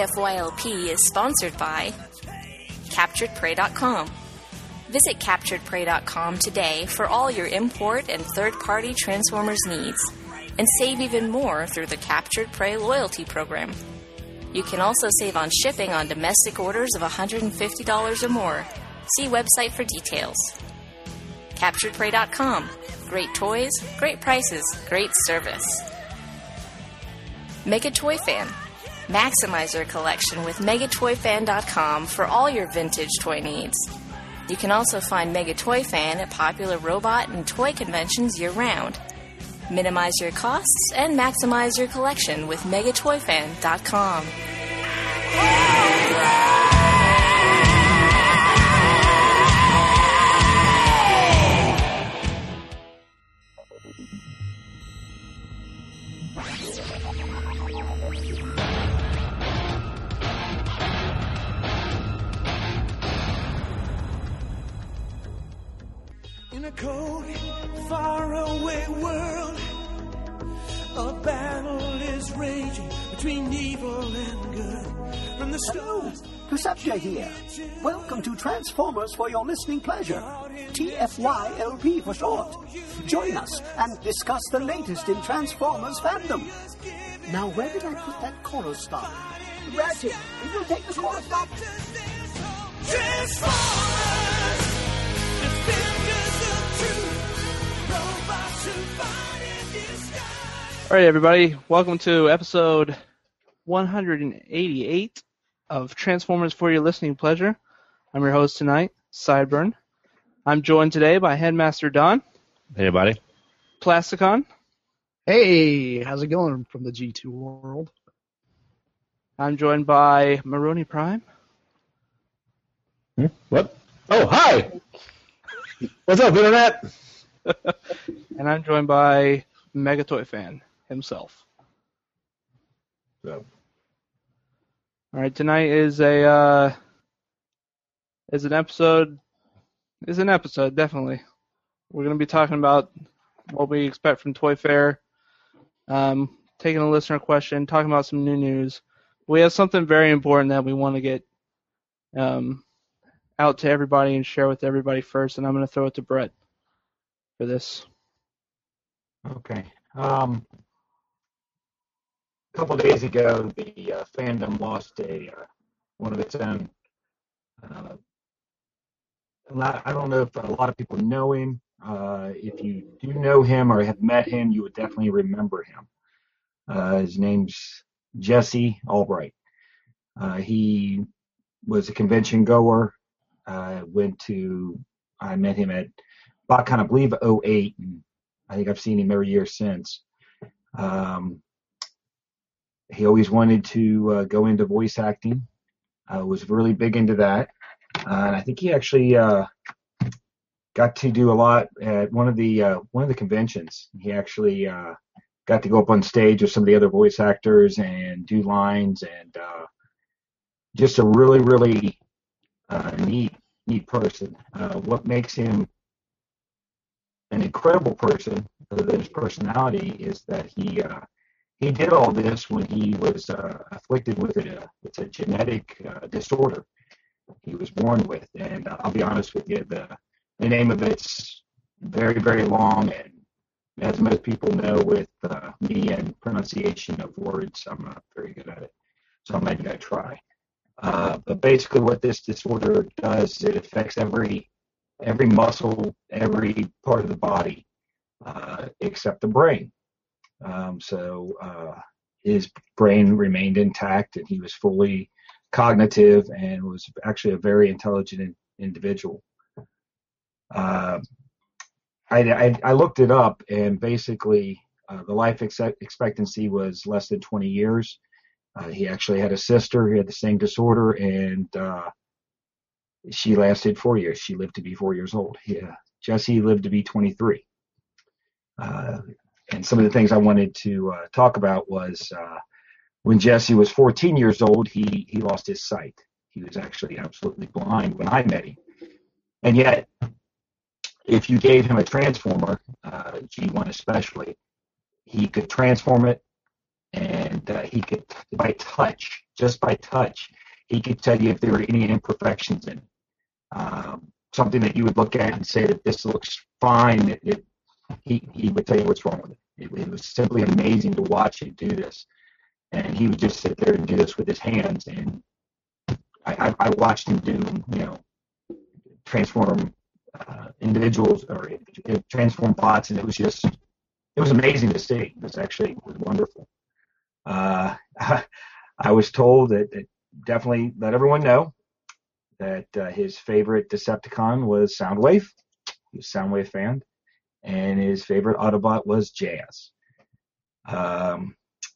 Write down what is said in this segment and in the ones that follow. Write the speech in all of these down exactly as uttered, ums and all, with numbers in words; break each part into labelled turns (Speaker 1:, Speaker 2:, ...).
Speaker 1: F Y L P is sponsored by Captured Prey dot com. Visit Captured Prey dot com today for all your import and third-party Transformers needs, and save even more through the Captured Prey loyalty program. You can also save on shipping on domestic orders of one hundred fifty dollars or more. See website for details. Captured Prey dot com. Great toys, great prices, great service. Mega Toy Fan. Maximize your collection with Mega Toy Fan dot com for all your vintage toy needs. You can also find Mega Toy Fan at popular robot and toy conventions year-round. Minimize your costs and maximize your collection with Mega Toy Fan dot com.
Speaker 2: In a cold, faraway world, a battle is raging between evil and good. From the stars,
Speaker 3: Perceptia here. Welcome to Transformers for your listening pleasure. T F Y L P for short. Join us and discuss the latest in Transformers fandom. Now, where did I put that chorus stop? Ratchet, will you take the chorus stop?
Speaker 2: Transformers, defenders of truth, robots who fight in disguise.
Speaker 4: All right, everybody. Welcome to episode one hundred eighty-eight of Transformers for your listening pleasure. I'm your host tonight, Sideburn. I'm joined today by Headmaster Don.
Speaker 5: Hey, buddy.
Speaker 4: Plasticon.
Speaker 6: Hey, how's it going from the G two world?
Speaker 4: I'm joined by Maroney Prime.
Speaker 5: Hmm? What? Oh, hi! What's up, Internet?
Speaker 4: And I'm joined by Mega Toy Fan himself.
Speaker 5: So.
Speaker 4: All right, tonight is a uh, is an episode. Is an episode definitely. We're going to be talking about what we expect from Toy Fair, um, taking a listener question, talking about some new news. We have something very important that we want to get um, out to everybody and share with everybody first, and I'm going to throw it to Brett for this.
Speaker 7: Okay. Um, a couple days ago, the uh, fandom lost a uh, one of its own. Uh, a lot, I don't know if a lot of people know him. Uh, if you do know him or have met him, you would definitely remember him. Uh, his name's Jesse Albright. Uh, he was a convention goer. Uh, went to, I met him at BotCon, I believe, oh eight. And I think I've seen him every year since. Um, he always wanted to uh, go into voice acting. Uh, was really big into that. Uh, and I think he actually uh, got to do a lot at one of the uh, one of the conventions. He actually uh, got to go up on stage with some of the other voice actors and do lines, and uh, just a really, really uh, neat, neat person. Uh, what makes him an incredible person, other than his personality, is that he uh, he did all this when he was uh, afflicted with a it's a genetic uh, disorder he was born with, and uh, I'll be honest with you, the the name of it's very, very long, and as most people know, with uh, me and pronunciation of words, I'm not very good at it, so I'm not going to try. Uh, but basically, what this disorder does, it affects every every muscle, every part of the body, uh, except the brain. Um, so uh, his brain remained intact, and he was fully cognitive and was actually a very intelligent in, individual. Uh, I, I, I looked it up, and basically uh, the life ex- expectancy was less than twenty years. Uh, he actually had a sister who had the same disorder, and uh, she lasted four years. She lived to be four years old. Yeah, Jesse lived to be twenty-three. Uh, and some of the things I wanted to uh, talk about was uh, when Jesse was fourteen years old, he, he lost his sight. He was actually absolutely blind when I met him. And yet, if you gave him a transformer, uh, G one especially, he could transform it, and uh, he could, by touch, just by touch, he could tell you if there were any imperfections in it. Um, something that you would look at and say that this looks fine, it, it, he, he would tell you what's wrong with it. it. It was simply amazing to watch him do this. And he would just sit there and do this with his hands. And I, I, I watched him do, you know, transform uh, individuals or transform bots, and it was just, it was amazing to see. It was actually it was wonderful. Uh, I was told that, that definitely let everyone know that uh, his favorite Decepticon was Soundwave. He was a Soundwave fan. And his favorite Autobot was Jazz. Um,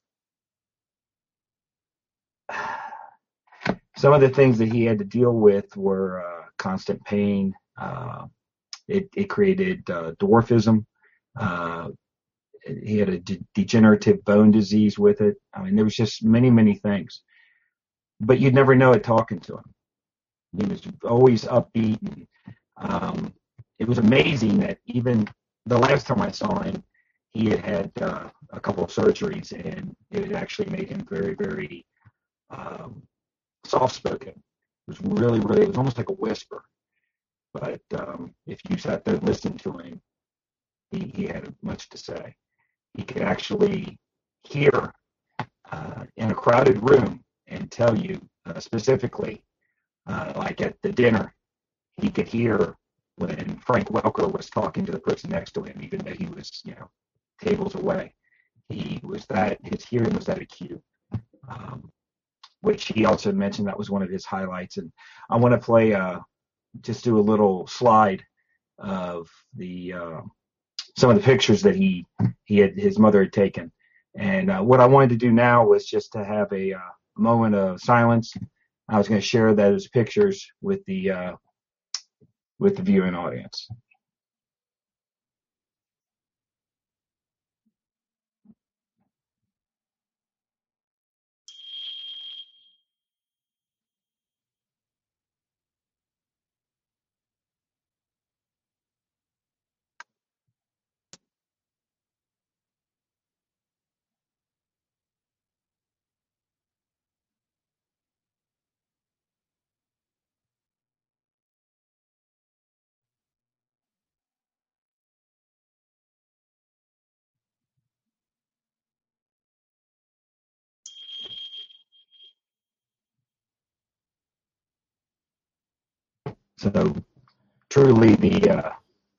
Speaker 7: some of the things that he had to deal with were uh, constant pain. Uh, it, it created uh, dwarfism. Uh, he had a de- degenerative bone disease with it. I mean, there was just many, many things. But you'd never know it talking to him. He was always upbeat. And, um, it was amazing that even the last time I saw him, he had had uh, a couple of surgeries, and it had actually made him very, very um, soft-spoken. It was really, really, it was almost like a whisper. But um, if you sat there and listened to him, he, he had much to say. He could actually hear uh, in a crowded room and tell you uh, specifically, uh, like at the dinner, he could hear when Frank Welker was talking to the person next to him, even though he was, you know, tables away. He was that, his hearing was that acute, um, which he also mentioned that was one of his highlights. And I want to play, uh, just do a little slide of the, uh, some of the pictures that he, he had, his mother had taken. And uh, what I wanted to do now was just to have a uh, moment of silence. I was going to share those pictures with the, uh, with the viewing audience. So truly the uh,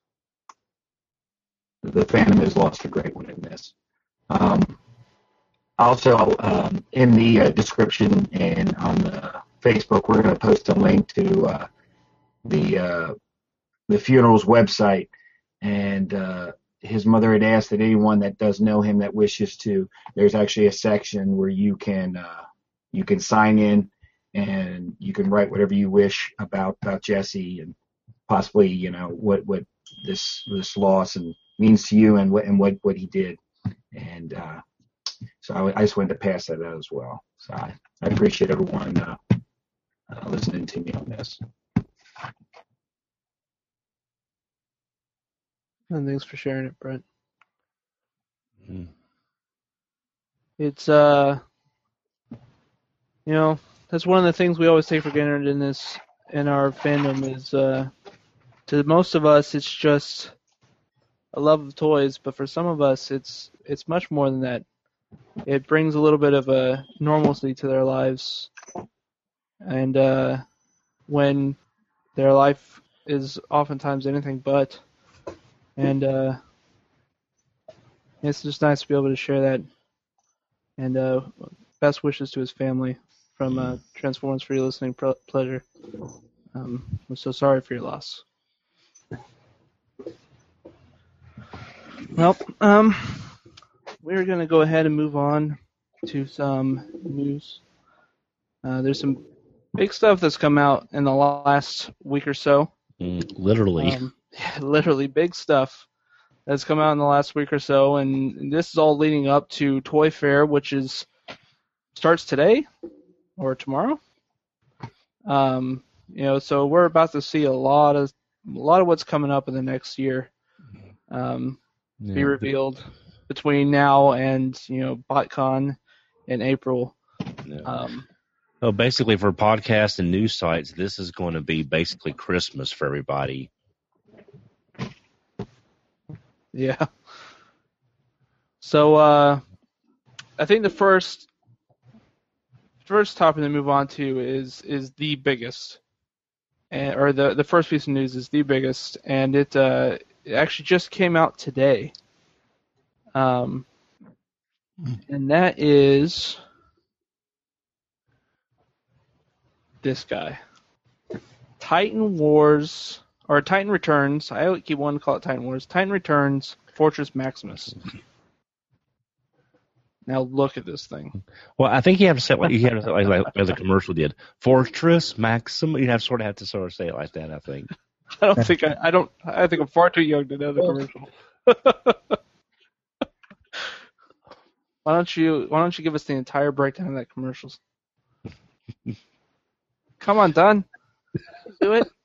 Speaker 7: the fandom has lost a great one in this. Um, also, um, in the uh, description and on the Facebook, we're going to post a link to uh, the uh, the funeral's website. And uh, his mother had asked that anyone that does know him that wishes to, there's actually a section where you can uh, you can sign in and you can write whatever you wish about about Jesse and possibly, you know, what what this this loss and means to you and what and what, what he did. And uh, so I, I just wanted to pass that out as well. So I, I appreciate everyone uh, uh, listening to me on this.
Speaker 4: And thanks for sharing it, Brent.
Speaker 5: Mm.
Speaker 4: It's, uh, you know, that's one of the things we always take for granted in this, in our fandom is, uh, to most of us, it's just a love of toys, but for some of us, it's it's much more than that. It brings a little bit of a normalcy to their lives, and uh, when their life is oftentimes anything but, and uh, it's just nice to be able to share that. And uh, best wishes to his family from uh, Transformers for your listening pro- pleasure. Um, I'm so sorry for your loss. Well, um, we're going to go ahead and move on to some news. Uh, there's some big stuff that's come out in the last week or so.
Speaker 5: Mm, literally.
Speaker 4: Um, literally big stuff that's come out in the last week or so, and this is all leading up to Toy Fair, which is starts today or tomorrow. Um, you know, so we're about to see a lot of a lot of what's coming up in the next year. Um,
Speaker 5: Yeah.
Speaker 4: be revealed between now and, you know, BotCon. in April.
Speaker 5: Yeah.
Speaker 4: Um,
Speaker 5: So basically, for podcasts and news sites, this is going to be basically Christmas for everybody.
Speaker 4: yeah. So uh, I think the first first topic to move on to is is the biggest, and, or the the first piece of news is the biggest, and it uh, it actually just came out today. Um, and that is this guy. Titan Wars, or Titan Returns. I keep wanting to call it Titan Wars. Titan Returns, Fortress Maximus. Now look at this thing.
Speaker 5: Well, I think you have to say, you have to say like, like, like the commercial did. Fortress Maximus. You have to sort of have to sort of say it like that, I think.
Speaker 4: I don't think I, I don't. I think I'm far too young to know the commercial. Why don't you Why don't you give us the entire breakdown of that commercials? Come on, Don. Do it.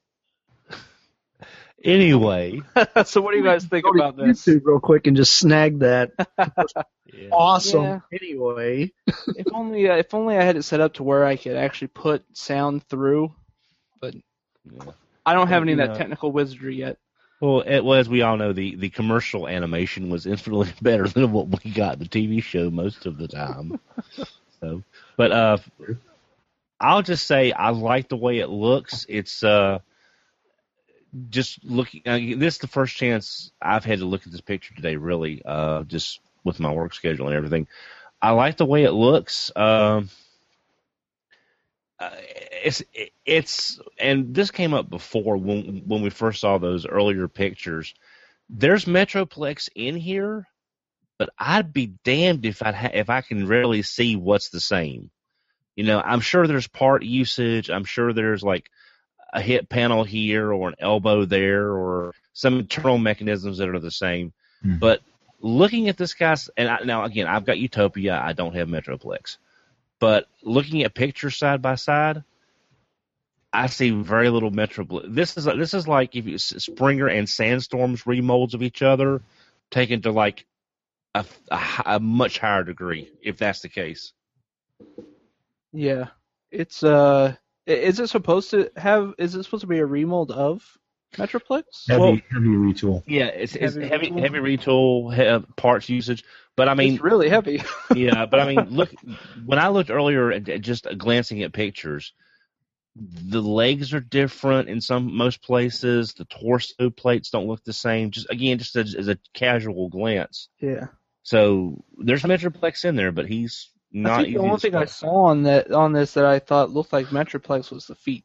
Speaker 5: Anyway.
Speaker 4: So what do you guys think
Speaker 6: Go to
Speaker 4: about this?
Speaker 6: YouTube real quick and just snag that.
Speaker 5: Yeah.
Speaker 6: Awesome.
Speaker 4: Yeah.
Speaker 6: Anyway.
Speaker 4: If only uh, if only I had it set up to where I could actually put sound through, but
Speaker 5: Yeah.
Speaker 4: I don't have any of
Speaker 5: You
Speaker 4: that
Speaker 5: know.
Speaker 4: technical wizardry yet.
Speaker 5: Well, it, well, as we all know, the, the commercial animation was infinitely better than what we got in the T V show most of the time. So, but uh, I'll just say I like the way it looks. It's uh, just looking. Uh, this is the first chance I've had to look at this picture today. Really, uh, just with my work schedule and everything, I like the way it looks. Um, uh, it's it's and this came up before when when we first saw those earlier pictures. There's Metroplex in here, but I'd be damned if I ha- if I can really see what's the same. You know, I'm sure there's part usage. I'm sure there's like a hit panel here or an elbow there or some internal mechanisms that are the same.
Speaker 7: Mm-hmm.
Speaker 5: But looking at this guy's, and I, now again, I've got Utopia. I don't have Metroplex. But looking at pictures side by side, I see very little Metroplex. This is this is like if you, Springer and Sandstorm's remolds of each other, taken to like a, a, a much higher degree, if that's the case.
Speaker 4: Yeah, it's uh, i- is it supposed to have? Is it supposed to be a remold of Metroplex?
Speaker 7: Heavy,
Speaker 5: Well-
Speaker 7: heavy retool.
Speaker 5: Yeah, it's, it's
Speaker 4: Heavy
Speaker 5: heavy
Speaker 4: retool?
Speaker 5: heavy retool, he, parts usage. But I mean,
Speaker 4: It's really heavy.
Speaker 5: yeah, but I mean, look, when I looked earlier at at just glancing at pictures, the legs are different in some most places. The torso plates don't look the same. Just again, just as, as a casual glance.
Speaker 4: Yeah.
Speaker 5: So there's Metroplex in there, but he's not.
Speaker 4: I think
Speaker 5: easy
Speaker 4: the only
Speaker 5: to
Speaker 4: thing I
Speaker 5: spot.
Speaker 4: saw on that on this that I thought looked like Metroplex was the feet,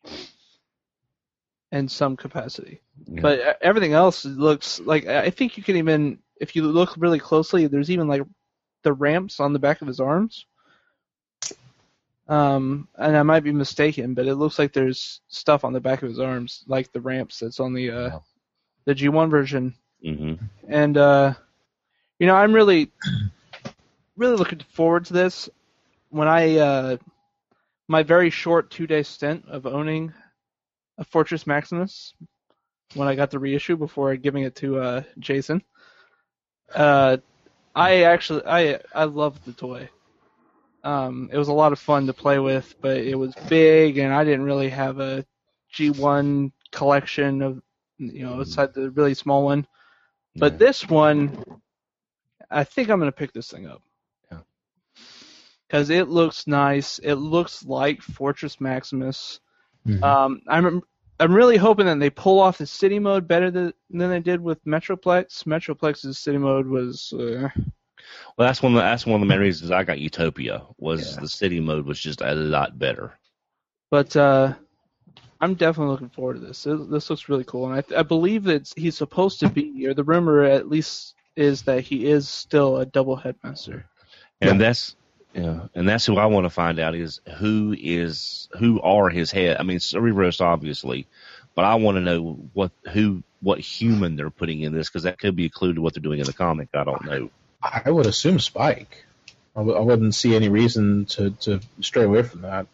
Speaker 4: in some capacity.
Speaker 5: Yeah.
Speaker 4: But uh, everything else looks like, I think you can even, if you look really closely, there's even like the ramps on the back of his arms. Um, and I might be mistaken, but it looks like there's stuff on the back of his arms, like the ramps that's on the uh,
Speaker 5: Wow.
Speaker 4: the G one version.
Speaker 5: Mhm.
Speaker 4: And uh, you know, I'm really, really looking forward to this. When I, uh, my very short two-day stint of owning a Fortress Maximus, when I got the reissue before giving it to uh, Jason, uh, I actually, I, I loved the toy. Um, it was a lot of fun to play with, but it was big, and I didn't really have a G one collection of, you know, aside the really small one. But
Speaker 5: Yeah.
Speaker 4: this one, I think I'm going to pick this thing up.
Speaker 5: Yeah.
Speaker 4: Because it looks nice. It looks like Fortress Maximus.
Speaker 7: Mhm.
Speaker 4: Um, I'm I'm really hoping that they pull off the city mode better than, than they did with Metroplex. Metroplex's city mode was... Uh,
Speaker 5: Well, that's one. Of the, that's one of the main reasons I got Utopia was
Speaker 4: Yeah.
Speaker 5: the city mode was just a lot better.
Speaker 4: But uh, I'm definitely looking forward to this. This, this looks really cool, and I, I believe that he's supposed to be, or the rumor at least is that he is still a double headmaster.
Speaker 5: And that's yeah, and that's who I want to find out is who is who are his head. I mean, Cerebros obviously, but I want to know what who what human they're putting in this because that could be a clue to what they're doing in the comic. I don't know.
Speaker 8: I would assume Spike. I w- I wouldn't see any reason to, to stray away from that.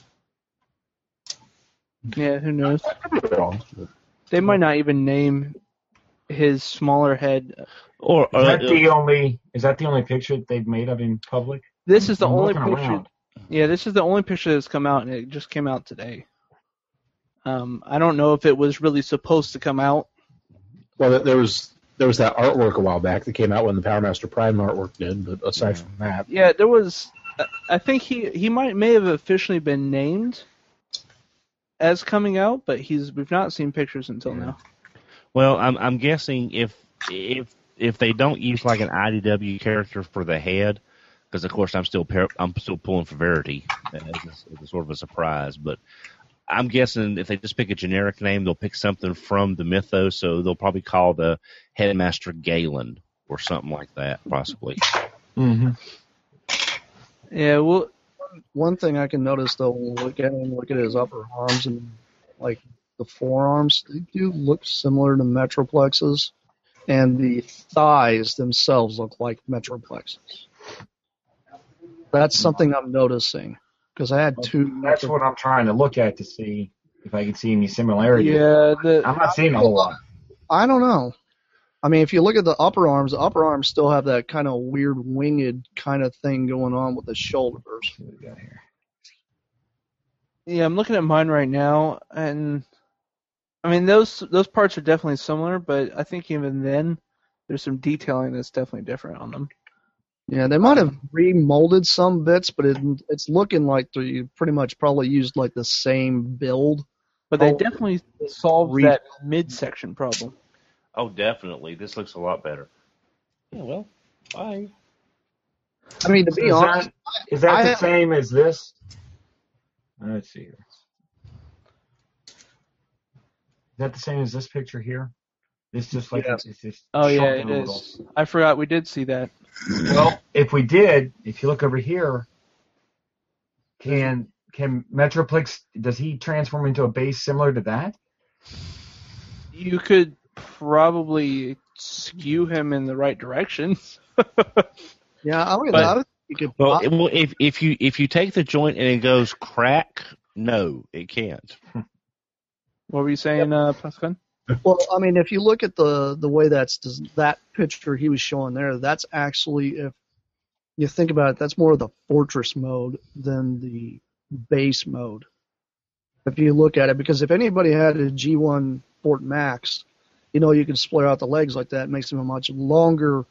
Speaker 4: Yeah, who knows?
Speaker 8: I could be wrong, but
Speaker 4: They might not even name his smaller head.
Speaker 5: Or,
Speaker 7: Is that
Speaker 5: or
Speaker 7: the only? Is that the only picture that they've made of him public?
Speaker 4: This is the
Speaker 7: I'm
Speaker 4: only
Speaker 7: looking
Speaker 4: picture.
Speaker 7: around.
Speaker 4: Yeah, this is the only picture that's come out, and it just came out today. Um, I don't know if it was really supposed to come out.
Speaker 8: Well, there was there was that artwork a while back that came out when the Power Master Prime artwork did, but aside from that,
Speaker 4: Yeah, there was. I think he he might may have officially been named as coming out, but he's we've not seen pictures until now.
Speaker 5: Well, I'm I'm guessing if if if they don't use like an I D W character for the head, because of course I'm still par- I'm still pulling for Verity as a, as a sort of a surprise, but I'm guessing if they just pick a generic name, they'll pick something from the mythos, so they'll probably call the Headmaster Galen or something like that, possibly.
Speaker 7: Mm-hmm.
Speaker 4: Yeah, well,
Speaker 6: One thing I can notice though, when we look at him, look at his upper arms and like the forearms, they do look similar to Metroplexes, and the thighs themselves look like Metroplexes. That's something I'm noticing because I had two.
Speaker 7: That's what I'm trying to look at to see if I can see any similarities.
Speaker 4: yeah, the
Speaker 7: I'm not seeing a whole lot.
Speaker 6: I don't know. I mean, if you look at the upper arms, the upper arms still have that kind of weird winged kind of thing going on with the shoulders.
Speaker 7: What do we got here?
Speaker 4: yeah, I'm looking at mine right now, and I mean those those parts are definitely similar, but I think even then there's some detailing that's definitely different on them.
Speaker 6: Yeah, they might have remolded some bits, but it, it's looking like they pretty much probably used like the same build.
Speaker 4: But they
Speaker 6: Oh,
Speaker 4: definitely solved
Speaker 6: re-
Speaker 4: that midsection problem.
Speaker 5: Oh, definitely. This looks a lot better. Yeah, well, bye.
Speaker 6: I mean, to
Speaker 7: So
Speaker 6: be
Speaker 7: is
Speaker 6: honest,
Speaker 7: that, is that
Speaker 6: I
Speaker 7: the
Speaker 6: have-
Speaker 7: same as this? Let's see here. Is that the same as this picture here? This just like
Speaker 6: Yes.
Speaker 7: it's just
Speaker 4: Oh yeah,
Speaker 7: shrunken
Speaker 4: it
Speaker 7: a little.
Speaker 4: is. I forgot we did see that.
Speaker 7: Well, if we did, if you look over here, can can Metroplex, does he transform into a base similar to that?
Speaker 4: You could probably skew him in the right direction.
Speaker 6: yeah, I would.
Speaker 4: But-
Speaker 6: I would you could
Speaker 5: Well,
Speaker 6: pop-
Speaker 5: it, well, if if you if you take the joint and it goes crack, no, it can't.
Speaker 4: What were you saying, uh, Pascal?
Speaker 6: Well, I mean, if you look at the the way that's that picture he was showing there, that's actually, if you think about it, that's more of the fortress mode than the base mode. If you look at it, because if anybody had a G one Fort Max, you know, you can split out the legs like that. It makes them a much longer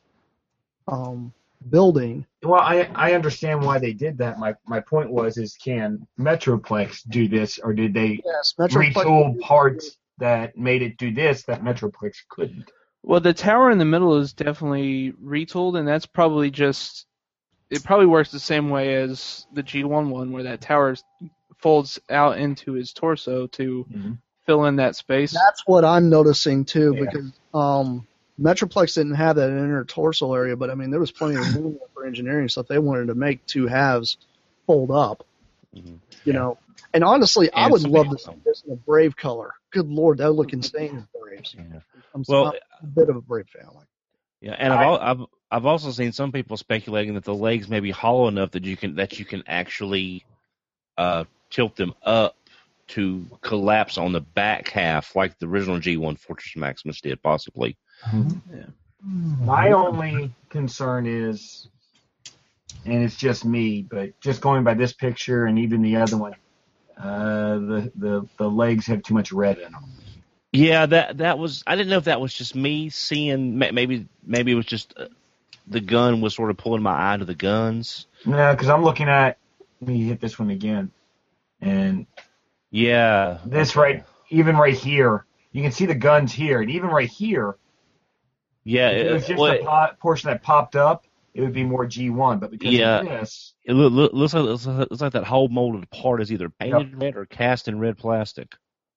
Speaker 6: um, building.
Speaker 7: Well, I I understand why they did that. My my point was is can Metroplex do this, or did they
Speaker 6: Yes,
Speaker 7: retool parts that made it do this that Metroplex couldn't?
Speaker 4: Well, the tower in the middle is definitely retooled, and that's probably just it probably works the same way as the G one one, where that tower folds out into his torso to
Speaker 7: Mm-hmm.
Speaker 4: fill in that space.
Speaker 6: That's what I'm noticing too,
Speaker 7: Yeah.
Speaker 6: because um, Metroplex didn't have that inner torso area, but I mean there was plenty of room for engineering stuff. They wanted to make two halves fold up,
Speaker 5: Mhm.
Speaker 6: you know. And honestly, I
Speaker 5: And
Speaker 6: would
Speaker 5: some
Speaker 6: love to
Speaker 5: people-
Speaker 6: see this in a Brave color. Good Lord, that would look insane in Braves.
Speaker 5: Yeah.
Speaker 6: I'm
Speaker 5: Well,
Speaker 6: not a bit of a Brave fan. Like,
Speaker 5: Yeah, and I've, al- I've I've also seen some people speculating that the legs may be hollow enough that you can that you can actually uh, tilt them up to collapse on the back half, like the original G one Fortress Maximus did, possibly.
Speaker 7: My only concern is, and it's just me, but just going by this picture and even the other one, uh, the the the legs have too much red in them.
Speaker 5: Yeah, that that was. I didn't know if that was just me seeing. ma- Maybe maybe it was just uh, the gun was sort of pulling my eye to the guns.
Speaker 7: No, because I'm looking at. Let me hit this one again, and
Speaker 5: Yeah,
Speaker 7: this
Speaker 5: okay.
Speaker 7: right, even right here, you can see the guns here, and even right here,
Speaker 5: Yeah,
Speaker 7: if it was
Speaker 5: it,
Speaker 7: just
Speaker 5: well,
Speaker 7: the po- portion that popped up, it would be more G one. But because
Speaker 5: Yeah.
Speaker 7: of this,
Speaker 5: it loo- loo- looks like looks like looks like that whole molded part is either painted red or cast in red plastic.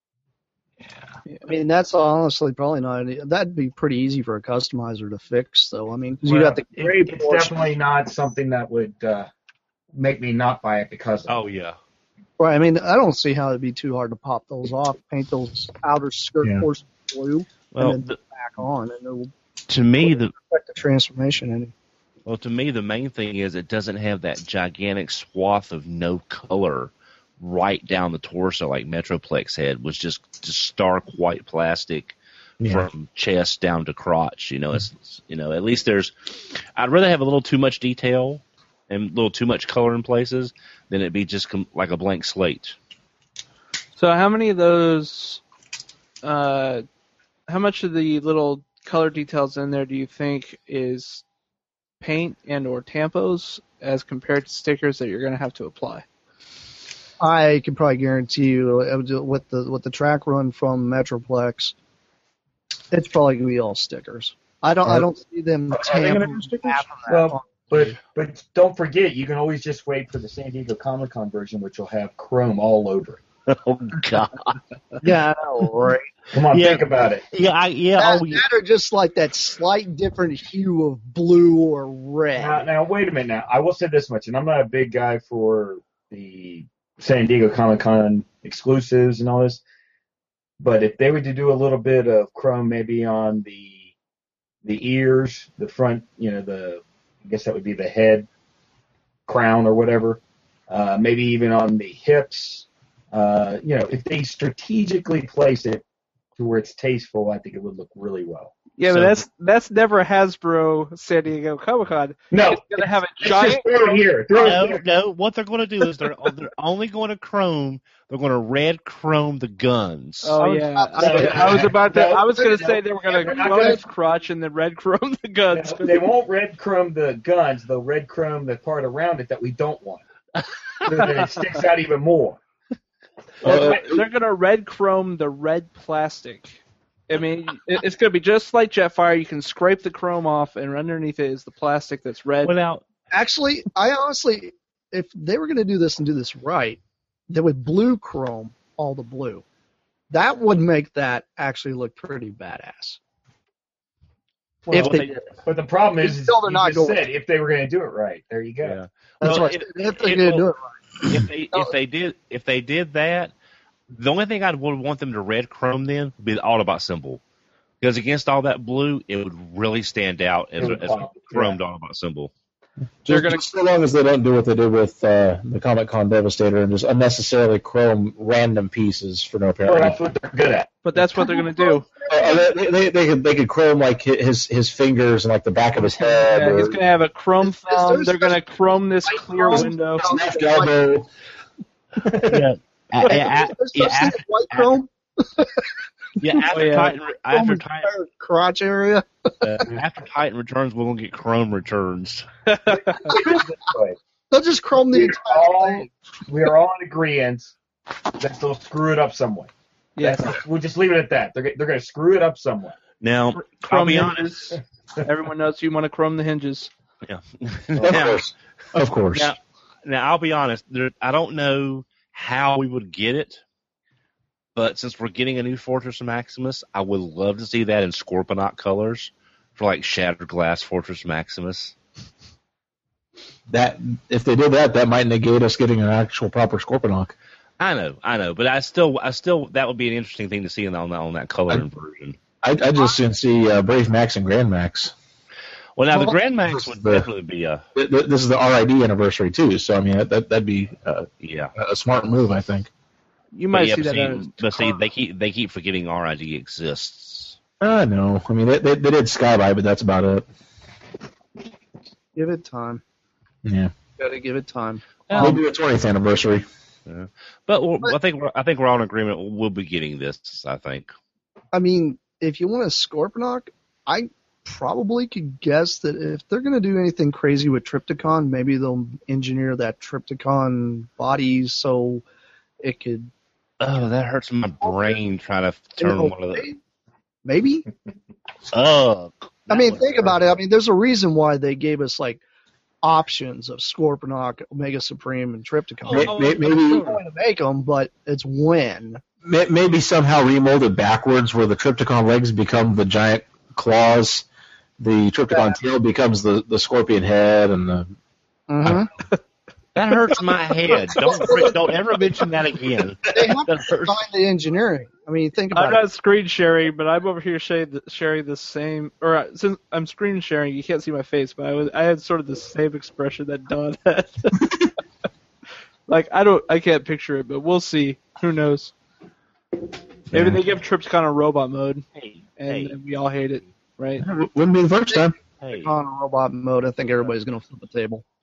Speaker 6: I mean, that's honestly probably not. That'd be pretty easy for a customizer to fix, though. I mean, 'cause you
Speaker 7: well,
Speaker 6: got the
Speaker 7: it-
Speaker 6: gray
Speaker 7: it's
Speaker 6: portion.
Speaker 7: definitely not something that would uh, make me not buy it because of it.
Speaker 5: Oh yeah.
Speaker 6: Right. I mean, I don't see how it'd be too hard to pop those off, paint those outer skirt
Speaker 7: Yeah.
Speaker 6: portions blue,
Speaker 5: Well,
Speaker 6: and then
Speaker 5: the,
Speaker 6: back on, and it'll
Speaker 5: to me the
Speaker 6: affect the transformation. And
Speaker 5: well to me the main thing is it doesn't have that gigantic swath of no color right down the torso like Metroplex had, was just just stark white plastic
Speaker 8: Yeah.
Speaker 5: from chest down to crotch. You know, it's you know at least there's. I'd rather have a little too much detail and a little too much color in places, then it'd be just com- like a blank slate.
Speaker 4: So how many of those, uh, how much of the little color details in there do you think is paint and or tampos as compared to stickers that you're going to have to apply?
Speaker 6: I can probably guarantee you with the with the track run from Metroplex, it's probably going to be all stickers. I don't I don't see them
Speaker 7: Are they gonna do
Speaker 6: tamping
Speaker 7: stickers?
Speaker 6: half of that
Speaker 7: Well,
Speaker 6: on.
Speaker 7: but but don't forget, you can always just wait for the San Diego Comic Con version, which will have chrome all over it.
Speaker 5: Oh God!
Speaker 6: Yeah, I know, right?
Speaker 7: Come on,
Speaker 5: Yeah.
Speaker 7: think about it.
Speaker 5: Yeah, I, yeah.
Speaker 6: That,
Speaker 5: oh, yeah.
Speaker 6: that or just like that slight different hue of blue or red.
Speaker 7: Now, now, wait a minute. Now, I will say this much, and I'm not a big guy for the San Diego Comic Con exclusives and all this, but if they were to do a little bit of chrome, maybe on the the ears, the front, you know, the I guess that would be the head crown or whatever, uh, maybe even on the hips. Uh, you know, if they strategically place it to where it's tasteful, I think it would look really well.
Speaker 4: Yeah,
Speaker 5: So-
Speaker 4: but that's that's never Hasbro San Diego Comic Con.
Speaker 7: No,
Speaker 4: It's going to have a
Speaker 7: let's just
Speaker 4: giant.
Speaker 7: throw it here. Throw it
Speaker 5: No,
Speaker 7: here.
Speaker 5: no. What they're going to do is they're they're only going to chrome. They're going to red chrome the guns.
Speaker 4: Oh
Speaker 6: I was
Speaker 4: yeah,
Speaker 6: about to
Speaker 4: I,
Speaker 7: say-
Speaker 4: I was about to.
Speaker 7: No,
Speaker 4: I was going to
Speaker 7: no,
Speaker 4: say they were going
Speaker 7: they're
Speaker 4: to
Speaker 7: not
Speaker 4: chrome
Speaker 7: gonna-
Speaker 4: his crotch and then red chrome the guns.
Speaker 7: They won't red chrome the guns. They'll red chrome the part around it that we don't want, so that it sticks out even more.
Speaker 8: Uh,
Speaker 4: They're going to red chrome the red plastic. I mean, it- it's going to be just like Jetfire. You can scrape the chrome off, and underneath it is the plastic that's red.
Speaker 5: Well, now,
Speaker 6: Actually, I honestly, if they were going to do this and do this right, they would blue chrome all the blue. That would make that actually look pretty badass.
Speaker 7: Well,
Speaker 6: if they
Speaker 5: they-
Speaker 6: did.
Speaker 7: But the problem is, is
Speaker 6: Still they're
Speaker 7: you
Speaker 6: not
Speaker 7: just
Speaker 6: going
Speaker 7: said if they were going to do it right. There you go.
Speaker 5: yeah.
Speaker 6: That's
Speaker 5: Well,
Speaker 6: right.
Speaker 5: it-
Speaker 6: If they're
Speaker 5: it
Speaker 6: going to
Speaker 5: will-
Speaker 6: do it right.
Speaker 5: if they if they did if they did that, the only thing I would want them to red chrome then would be the Autobot symbol, because against all that blue, it would really stand out as,
Speaker 7: It
Speaker 5: a,
Speaker 7: would
Speaker 5: as a
Speaker 7: pop,
Speaker 5: chromed Autobot symbol.
Speaker 8: Just,
Speaker 4: gonna-
Speaker 8: just so long as they don't do what they did with uh, the Comic Con Devastator and just unnecessarily chrome random pieces for no apparent
Speaker 7: Or
Speaker 8: reason.
Speaker 7: that's what they're good at.
Speaker 4: But that's what they're going to do.
Speaker 8: Uh, they, they, they could they could chrome like his his fingers and like the back of his head.
Speaker 4: Yeah,
Speaker 8: or
Speaker 4: he's going to have a chrome
Speaker 6: Is- is
Speaker 4: thumb.
Speaker 6: there
Speaker 4: They're going to
Speaker 6: such-
Speaker 4: chrome this clear
Speaker 6: chrome?
Speaker 4: window.
Speaker 8: his left elbow.
Speaker 5: Yeah. A- a- a-
Speaker 6: There's
Speaker 5: yeah,
Speaker 6: such thing
Speaker 5: after,
Speaker 6: as white chrome
Speaker 5: yeah, after
Speaker 4: Oh, yeah.
Speaker 5: Titan, after
Speaker 6: chrome
Speaker 5: Titan,
Speaker 6: entire crotch area.
Speaker 5: uh, after Titan returns, we're gonna get Chrome returns.
Speaker 6: They'll just chrome the
Speaker 7: We're
Speaker 6: entire
Speaker 7: all,
Speaker 6: thing.
Speaker 7: we are all in agreement that they'll screw it up some way.
Speaker 4: Yes.
Speaker 7: That's- We'll just leave it at that. They're, they're going to screw it up somewhere.
Speaker 5: Now, I'll
Speaker 4: Chrome
Speaker 5: be
Speaker 4: hinges.
Speaker 5: honest.
Speaker 4: Everyone knows you want to chrome the hinges.
Speaker 5: Yeah.
Speaker 8: Of
Speaker 5: now,
Speaker 8: course, of course.
Speaker 5: now, now, I'll be honest. There, I don't know how we would get it, but since we're getting a new Fortress Maximus, I would love to see that in Scorponok colors for like Shattered Glass Fortress Maximus.
Speaker 8: That if they did that, that might negate us getting an actual proper Scorponok.
Speaker 5: I know, I know, but I still, I still, that would be an interesting thing to see on that on that color
Speaker 8: I-
Speaker 5: inversion.
Speaker 8: I, I just didn't see uh, Brave Max and Grand Max.
Speaker 5: Well, now the
Speaker 6: Well,
Speaker 5: Grand Max would
Speaker 8: the-
Speaker 5: definitely be a
Speaker 8: Th- th- This is the R I D anniversary too, so I mean that that'd be uh,
Speaker 5: yeah.
Speaker 8: a smart move, I think.
Speaker 4: You
Speaker 5: But,
Speaker 4: might
Speaker 5: yeah,
Speaker 4: see
Speaker 5: but,
Speaker 4: that.
Speaker 5: see,
Speaker 4: as
Speaker 5: but see,
Speaker 4: chrome.
Speaker 5: they keep they keep forgetting R I D exists.
Speaker 8: Uh, no, I mean they, they, they did Skyby, but that's about it.
Speaker 6: Give it time.
Speaker 8: Yeah,
Speaker 6: Gotta give it time.
Speaker 8: maybe the twentieth anniversary.
Speaker 5: But we're, I think we're, I think we're all in agreement. We'll be getting this. I think.
Speaker 6: I mean, if you want a Scorponok, I probably could guess that if they're going to do anything crazy with Trypticon, maybe they'll engineer that Trypticon body so it could.
Speaker 5: Oh, that hurts my brain trying to
Speaker 6: you
Speaker 5: turn
Speaker 6: know,
Speaker 5: one of the.
Speaker 6: Maybe.
Speaker 5: Oh.
Speaker 6: I mean, think about it. I mean, there's a reason why they gave us like options of Scorponok, Omega Supreme, and Trypticon.
Speaker 8: May-
Speaker 5: Oh,
Speaker 8: may-
Speaker 6: They're
Speaker 8: maybe
Speaker 6: going to make them, but it's when.
Speaker 8: may- maybe somehow remolded backwards, where the Trypticon legs become the giant claws, the Trypticon tail becomes the, the scorpion head, and the
Speaker 6: Mm-hmm.
Speaker 5: That hurts my head. Don't don't ever mention that again.
Speaker 6: They have to
Speaker 5: That hurts.
Speaker 6: design the engineering. I mean, think
Speaker 4: I'm
Speaker 6: about it.
Speaker 4: not screen sharing, but I'm over here sharing the, sharing the same. Or uh, since I'm screen sharing, you can't see my face, but I was I had sort of the same expression that Don had. Like I don't, I can't picture it, but we'll see. Who knows? Maybe
Speaker 8: Yeah.
Speaker 4: they give Trypticon a robot mode,
Speaker 5: Hey,
Speaker 4: and
Speaker 5: hey,
Speaker 4: then we all hate it, right?
Speaker 8: wouldn't be the first time.
Speaker 5: hey.
Speaker 6: On robot mode, I think everybody's going to flip the table.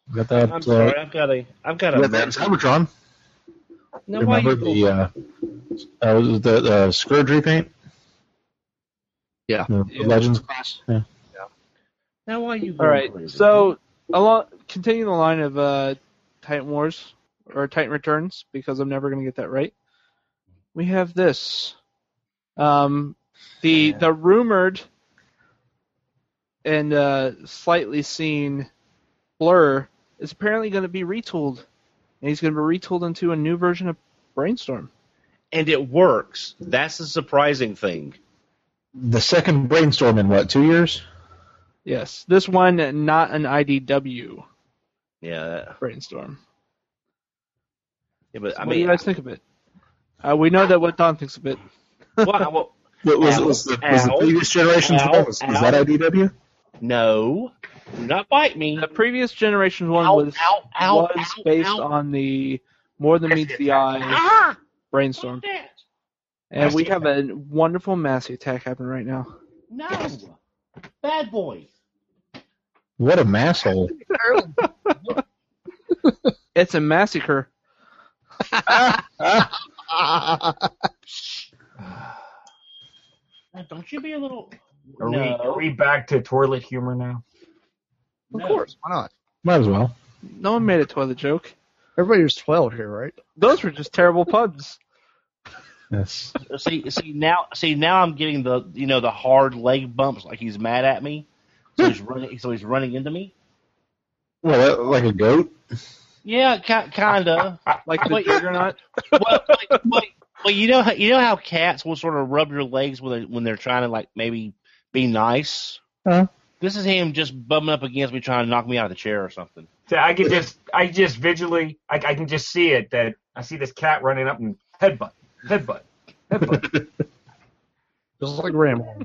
Speaker 8: Got that?
Speaker 5: I'm sorry, I've got a, I've got
Speaker 8: Uh,
Speaker 5: a.
Speaker 8: with that Cybertron.
Speaker 5: Now, why
Speaker 8: Remember
Speaker 5: you
Speaker 8: the uh, uh, the the Scourge repaint?
Speaker 6: Yeah.
Speaker 8: The, the
Speaker 4: Yeah.
Speaker 8: Legends class. Yeah.
Speaker 5: Now why you?
Speaker 4: All
Speaker 5: going
Speaker 4: right,
Speaker 5: crazy?
Speaker 4: so along, continuing the line of uh, Titan Wars or Titan Returns, because I'm never going to get that right. We have this, um, the the rumored and uh, slightly seen Blur is apparently going to be retooled, and he's going to be retooled into a new version of Brainstorm.
Speaker 5: and it works. That's the surprising thing.
Speaker 8: The second Brainstorm in what, two years?
Speaker 4: Yes, this one not an I D W
Speaker 5: Yeah,
Speaker 4: Brainstorm.
Speaker 5: yeah but I
Speaker 4: what do
Speaker 5: mean,
Speaker 4: you guys think of it? Uh, we know that what Don thinks of it.
Speaker 5: well, well,
Speaker 8: What was,
Speaker 5: Ow,
Speaker 8: was, the, was the
Speaker 5: ow,
Speaker 8: previous generation's
Speaker 5: ow,
Speaker 8: one? Was, was that
Speaker 5: ow.
Speaker 8: I D W?
Speaker 5: no, do not bite me.
Speaker 4: The previous generation one
Speaker 5: Ow,
Speaker 4: was
Speaker 5: ow, ow,
Speaker 4: was
Speaker 5: ow,
Speaker 4: based
Speaker 5: ow.
Speaker 4: on the More Than Meets the Eye
Speaker 5: Ah!
Speaker 4: Brainstorm,
Speaker 5: What's that?
Speaker 4: and we have a wonderful Massey attack happening right now.
Speaker 5: No, bad boy.
Speaker 8: What a masshole.
Speaker 4: It's a massacre.
Speaker 5: Now, don't you be a little.
Speaker 7: Are,
Speaker 5: no.
Speaker 7: we, are we back to toilet humor now?
Speaker 6: Of
Speaker 5: No.
Speaker 6: course, why not?
Speaker 8: Might as well.
Speaker 4: No one made a toilet joke.
Speaker 6: Everybody was twelve here, right?
Speaker 4: Those were just terrible puns.
Speaker 8: Yes.
Speaker 5: See, see now, see now, I'm getting the you know the hard leg bumps, like he's mad at me. So he's running. So he's running into me.
Speaker 8: Well, that- like a goat?
Speaker 5: Yeah, ki- kinda.
Speaker 4: Like the
Speaker 5: Wait.
Speaker 4: Juggernaut.
Speaker 5: well, wait, wait, well, you know, how, you know how cats will sort of rub your legs when they when they're trying to like maybe be nice.
Speaker 8: Huh?
Speaker 5: This is him just bumming up against me, trying to knock me out of the chair or something.
Speaker 7: So I can just, I just visually, I, I can just see it. That I see this cat running up and headbutt, headbutt, headbutt.
Speaker 6: Just like Rambo.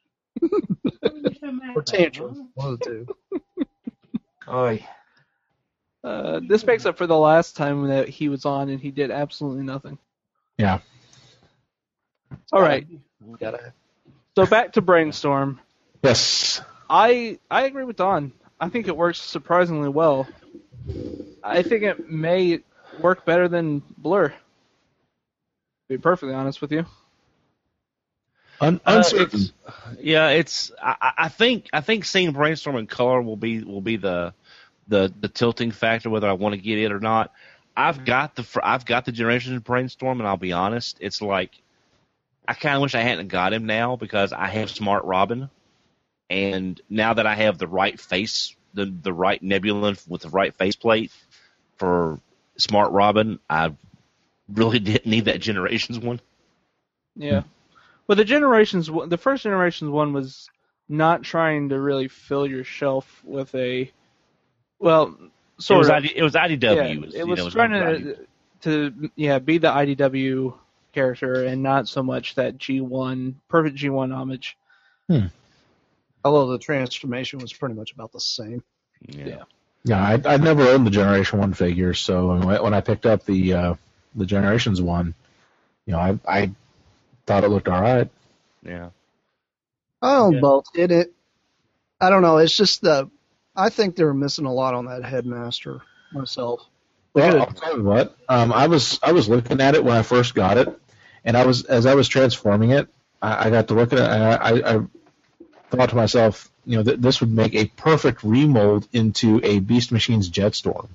Speaker 6: Or Tantrum. One of the two.
Speaker 7: Oy.
Speaker 4: Uh, this makes up for the last time that he was on and he did absolutely nothing.
Speaker 8: Yeah.
Speaker 4: All right,
Speaker 6: Gotta
Speaker 4: so back to Brainstorm.
Speaker 8: Yes.
Speaker 4: I I agree with Don. I think it works surprisingly well. I think it may work better than Blur. To be perfectly honest with you.
Speaker 8: Un-
Speaker 5: Uh,
Speaker 8: uncertain.
Speaker 5: it's- yeah, it's. I, I think. I think seeing Brainstorm in color will be will be the the the tilting factor whether I want to get it or not. I've got the fr- I've got the Generations Brainstorm, and I'll be honest, it's like I kind of wish I hadn't got him now because I have Smart Robin, and now that I have the right face, the the right Nebula with the right faceplate for Smart Robin, I really didn't need that Generations one.
Speaker 4: Yeah. Well, the Generations, one- the first Generations one was not trying to really fill your shelf with a, well,
Speaker 5: It
Speaker 4: sort
Speaker 5: was,
Speaker 4: of.
Speaker 5: I D, it was I D W.
Speaker 4: Yeah,
Speaker 5: It was,
Speaker 4: it
Speaker 5: you
Speaker 4: was
Speaker 5: know,
Speaker 4: trying
Speaker 5: I D W.
Speaker 4: to, to, yeah, be the I D W character and not so much that G one, perfect G one homage.
Speaker 6: Although the transformation was pretty much about the same.
Speaker 5: Yeah.
Speaker 8: Yeah, I I never owned the Generation One figures, so when when I picked up the uh, the Generations one, you know, I I thought it looked all right.
Speaker 5: Yeah.
Speaker 6: Oh,
Speaker 5: Yeah.
Speaker 6: both did it. I don't know. It's just the. I think they were missing a lot on that headmaster myself. They
Speaker 8: Well,
Speaker 6: could've-
Speaker 8: I'll tell you what. Um, I was I was looking at it when I first got it, and I was as I was transforming it, I, I got to look at it, and I, I, I thought to myself, you know, th- this would make a perfect remold into a Beast Machines Jetstorm.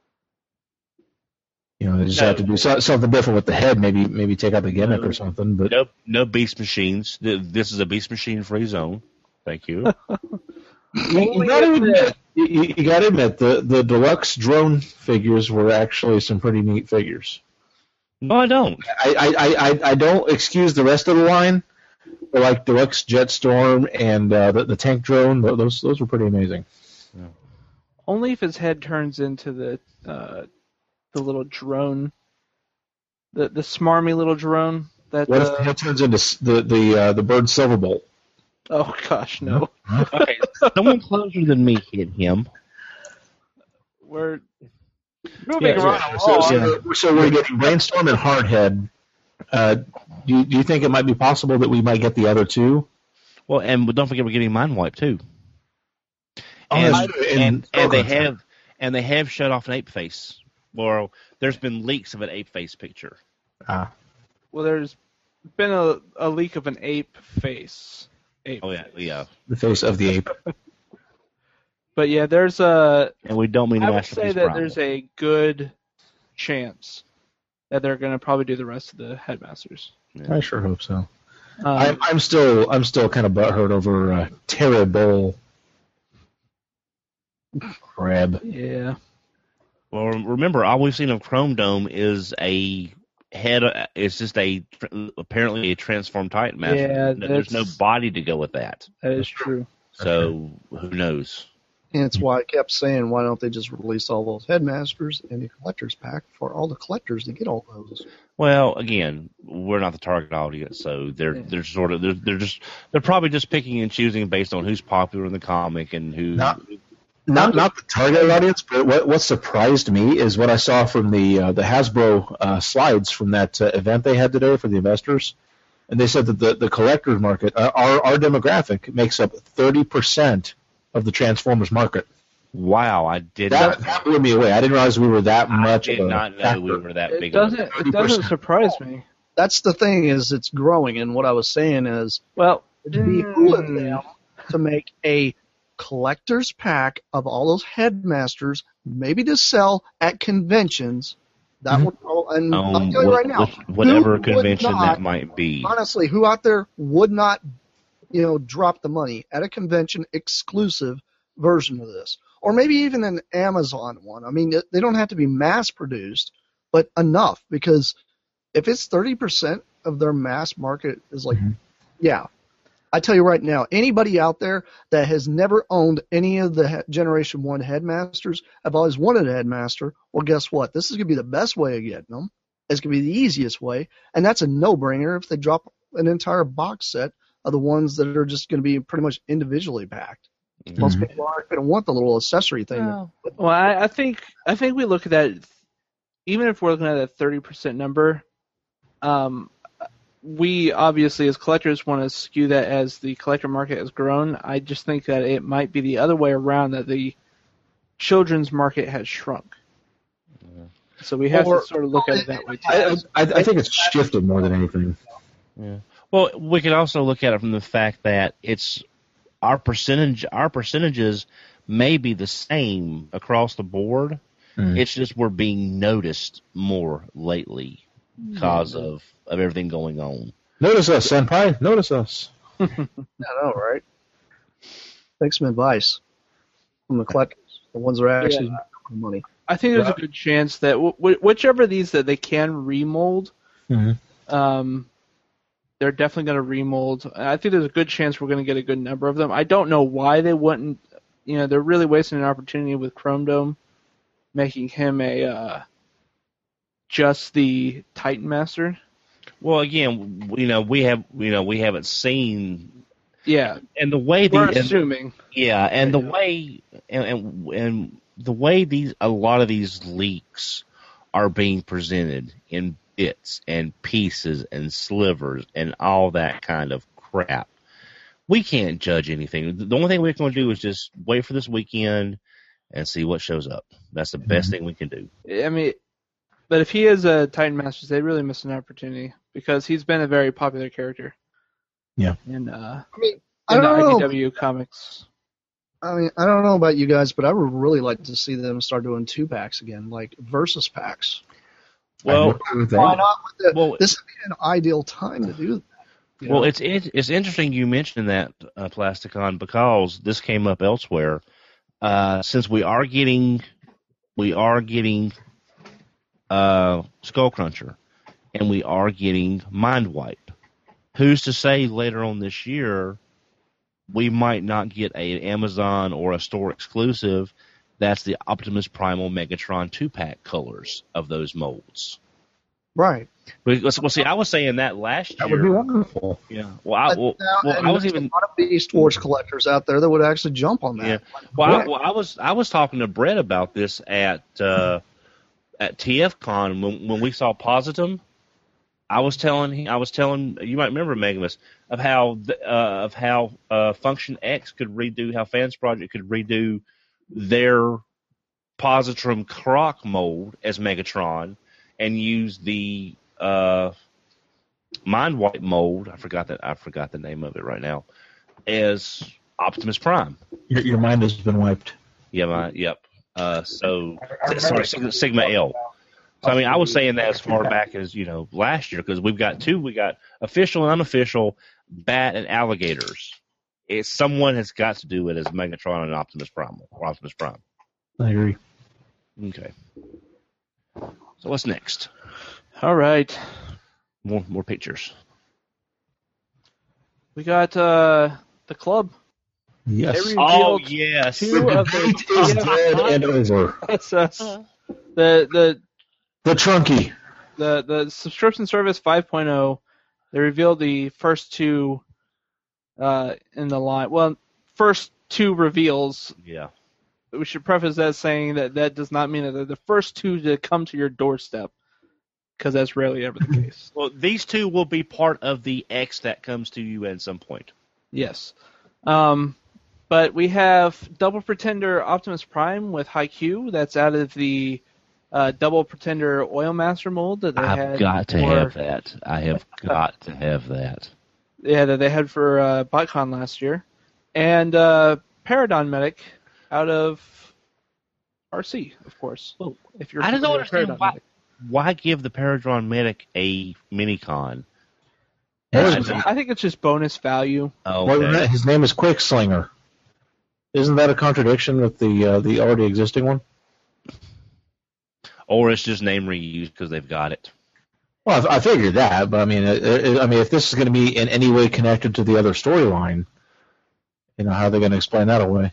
Speaker 8: You know, they just
Speaker 5: No.
Speaker 8: have to do so, something different with the head, maybe maybe take out the gimmick
Speaker 5: No.
Speaker 8: or something. But
Speaker 5: No, no beast machines. Th- This is a beast machine free zone. Thank you.
Speaker 8: you, you gotta admit, you, you gotta admit the the deluxe drone figures were actually some pretty neat figures.
Speaker 5: No, I don't.
Speaker 8: I, I, I, I- I don't excuse the rest of the line, but like Deluxe Jetstorm and uh, the, the tank drone, tho- those those were pretty amazing.
Speaker 4: Only if his head turns into the, uh, the little drone, the the smarmy little drone that.
Speaker 8: What if
Speaker 4: uh,
Speaker 8: the head turns into s- the the uh, the bird Silverbolt?
Speaker 4: oh gosh, no.
Speaker 5: Okay, someone closer than me hit him.
Speaker 4: We're moving
Speaker 8: Yeah,
Speaker 4: around.
Speaker 8: so,
Speaker 4: along.
Speaker 8: so, so we're getting Brainstorm and Hardhead. Uh, do you, do you think it might be possible that we might get the other two?
Speaker 5: Well, and don't forget we're getting Mind Wipe too.
Speaker 8: Oh,
Speaker 5: And
Speaker 8: that's true. And
Speaker 5: and, and they
Speaker 8: Skullcruncher.
Speaker 5: have and they have showed off an ape face. Well, there's been leaks of an ape face picture.
Speaker 8: Ah.
Speaker 4: Well, there's been a, a leak of an ape face. Ape
Speaker 5: Oh yeah,
Speaker 4: face.
Speaker 5: yeah.
Speaker 8: The face of the ape.
Speaker 4: But yeah, there's a.
Speaker 5: And we don't mean to
Speaker 4: I would
Speaker 5: masterpiece
Speaker 4: say that
Speaker 5: Primal.
Speaker 4: there's a good chance that they're going to probably do the rest of the headmasters.
Speaker 5: Yeah.
Speaker 8: I sure hope so.
Speaker 4: Um,
Speaker 8: I'm, I'm still I'm still kind of butthurt over uh, Terrible Crab.
Speaker 4: yeah.
Speaker 5: Well, remember, all we've seen of Chrome Dome is a head. It's just a apparently a transformed Titan Master.
Speaker 4: Yeah,
Speaker 5: There's no
Speaker 4: that's-
Speaker 5: body to go with that.
Speaker 4: That is true.
Speaker 5: So who knows?
Speaker 6: And it's why I kept saying, why don't they just release all those headmasters in a collector's pack for all the collectors to get all those?
Speaker 5: Well, again, we're not the target audience, so they're
Speaker 4: Yeah.
Speaker 5: they're sort of they're, they're just they're probably just picking and choosing based on who's popular in the comic and who.
Speaker 8: Not, not not the target audience, but what what surprised me is what I saw from the uh, the Hasbro uh, slides from that uh, event they had today for the investors, and they said that the the collector's market, uh, our our demographic, makes up thirty percent of the Transformers market.
Speaker 5: Wow, I did
Speaker 8: That,
Speaker 5: not.
Speaker 8: that blew me away. I didn't realize we were that
Speaker 5: I
Speaker 8: much.
Speaker 5: did
Speaker 8: of a
Speaker 5: not know
Speaker 8: factor.
Speaker 5: we were that
Speaker 4: It
Speaker 5: big. of a-
Speaker 4: doesn't. It doesn't surprise me.
Speaker 6: That's the thing, is it's growing, and what I was saying is
Speaker 4: Well,
Speaker 6: it'd behoove
Speaker 4: mm,
Speaker 6: them to make a collector's pack of all those headmasters, maybe to sell at conventions. That would, and I'll
Speaker 5: Um,
Speaker 6: tell you right
Speaker 5: wh-
Speaker 6: now,
Speaker 5: wh- whatever
Speaker 6: who would
Speaker 5: convention
Speaker 6: not-
Speaker 5: that might be.
Speaker 6: honestly, who out there would not, you know, drop the money at a convention exclusive version of this, or maybe even an Amazon one? I mean, they don't have to be mass produced, but enough, because if it's thirty percent of their mass market is like,
Speaker 8: Mm-hmm.
Speaker 6: yeah, I tell you right now, anybody out there that has never owned any of the he- Generation One headmasters, have always wanted a headmaster. Well, guess what? This is going to be the best way of getting them. It's going to be the easiest way, and that's a no-brainer if they drop an entire box set of the ones that are just going to be pretty much individually packed.
Speaker 5: Mhm.
Speaker 6: Most people aren't going to want the little accessory thing.
Speaker 4: Well, well I, I think I think we look at that. Even if we're looking at that thirty percent number, um, we obviously as collectors want to skew that as the collector market has grown. I just think that it might be the other way around, that the children's market has shrunk. So we have
Speaker 6: Or-
Speaker 4: to sort of look at it that way too.
Speaker 8: I, I, I think it's shifted more than anything.
Speaker 5: Yeah. Well, we could also look at it from the fact that it's our percentage. Our percentages may be the same across the board.
Speaker 8: Mm.
Speaker 5: It's just we're being noticed more lately because of of everything going on.
Speaker 8: Notice us, Senpai. Notice us.
Speaker 6: I know, right? Take some advice from the collectors, the ones that are actually
Speaker 4: Yeah.
Speaker 6: making money.
Speaker 4: I think there's a good chance that w- w- whichever of these that they can remold,
Speaker 8: Mhm.
Speaker 4: um, they're definitely going to remold. I think there's a good chance we're going to get a good number of them. I don't know why they wouldn't. You know, they're really wasting an opportunity with Chrome Dome, making him a uh, just the Titan Master.
Speaker 5: Well, again, you know, we have you know we haven't seen,
Speaker 4: Yeah,
Speaker 5: and the way
Speaker 4: we're
Speaker 5: the
Speaker 4: assuming.
Speaker 5: yeah, and the way and, and and the way these a lot of these leaks are being presented in bits and pieces and slivers and all that kind of crap. We can't judge anything. The only thing we're going to do is just wait for this weekend and see what shows up. That's the best thing we can do.
Speaker 4: I mean, but if he is a Titan Master, they really miss an opportunity because he's been a very popular character.
Speaker 8: Yeah.
Speaker 4: In uh,
Speaker 6: I mean, I
Speaker 4: in the
Speaker 6: don't
Speaker 4: I
Speaker 6: know.
Speaker 4: D W comics.
Speaker 6: I mean, I don't know about you guys, but I would really like to see them start doing two packs again, like versus packs.
Speaker 5: Well,
Speaker 6: Why not? With the,
Speaker 5: well-
Speaker 6: this would be an ideal time to do that. you
Speaker 5: Well,
Speaker 6: know?
Speaker 5: it's it, it's interesting you mentioned that, uh, Plasticon, because this came up elsewhere. Uh, since we are getting we are getting uh, Skullcruncher, and we are getting Mindwipe. Who's to say later on this year we might not get a Amazon or a store exclusive that's the Optimus Primal Megatron two-pack colors of those molds?
Speaker 6: Right.
Speaker 5: But, well, see, I was saying that last year.
Speaker 8: That would be wonderful.
Speaker 5: Yeah. Well, I,
Speaker 6: But
Speaker 5: well,
Speaker 6: now-
Speaker 5: well,
Speaker 6: and
Speaker 5: I was
Speaker 6: there's
Speaker 5: even.
Speaker 6: a lot of Beast Wars collectors out there that would actually jump on that.
Speaker 5: Yeah. Well, I, well, I was I was talking to Brett about this at uh, at T F Con when when we saw Positum. I was telling him, I was telling you might remember Megamus of how the, uh, of how uh, Function X could redo how Fans Project could redo their Positron Croc mold as Megatron and use the uh, Mind Wipe mold. I forgot that. I forgot the name of it right now. As Optimus Prime.
Speaker 8: Your, your mind has been wiped.
Speaker 5: Yeah, my, yep. Uh, so sorry, Sigma, Sigma L. So I mean, I was saying that as far back as you know last year because we've got two. We got official and unofficial bat and alligators. It's someone has got to do it as Megatron and Optimus Prime or Optimus Prime.
Speaker 8: I agree.
Speaker 5: Okay. So what's next?
Speaker 4: All right.
Speaker 5: More more pictures.
Speaker 4: We got uh, the club.
Speaker 8: Yes.
Speaker 4: They
Speaker 5: Oh
Speaker 4: revealed
Speaker 5: yes.
Speaker 4: two
Speaker 8: The
Speaker 4: of
Speaker 8: debate
Speaker 4: the
Speaker 8: is dead and over.
Speaker 4: That's us. The the
Speaker 8: The Trunky.
Speaker 4: the the subscription service five point oh. They revealed the first two uh, in the line. Well, first two reveals.
Speaker 5: Yeah.
Speaker 4: We should preface that saying that that does not mean that they're the first two to come to your doorstep, because that's rarely ever the case.
Speaker 5: Well, these two will be part of the X that comes to you at some point.
Speaker 4: Yes. Um, but we have Double Pretender Optimus Prime with Haikyuu. That's out of the uh, Double Pretender Oil Master mold that they
Speaker 5: I've
Speaker 4: had.
Speaker 5: got to
Speaker 4: for,
Speaker 5: have that. I have got to have that.
Speaker 4: Yeah, that they had for uh, BotCon last year. And uh, Paradon Medic out of R C, of course.
Speaker 5: Well,
Speaker 4: if you're
Speaker 5: I don't
Speaker 4: familiar with
Speaker 5: understand
Speaker 4: Paradon
Speaker 5: why,
Speaker 4: Medic.
Speaker 5: why give the Paradron Medic a mini-con?
Speaker 4: It's- I think it's just bonus value.
Speaker 5: Oh,
Speaker 8: Well,
Speaker 5: okay.
Speaker 8: that- his name is Quickslinger. Isn't that a contradiction with the uh, the already existing one?
Speaker 5: Or it's just name reused because they've got it.
Speaker 8: Well, I, I figured that, but I mean, it, it, I mean, if this is going to be in any way connected to the other storyline, you know, how are they going to explain that away?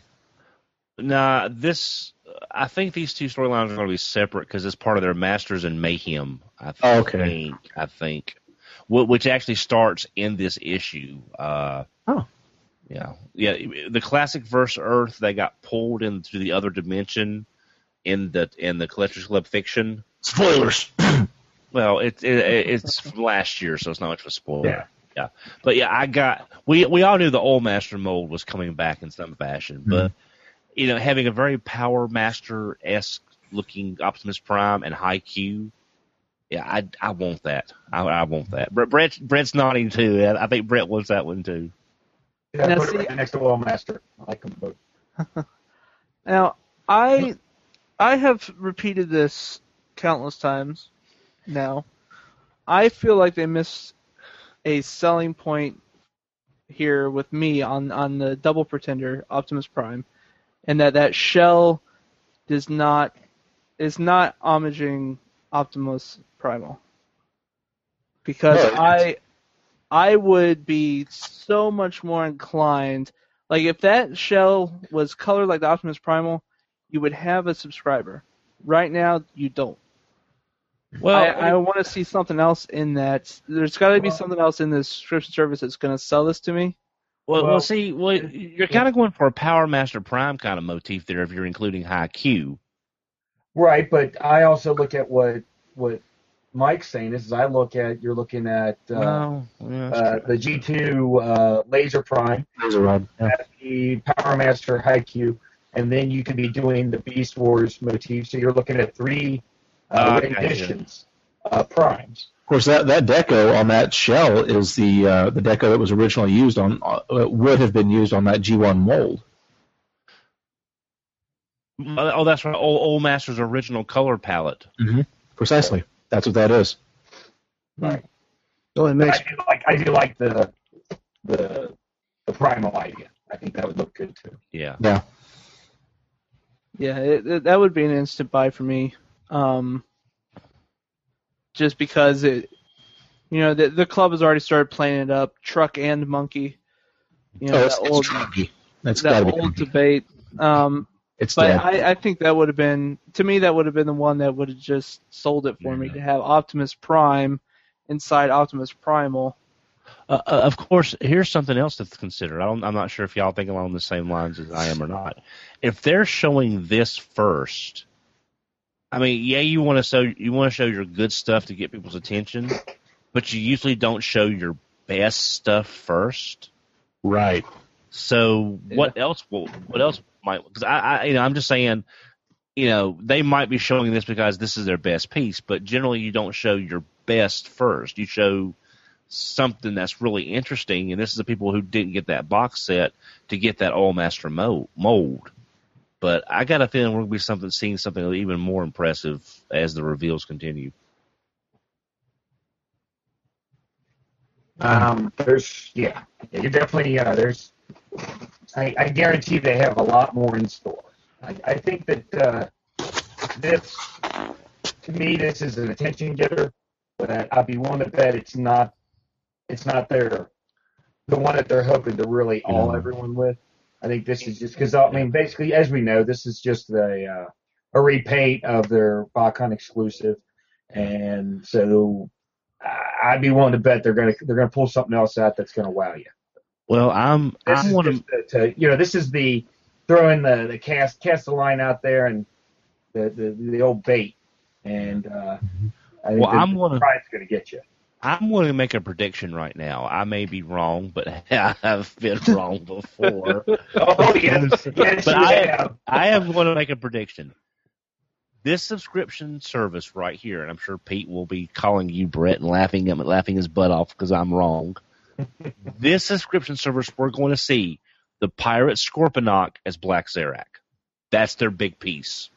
Speaker 5: Nah, this. I think these two storylines are going to be separate because it's part of their Masters and Mayhem. I think.
Speaker 8: Oh, okay.
Speaker 5: I think, Wh- which actually starts in this issue. Uh,
Speaker 8: Oh.
Speaker 5: Yeah, yeah. The classic verse Earth, they got pulled into the other dimension in the in the Collectors Club fiction.
Speaker 8: Spoilers.
Speaker 5: Well, it, it it's from last year, so it's not much of a spoiler.
Speaker 7: Yeah.
Speaker 5: Yeah, but yeah, I got. We we all knew the old Master mold was coming back in some fashion, but you know, having a very Power Master esque looking Optimus Prime and Haikyuu, yeah, I I want that. I, I want that. Brett, Brett Brett's nodding too. I think Brett wants that one too.
Speaker 7: Yeah,
Speaker 4: Now,
Speaker 7: put
Speaker 4: see-
Speaker 7: it right next to Oil Master. I like them both.
Speaker 4: Now, I I have repeated this countless times now. I feel like they missed a selling point here with me on, on the Double Pretender Optimus Prime, and that that shell does not is not homaging Optimus Primal. Because
Speaker 8: No, it's-
Speaker 4: I I would be so much more inclined, like if that shell was colored like the Optimus Primal, you would have a subscriber. Right now, you don't.
Speaker 5: Well,
Speaker 4: I, I want to see something else in that. There's got to be something else in this subscription service that's going to sell this to me.
Speaker 5: well, well,
Speaker 7: well,
Speaker 5: see, well, you're kind of going for a Power Master Prime kind of motif there if you're including Haikyuu.
Speaker 7: Right, but I also look at what what Mike's saying. This is I look at you're looking at uh,
Speaker 5: Well, yeah, that's
Speaker 7: uh,
Speaker 5: true.
Speaker 7: the G two uh, Laser Prime,
Speaker 8: There's a rod. Yeah.
Speaker 7: the Power Master Haikyuu, and then you could be doing the Beast Wars motif. So you're looking at three uh,
Speaker 5: Uh, okay,
Speaker 7: renditions of Primes.
Speaker 8: Of course, that, that deco on that shell is the uh, the deco that was originally used on uh, would have been used on that G one mold.
Speaker 5: Oh, that's right. Old, Old Master's original color palette.
Speaker 8: Mm-hmm. Precisely. That's what that is.
Speaker 7: Right.
Speaker 6: So it
Speaker 7: But
Speaker 6: makes
Speaker 7: I do like I do like the the the primal idea. I think that would look good too.
Speaker 5: Yeah.
Speaker 8: Yeah.
Speaker 4: Yeah, it, it, that would be an instant buy for me. Um, just because it, you know, the the club has already started playing it up, truck and monkey. You know,
Speaker 8: oh, it's,
Speaker 4: that
Speaker 8: it's
Speaker 4: old
Speaker 8: Trunky. That's got
Speaker 4: that
Speaker 8: to be
Speaker 4: old
Speaker 8: Trunky.
Speaker 4: debate. Um,
Speaker 8: It's
Speaker 4: but
Speaker 8: dead.
Speaker 4: I, I think that would have been, to me, that would have been the one that would have just sold it for me,
Speaker 5: Yeah.
Speaker 4: to have Optimus Prime inside Optimus Primal.
Speaker 5: Uh, uh, of course, here's something else to consider. I don't, I'm not sure if y'all think along the same lines as I am or not. If they're showing this first, I mean, yeah, you want to show you want to show your good stuff to get people's attention, but you usually don't show your best stuff first.
Speaker 8: Right.
Speaker 5: So what else? Will, what else might? Because I, I, you know, I'm just saying, you know, they might be showing this because this is their best piece, but generally you don't show your best first. You show something that's really interesting, and this is the people who didn't get that box set to get that Oil Master mold. mold. But I got a feeling we're going to be something, seeing something even more impressive as the reveals continue.
Speaker 7: Um, there's, yeah, yeah you're definitely, uh, there's, I, I guarantee they have a lot more in store. I, I think that uh, this, to me, this is an attention getter, but I'd be willing to bet it's not, it's not their, the one that they're hoping to really awe
Speaker 8: Yeah.
Speaker 7: everyone with. I think this is just because, I mean, basically, as we know, this is just a uh, a repaint of their BotCon exclusive, and so I'd be willing to bet they're gonna they're gonna pull something else out that's gonna wow you.
Speaker 5: Well, I'm
Speaker 7: This
Speaker 5: I
Speaker 7: is
Speaker 5: want
Speaker 7: just to, to you know this is the throwing the, the cast cast the line out there and the the, the old bait, and uh, I think
Speaker 5: Well,
Speaker 7: the,
Speaker 5: I'm
Speaker 7: the
Speaker 5: gonna-
Speaker 7: prize is gonna get you.
Speaker 5: I'm going to make a prediction right now. I may be wrong, but I have been wrong before.
Speaker 7: Oh yes, yes,
Speaker 5: But
Speaker 7: you
Speaker 5: I
Speaker 7: have.
Speaker 5: am, I am going to make a prediction. This subscription service right here, and I'm sure Pete will be calling you Brett and laughing at laughing his butt off because I'm wrong. This subscription service, we're going to see the Pirate Scorponok as Black Zarak. That's their big piece.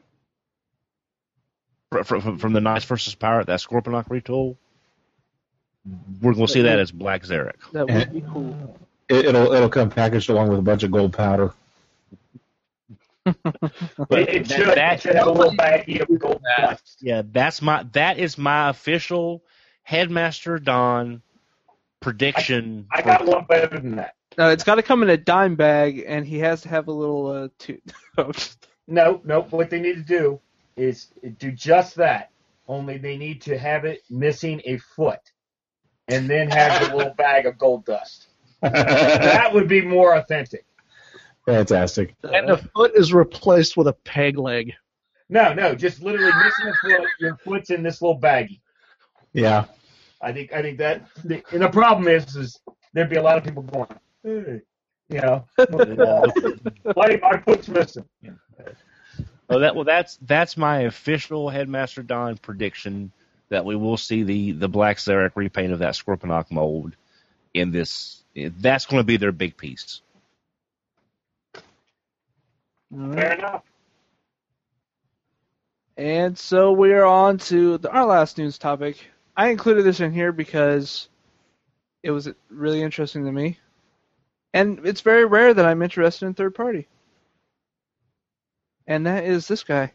Speaker 5: From, from, from the Knights versus Pirate, that Scorponok retool, we're going to see that as Black Zarak.
Speaker 4: That would be cool.
Speaker 8: It, it'll it'll come packaged along with a bunch of gold powder.
Speaker 5: But
Speaker 7: It, it
Speaker 5: that-
Speaker 7: should,
Speaker 5: that-
Speaker 7: it should have a little baggie of gold dust.
Speaker 5: Yeah, that's my that is my official Headmaster Don prediction.
Speaker 7: I
Speaker 5: for-
Speaker 7: got one better than that.
Speaker 4: No, it's got to come in a dime bag, and he has to have a little uh, toot.
Speaker 7: No, no. What they need to do is do just that. Only they need to have it missing a foot, and then have the little bag of gold dust. That would be more authentic.
Speaker 8: Fantastic.
Speaker 6: And the foot is replaced with a peg leg.
Speaker 7: No, no, just literally missing a foot. Your foot's in this little baggie.
Speaker 8: Yeah.
Speaker 7: I think. I think that. And the problem is, is there'd be a lot of people going, hey, you know, why my foot's missing.
Speaker 5: Oh, that well, that's that's my official Headmaster Don prediction that we will see the the Black Zarak repaint of that Scorponok mold in this. That's going to be their big piece.
Speaker 7: Fair enough.
Speaker 4: And so we're on to the, our last news topic. I included this in here because it was really interesting to me. And it's very rare that I'm interested in third party. And that is this guy.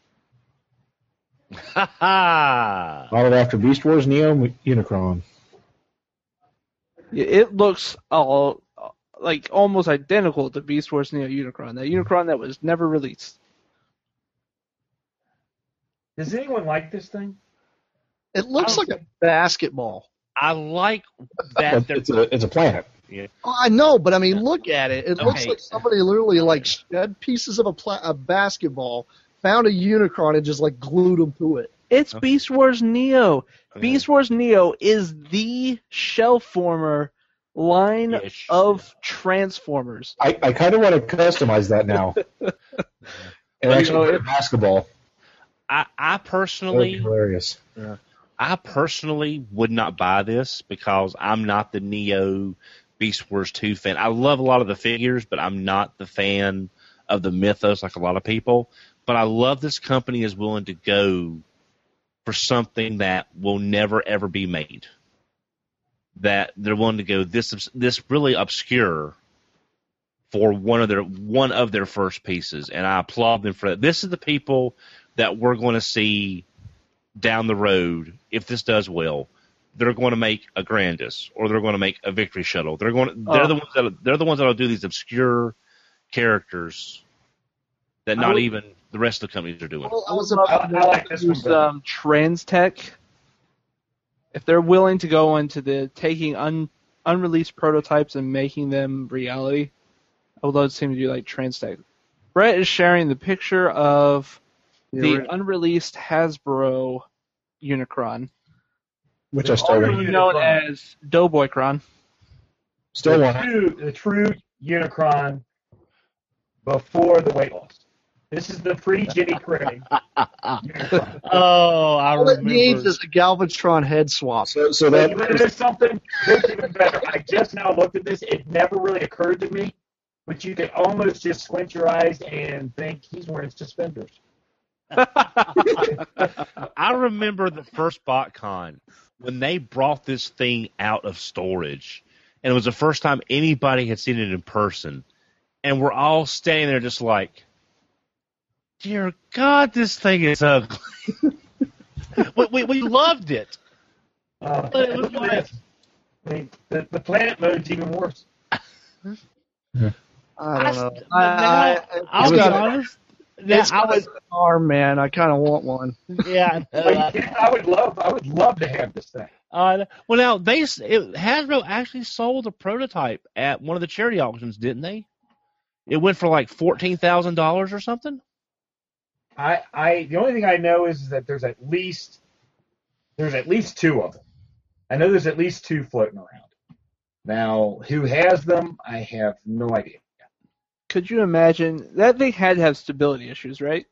Speaker 5: Ha ha!
Speaker 8: Modeled after Beast Wars Neo Unicron.
Speaker 4: It looks all like almost identical to Beast Wars Neo Unicron. That Unicron that was never released.
Speaker 7: Does anyone like this thing?
Speaker 6: It looks like a basketball.
Speaker 5: I like that. they're-
Speaker 8: It's a it's a planet.
Speaker 6: Oh, I know, but I mean, look at it. It looks
Speaker 5: Okay.
Speaker 6: like somebody literally like shed pieces of a, pla- a basketball, found a Unicron, and just like glued them to it.
Speaker 4: It's
Speaker 5: Okay.
Speaker 4: Beast Wars Neo.
Speaker 5: Okay.
Speaker 4: Beast Wars Neo is the shell former line
Speaker 5: Ish.
Speaker 4: of Transformers.
Speaker 8: I, I kind of want to customize that now. And actually
Speaker 4: know,
Speaker 8: put a
Speaker 4: it-
Speaker 8: basketball.
Speaker 5: I, I
Speaker 8: That would be
Speaker 5: personally,
Speaker 8: hilarious.
Speaker 5: I personally would not buy this because I'm not the Neo Beast Wars two fan. I love a lot of the figures, but I'm not the fan of the mythos like a lot of people. But I love this company is willing to go for something that will never ever be made. That they're willing to go this this really obscure for one of their one of their first pieces, and I applaud them for that. This is the people that we're going to see down the road if this does well. They're going to make a Grandis, or they're going to make a Victory Shuttle. They're going. To, they're
Speaker 4: Oh.
Speaker 5: the ones that they're the ones that'll do these obscure characters that
Speaker 4: I
Speaker 5: not
Speaker 4: would-
Speaker 5: even the rest of the companies are doing.
Speaker 6: Well, I
Speaker 4: I
Speaker 6: was
Speaker 4: would love
Speaker 6: about
Speaker 4: to
Speaker 7: I like this one
Speaker 4: use
Speaker 7: better.
Speaker 4: um, Transtech. If they're willing to go into the taking un, unreleased prototypes and making them reality, I would love to see them do like Transtech. Brett is sharing the picture of the
Speaker 7: ori-
Speaker 4: unreleased Hasbro Unicron,
Speaker 8: Which I still
Speaker 7: Already-
Speaker 8: want.
Speaker 4: known
Speaker 7: Unicron.
Speaker 4: as Doughboycron.
Speaker 8: Still
Speaker 7: the
Speaker 8: want.
Speaker 7: true, the true Unicron before the weight loss. This is the pre-Jenny Craig.
Speaker 5: oh, I
Speaker 6: All it
Speaker 5: remember.
Speaker 6: needs is a Galvatron head swap.
Speaker 8: So, so
Speaker 7: But
Speaker 8: that
Speaker 7: you want to know something? Here's even better. I just now looked at this. It never really occurred to me, but you could almost just squint your eyes and think he's wearing suspenders.
Speaker 5: I remember the first BotCon when they brought this thing out of storage, and it was the first time anybody had seen it in person, and we're all standing there just like, dear God, this thing is ugly. we, we, we loved it.
Speaker 7: Uh,
Speaker 5: But it was
Speaker 7: look at this. I mean, the, the planet mode's even worse.
Speaker 6: I don't know.
Speaker 5: I,
Speaker 6: I, I,
Speaker 5: I'll
Speaker 6: it's
Speaker 5: be
Speaker 6: got,
Speaker 5: honest. Now,
Speaker 6: it's
Speaker 5: I
Speaker 6: got
Speaker 5: was,
Speaker 6: an arm, man. I kind of want one.
Speaker 5: yeah. I know,
Speaker 7: Like,
Speaker 5: I-
Speaker 7: yeah, I would love, I would love to have this thing.
Speaker 5: Uh, well, now they s- it, Hasbro actually sold a prototype at one of the charity auctions, didn't they? It went for like fourteen thousand dollars or something.
Speaker 7: I, I, the only thing I know is that there's at least, there's at least two of them. I know there's at least two floating around. Now, who has them? I have no idea.
Speaker 4: Could you imagine that thing had to have stability issues, right?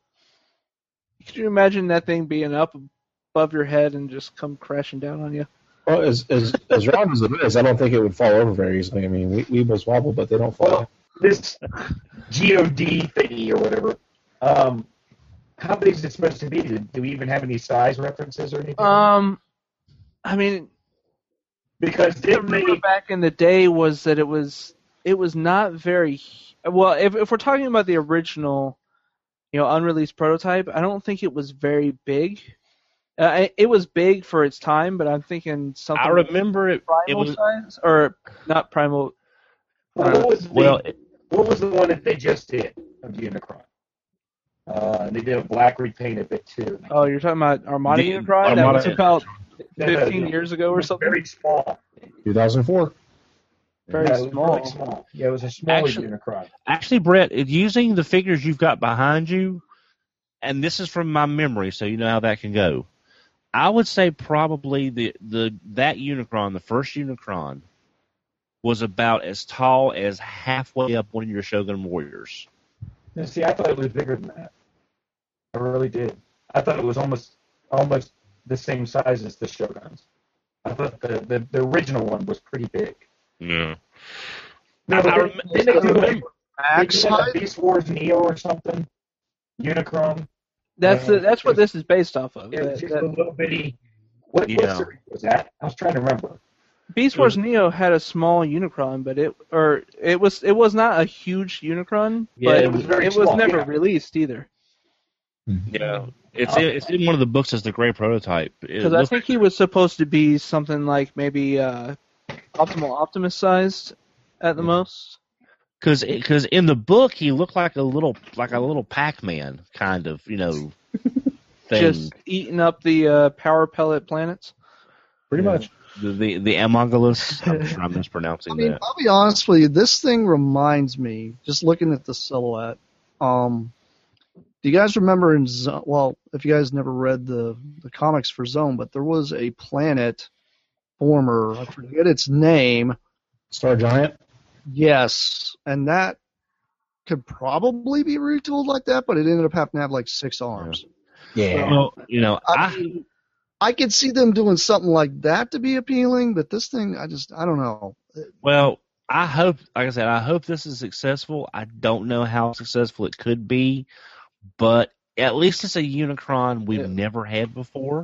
Speaker 4: Could you imagine that thing being up above your head and just come crashing down on you?
Speaker 8: well, as as as round as it is, I don't think it would fall over very easily. I mean, we Weebles wobble, but they don't fall.
Speaker 7: Well, this G O D thingy or whatever, um, how big is it supposed to be? Do, do we even have any size references or anything?
Speaker 4: Um, I mean,
Speaker 7: because
Speaker 4: I
Speaker 7: didn't
Speaker 4: remember
Speaker 7: they,
Speaker 4: back in the day was that it was it was not very well. If if we're talking about the original, you know, unreleased prototype, I don't think it was very big. Uh, it, it was big for its time, but I'm thinking something
Speaker 5: I remember it. It
Speaker 4: primal
Speaker 5: was
Speaker 4: size or not primal.
Speaker 7: what was the,
Speaker 5: well. It,
Speaker 7: what was the one that they just did of Unicron? Uh, they did a black repaint of it too.
Speaker 4: Oh, you're talking about Armada
Speaker 5: The-
Speaker 4: Unicron? That was
Speaker 5: Armada-
Speaker 4: about
Speaker 7: No, no,
Speaker 4: fifteen
Speaker 7: no.
Speaker 4: years
Speaker 7: It
Speaker 4: ago or
Speaker 7: was
Speaker 4: something.
Speaker 7: very small.
Speaker 8: two thousand four.
Speaker 4: Very
Speaker 7: Yeah, it was
Speaker 4: small.
Speaker 7: really small. Yeah, it was a smaller
Speaker 5: Actually-
Speaker 7: Unicron.
Speaker 5: Actually, Brett, it- using the figures you've got behind you, and this is from my memory, so you know how that can go. I would say probably the, the that Unicron, the first Unicron, was about as tall as halfway up one of your Shogun Warriors.
Speaker 7: Now, see, I thought it was bigger than that. I really did. I thought it was almost almost the same size as the Shoguns. I thought the, the, the original one was pretty big.
Speaker 5: Yeah.
Speaker 7: No,
Speaker 5: I
Speaker 7: but
Speaker 5: rem-
Speaker 7: didn't they do like,
Speaker 6: Max
Speaker 7: didn't they have
Speaker 6: height?
Speaker 7: Beast Wars Neo or something? Unicron?
Speaker 4: That's
Speaker 7: Yeah.
Speaker 4: the, that's what this is based off of.
Speaker 7: It
Speaker 4: That-
Speaker 7: was just
Speaker 4: that-
Speaker 7: a little bitty. What,
Speaker 5: Yeah.
Speaker 7: what series was that? I was trying to remember.
Speaker 4: Beast Wars Neo had a small Unicron, but it or it was it was not a huge Unicron,
Speaker 5: Yeah,
Speaker 4: but
Speaker 5: it
Speaker 4: it
Speaker 5: was
Speaker 4: was,
Speaker 7: very
Speaker 4: it was
Speaker 7: small,
Speaker 4: never
Speaker 7: yeah.
Speaker 4: released either.
Speaker 5: Yeah. It's in, it's in one of the books as the gray prototype. It
Speaker 4: Because I
Speaker 5: looks-
Speaker 4: think he was supposed to be something like maybe uh, Optimal Optimus sized at the most.
Speaker 5: Because because in the book he looked like a little like a little Pac-Man kind of, you know, thing.
Speaker 4: Just eating up the uh, power pellet planets.
Speaker 8: Pretty
Speaker 5: Yeah.
Speaker 8: much.
Speaker 5: the the, the Amongolis. I'm sure I'm mispronouncing
Speaker 6: I mean,
Speaker 5: that.
Speaker 6: I'll be honest with you. This thing reminds me, just looking at the silhouette. Um, do you guys remember in Zone? Well, if you guys never read the the comics for Zone, but there was a planet former. I forget its name.
Speaker 8: Star Giant.
Speaker 6: Yes, and that could probably be retooled like that, but it ended up having to have like six arms.
Speaker 8: Yeah.
Speaker 5: Well, you know,
Speaker 6: I
Speaker 5: I,
Speaker 6: mean, I could see them doing something like that to be appealing, but this thing, I just, I don't know.
Speaker 5: well, I hope, like I said, I hope this is successful. I don't know how successful it could be, but at least it's a Unicron we've
Speaker 4: Yeah.
Speaker 5: never had before.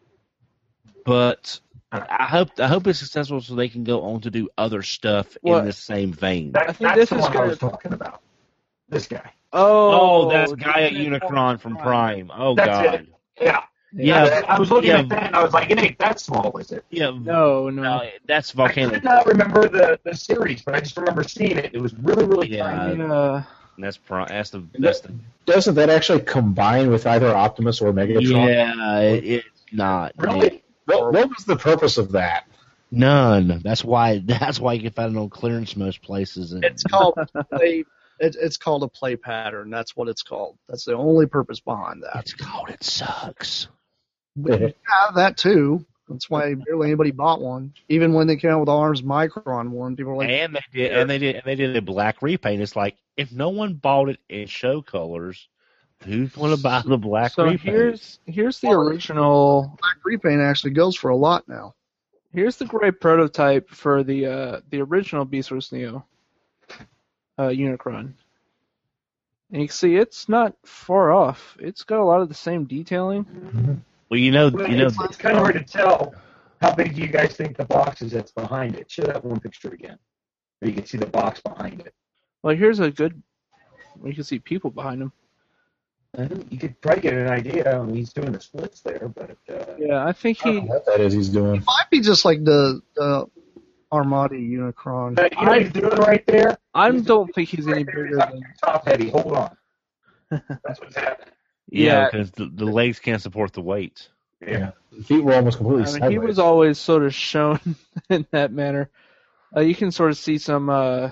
Speaker 5: But I hope I hope it's successful so they can go on to do other stuff
Speaker 4: Well,
Speaker 5: in the same vein.
Speaker 7: That,
Speaker 4: I think
Speaker 7: that's
Speaker 4: this
Speaker 7: the
Speaker 4: is
Speaker 7: one I
Speaker 4: gonna-
Speaker 7: was talking about. This guy.
Speaker 5: Oh,
Speaker 4: Oh,
Speaker 5: that's
Speaker 4: the
Speaker 5: Gaia
Speaker 4: Transformers
Speaker 5: Unicron from Prime. Oh
Speaker 7: That's
Speaker 5: God.
Speaker 7: it. Yeah.
Speaker 5: Yeah,
Speaker 7: I was looking
Speaker 5: yeah.
Speaker 7: at that and I was like, it ain't that small, is it?
Speaker 5: Yeah,
Speaker 4: No, no.
Speaker 5: no, that's
Speaker 7: I
Speaker 5: volcano.
Speaker 7: could not remember the, the series, but I just remember seeing it. It was really, really
Speaker 5: Yeah.
Speaker 7: tiny.
Speaker 4: Uh,
Speaker 5: That's Prime. That's the that's the.
Speaker 8: Doesn't that actually combine with either Optimus or Megatron?
Speaker 5: Yeah, it, it's not.
Speaker 7: Really?
Speaker 8: What, what was the purpose of that?
Speaker 5: None. That's why. That's why you can find it on clearance most places. And
Speaker 6: It's called play, it, it's called a play pattern. That's what it's called. That's the only purpose behind that.
Speaker 5: it's called It Sucks.
Speaker 6: We have that too. That's why barely anybody bought one. Even when they came out with the Arms Micron one, people were like,
Speaker 5: And they did. And they did. And they did a black repaint. It's like if no one bought it in show colors, Who's want to buy the black
Speaker 4: So
Speaker 5: repaint?
Speaker 4: here's here's the original.
Speaker 6: Black repaint actually goes for a lot now.
Speaker 4: Here's the gray prototype for the uh, the original Beast Wars Neo uh, Unicron. And you can see it's not far off. It's got a lot of the same detailing.
Speaker 5: Well, you know,
Speaker 7: Well,
Speaker 5: you know,
Speaker 7: it's, it's kind of hard to tell how big do you guys think the box is that's behind it. Show that one picture again, where you can see the box behind it.
Speaker 4: Well, here's a good. You can see people behind him.
Speaker 7: You could probably get an idea. I mean, he's doing the splits there, but uh,
Speaker 4: Yeah, I think
Speaker 8: I
Speaker 4: he.
Speaker 8: don't know what that is he's doing.
Speaker 6: Might be just like the the Armada Unicron.
Speaker 7: but you know what he's doing right there.
Speaker 4: I
Speaker 7: He's
Speaker 4: don't
Speaker 7: doing-
Speaker 4: think he's any
Speaker 7: right there,
Speaker 4: bigger
Speaker 7: top-
Speaker 4: than.
Speaker 7: top heavy. Hold on. That's what's happening.
Speaker 5: yeah,
Speaker 4: Yeah.
Speaker 5: because the, the legs can't support the weight.
Speaker 7: Yeah.
Speaker 8: The feet were almost completely
Speaker 4: I mean,
Speaker 8: sideways.
Speaker 4: he was always sort of shown in that manner. Uh, you can sort of see some, uh,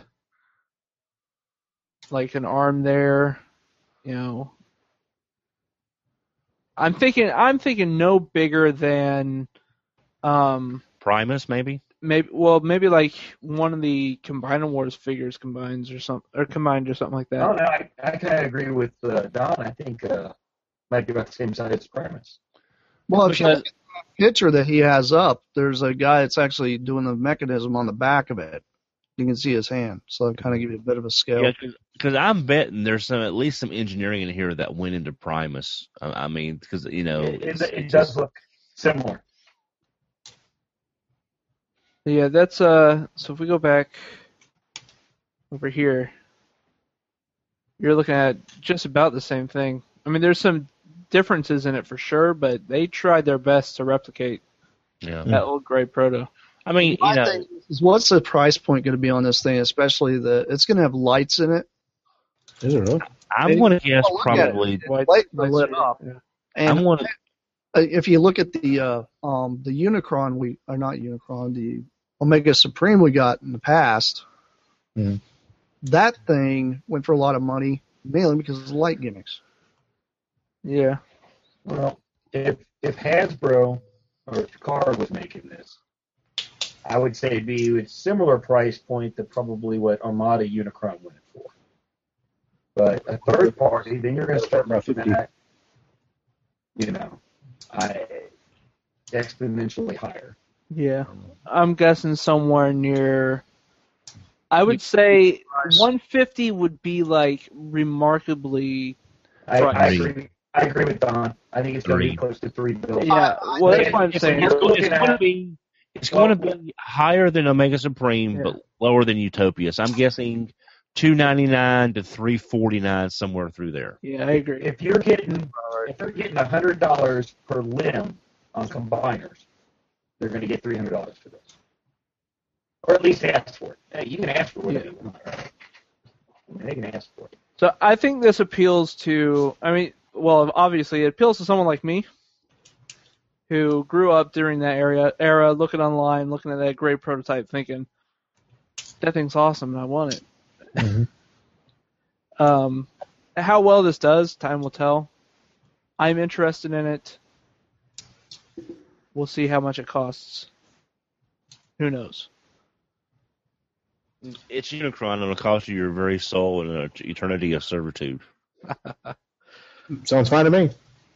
Speaker 4: like an arm there, you know. I'm thinking, I'm thinking no bigger than, um,
Speaker 5: Primus, maybe.
Speaker 4: maybe, well, maybe like one of the Combiner Wars figures combines or something, or combined or something like that.
Speaker 7: Oh no, I, I kind of agree with uh, Don. I think uh, might be about the same size as Primus.
Speaker 6: Well, if you
Speaker 4: But-
Speaker 6: look at the picture that he has up, there's a guy that's actually doing the mechanism on the back of it. You can see his hand, so it kind of give you a bit of a scale.
Speaker 5: Yeah, because I'm betting there's some at least some engineering in here that went into Primus. I, I mean, because you know,
Speaker 7: It,
Speaker 5: it's,
Speaker 7: it, it
Speaker 5: it's
Speaker 7: does
Speaker 5: just-
Speaker 7: look similar.
Speaker 4: Yeah, that's, uh, so if we go back over here, you're looking at just about the same thing. I mean, there's some differences in it for sure, but they tried their best to replicate
Speaker 5: yeah.
Speaker 4: that old gray proto.
Speaker 5: I mean, you
Speaker 6: My
Speaker 5: know,
Speaker 6: thing is, what's the price point going to be on this thing? Especially the, it's going to have lights in it.
Speaker 8: Is it really?
Speaker 5: I'm going to guess
Speaker 6: Well, look at it.
Speaker 5: probably.
Speaker 6: It's
Speaker 4: White-
Speaker 6: light
Speaker 4: lights
Speaker 6: lit
Speaker 4: are-
Speaker 6: up.
Speaker 4: yeah.
Speaker 6: And
Speaker 5: I'm going to.
Speaker 6: uh, if you look at the uh, um, the Unicron, we are not Unicron, the Omega Supreme we got in the past.
Speaker 8: Mhm.
Speaker 6: That thing went for a lot of money, mainly because of the light gimmicks.
Speaker 4: Yeah.
Speaker 7: Well, if if Hasbro or if Takara was making this, I would say it'd be a similar price point to probably what Armada Unicron went for. But a third party, then you're going to start looking at, you know, I, exponentially higher.
Speaker 4: Yeah. I'm guessing somewhere near, I would say one fifty would be like remarkably,
Speaker 7: I, I
Speaker 4: Right.
Speaker 7: agree. I agree with Don. I think it's going to be
Speaker 5: Three.
Speaker 7: close to three billion.
Speaker 4: yeah,
Speaker 6: I-
Speaker 4: well,
Speaker 7: I-
Speaker 4: that's what I'm
Speaker 7: if
Speaker 4: saying.
Speaker 7: you're
Speaker 5: It's
Speaker 7: looking
Speaker 5: going to
Speaker 7: at-
Speaker 5: be. It's going to be higher than Omega Supreme,
Speaker 7: Yeah.
Speaker 5: but lower than Utopia. So I'm guessing two ninety-nine to three forty-nine, somewhere through there.
Speaker 4: Yeah, I agree.
Speaker 7: If you're getting if they're getting a hundred dollars per limb on combiners, they're going to get three hundred dollars for this, or at least ask for it. Hey, you can ask for whatever you want. I mean, they can ask for it.
Speaker 4: So I think this appeals to, I mean, well, obviously it appeals to someone like me who grew up during that area, era, looking online, looking at that great prototype, thinking, that thing's awesome and I want it.
Speaker 8: Mhm.
Speaker 4: Um, how well this does, time will tell. I'm interested in it. We'll see how much it costs. Who knows?
Speaker 5: It's Unicron, and it'll cost you your very soul and an eternity of servitude.
Speaker 8: Sounds fine to me.